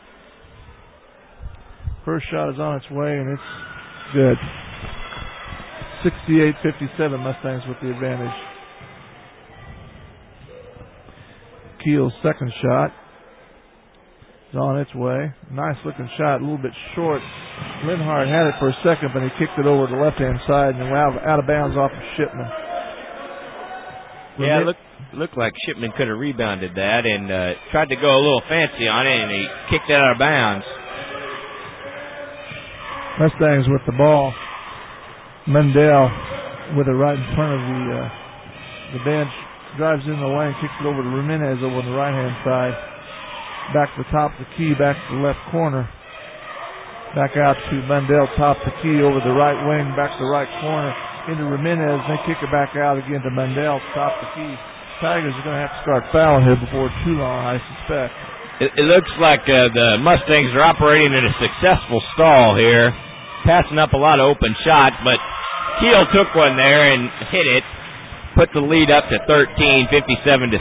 First shot is on its way, and it's good. 68-57, Mustangs with the advantage. Keel's second shot is on its way. Nice looking shot, a little bit short. Linhart had it for a second, but he kicked it over to the left-hand side and out of bounds off of Shipman. Yeah, looked like Shipman could have rebounded that and tried to go a little fancy on it, and he kicked it out of bounds. Mustangs with the ball. Mundell with it right in front of the bench. Drives in the lane, kicks it over to Ramirez over on the right-hand side. Back to the top of the key, back to the left corner. Back out to Mundell, top of the key, over the right wing, back to the right corner. Into Ramirez, and they kick it back out again to Mundell, top of the key. Tigers are going to have to start fouling here before too long, I suspect. It looks like the Mustangs are operating in a successful stall here, passing up a lot of open shots, but Keel took one there and hit it, put the lead up to 13, 57-70.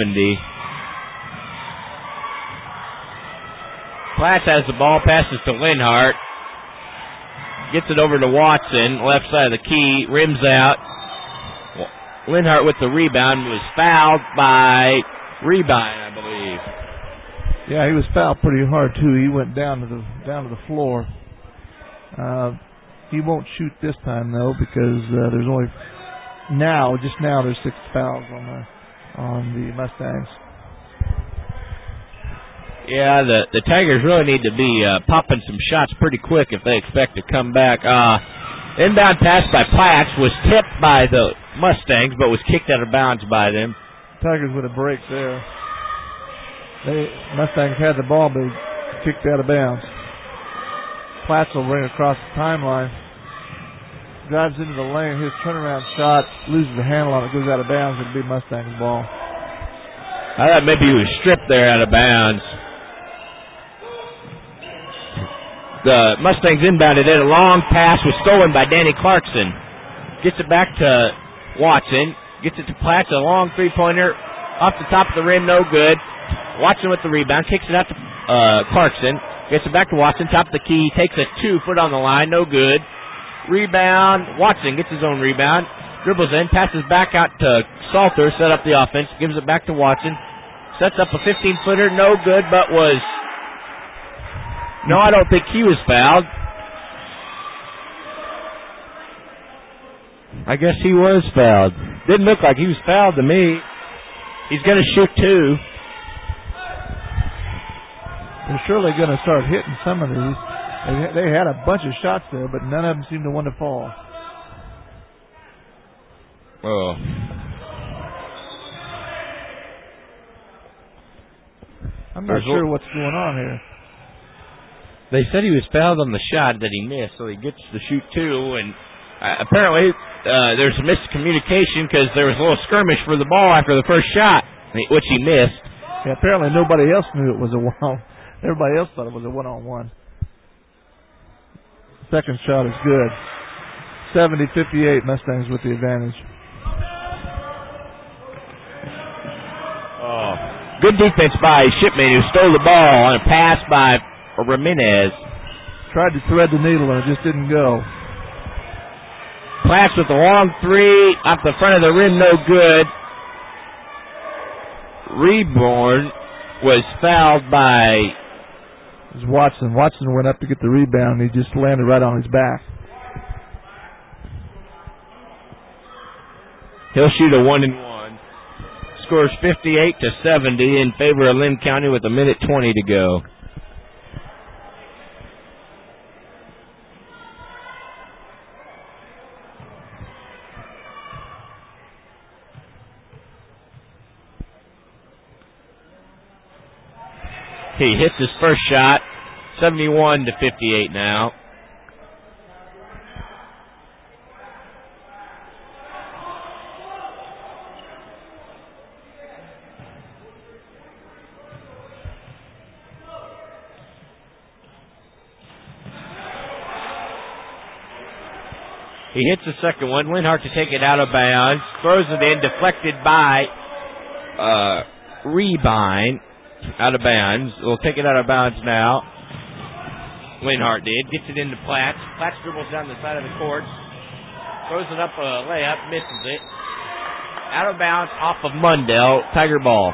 Platts has the ball, passes to Linhart. Gets it over to Watson, left side of the key, rims out. Linhart with the rebound was fouled by Rebine, I believe. Yeah, he was fouled pretty hard too. He went down to the floor. He won't shoot this time though because there's only just now there's 6 fouls on the Mustangs. Yeah, the Tigers really need to be popping some shots pretty quick if they expect to come back. Inbound pass by Platts was tipped by the Mustangs, but was kicked out of bounds by them. Tigers with a break there. Mustangs had the ball, but kicked out of bounds. Platts will bring across the timeline. Drives into the lane. His turnaround shot loses the handle on it. Goes out of bounds. It'll be Mustang's ball. I thought maybe he was stripped there out of bounds. The Mustangs inbounded it. A long pass was stolen by Danny Clarkson. Gets it back to Watson. Gets it to Platts. A long three-pointer off the top of the rim. No good. Watson with the rebound. Kicks it out to Clarkson. Gets it back to Watson. Top of the key. Takes a 2-foot on the line. No good. Rebound. Watson gets his own rebound. Dribbles in. Passes back out to Salter. Set up the offense. Gives it back to Watson. Sets up a 15-footer. No good, but was... No, I don't think he was fouled. I guess he was fouled. Didn't look like he was fouled to me. He's going to shoot 2. They're surely going to start hitting some of these. They had a bunch of shots there, but none of them seemed to want to fall. Oh. I'm not sure what's going on here. They said he was fouled on the shot that he missed, so he gets to shoot 2, and apparently there's a miscommunication because there was a little skirmish for the ball after the first shot, which he missed. Yeah, apparently nobody else knew it was a one. Everybody else thought it was a one-on-one. Second shot is good. 70-58, Mustangs with the advantage. Oh, good defense by Shipman, who stole the ball on a pass by Ramirez. Tried to thread the needle and it just didn't go. Platts with the long 3 off the front of the rim, no good. Reborn was fouled by... It was Watson. Watson went up to get the rebound and he just landed right on his back. He'll shoot a 1-and-1. Scores 58-70 in favor of Lynn County with 1:20 to go. He hits his first shot, 71-58 now. He hits the second one. Linhart to take it out of bounds. Throws it in, deflected by Rebine. Out of bounds. We'll take it out of bounds now. Linhart did. Gets it into Platts. Platts dribbles down the side of the court. Throws it up a layup. Misses it. Out of bounds off of Mundell. Tiger ball.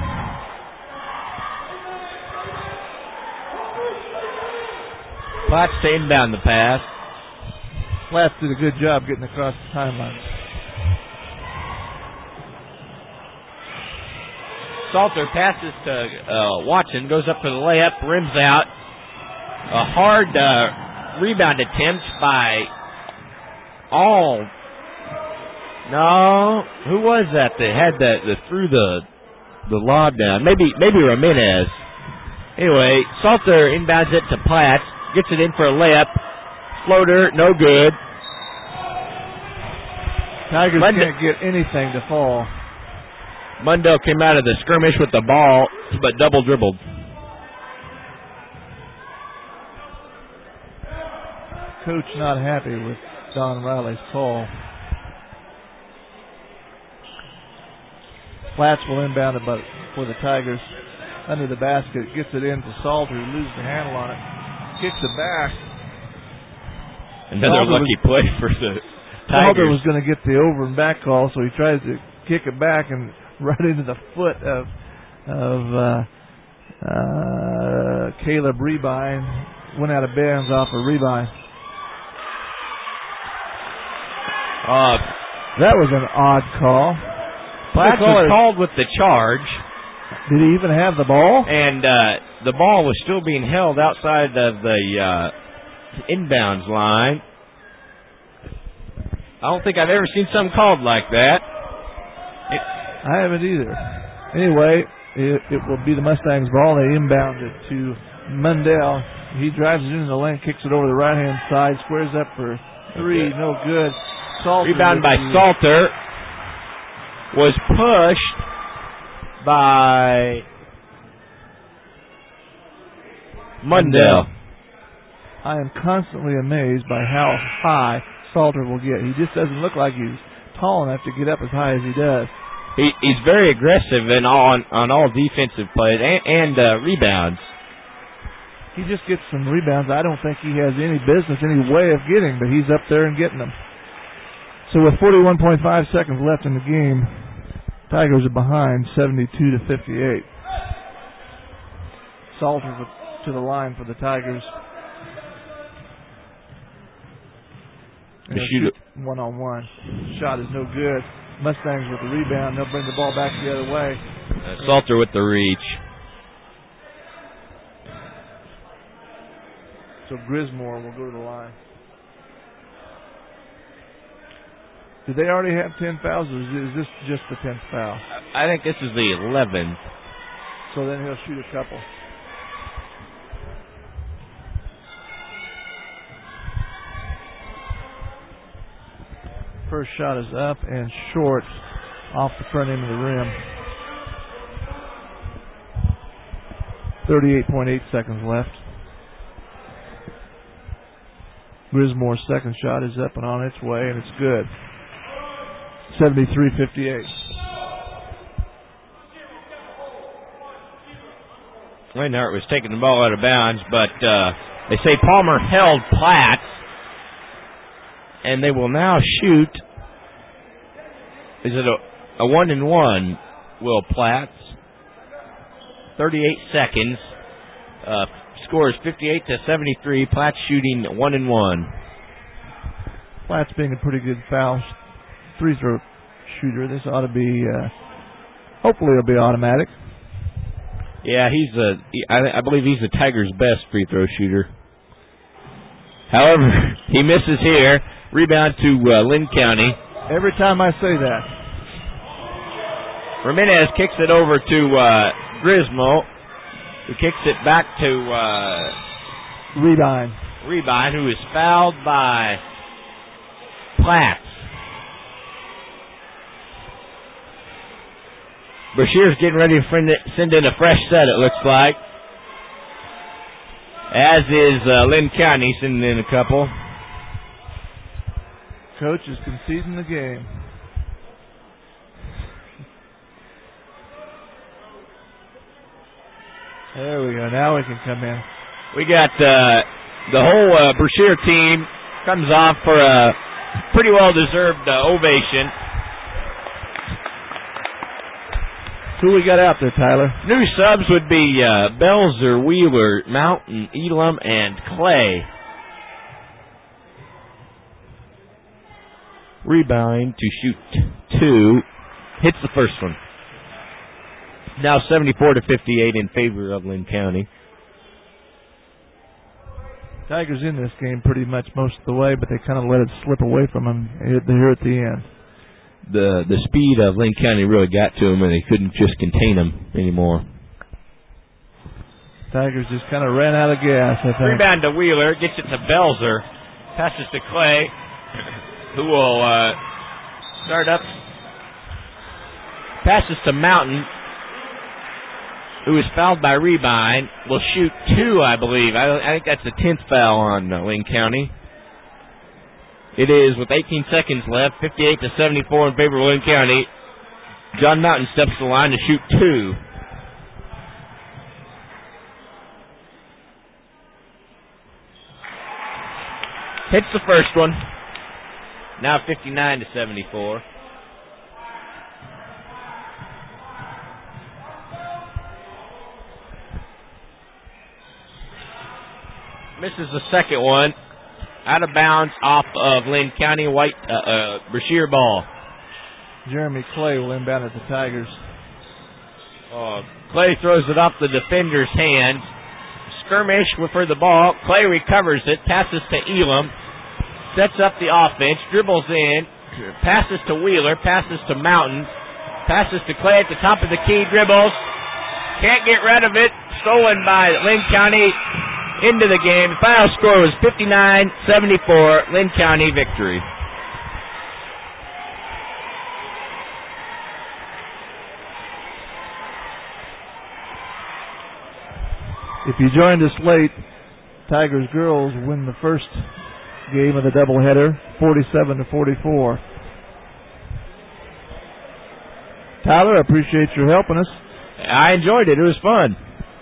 Platts to inbound the pass. Platts did a good job getting across the timeline. Salter passes to Watson, goes up for the layup, rims out. A hard rebound attempt by All. No, who was that had that threw the lob down? Maybe Ramirez. Anyway, Salter inbounds it to Platts, gets it in for a layup. Floater, no good. Tigers can't get anything to fall. Mundell came out of the skirmish with the ball, but double dribbled. Coach not happy with Don Riley's call. Platts will inbound it for the Tigers under the basket. Gets it in to Salter, who loses the handle on it. Kicks it back. Another lucky play for the Tigers. Salter was going to get the over and back call, so he tries to kick it back and right into the foot of Caleb Rebine. Went out of bounds off of Rebine. That was an odd call. Platts was called with the charge. Did he even have the ball? And the ball was still being held outside of the inbounds line. I don't think I've ever seen something called like that. I haven't either. Anyway, it will be the Mustangs' ball. They inbound it to Mundell. He drives it into the lane, kicks it over the right-hand side, squares up for three. No good. Salter Rebound by Salter. Was pushed by Mundell. I am constantly amazed by how high Salter will get. He just doesn't look like he's tall enough to get up as high as he does. He's very aggressive on all defensive plays and rebounds. He just gets some rebounds I don't think he has any business, any way of getting, but he's up there and getting them. So with 41.5 seconds left in the game, Tigers are behind 72-58. Salter to the line for the Tigers. The shooter. One-on-one. Shot is no good. Mustangs with the rebound. They'll bring the ball back the other way. Salter with the reach. So Grismore will go to the line. Did they already have 10 fouls, or is this just the 10th foul? I think this is the 11th. So then he'll shoot a couple. First shot is up and short off the front end of the rim. 38.8 seconds left. Grismore's second shot is up and on its way, and it's good. 73-58. Wainhart was taking the ball out of bounds, but they say Palmer held Platts, and they will now shoot. Is it a 1-and-1, Will Platts? 38 seconds. Score is 58-73. Platts shooting 1-and-1. Platts being a pretty good foul free throw shooter. This ought to be, hopefully it'll be automatic. Yeah, I believe he's the Tigers' best free throw shooter. However, he misses here. Rebound to Lynn County. Every time I say that. Ramirez kicks it over to Grismo, who kicks it back to Rebine, who is fouled by Platts. Brashear's getting ready to send in a fresh set, it looks like. As is Lynn County sending in a couple. Coach is conceding the game. There we go. Now we can come in. We got the whole Brashear team comes off for a pretty well-deserved ovation. Who we got out there, Tyler? New subs would be Belzer, Wheeler, Mountain, Elam, and Clay. Rebound to shoot 2. Hits the first one. Now 74-58 in favor of Lynn County. Tigers in this game pretty much most of the way, but they kind of let it slip away from them here at the end. The speed of Lynn County really got to them, and they couldn't just contain them anymore. Tigers just kind of ran out of gas, I think. Rebound to Wheeler, gets it to Belzer, passes to Clay, who will start up. Passes to Mountain, who is fouled by Rebine, will shoot 2, I believe. I think that's the 10th foul on Lynn County. It is with 18 seconds left, 58-74 in favor of Lynn County. John Mountain steps to the line to shoot 2. Hits the first one. Now 59-74. Misses the second one. Out of bounds off of Lynn County. White Brashear ball. Jeremy Clay will inbound at the Tigers. Clay throws it off the defender's hands. Skirmish for the ball. Clay recovers it. Passes to Elam. Sets up the offense. Dribbles in. Passes to Wheeler. Passes to Mountain. Passes to Clay at the top of the key. Dribbles. Can't get rid of it. Stolen by Lynn County into the game. The final score was 59-74. Lynn County victory. If you joined us late, Tigers girls win the first game of the doubleheader, 47-44. Tyler, I appreciate your helping us. I enjoyed it. It was fun.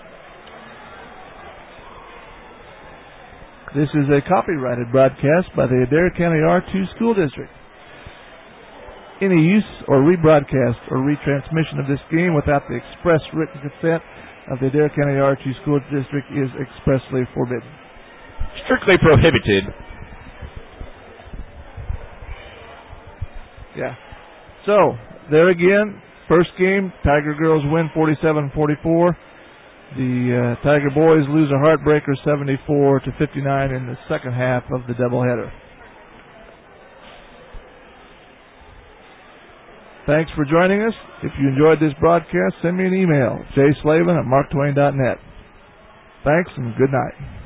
This is a copyrighted broadcast by the Adair County R2 School District. Any use or rebroadcast or retransmission of this game without the express written consent of the Adair County R2 School District is expressly forbidden. Strictly prohibited. Yeah. So, there again, first game, Tiger girls win 47-44. The Tiger boys lose a heartbreaker 74-59 in the second half of the doubleheader. Thanks for joining us. If you enjoyed this broadcast, send me an email, jslavin@marktwain.net. Thanks and good night.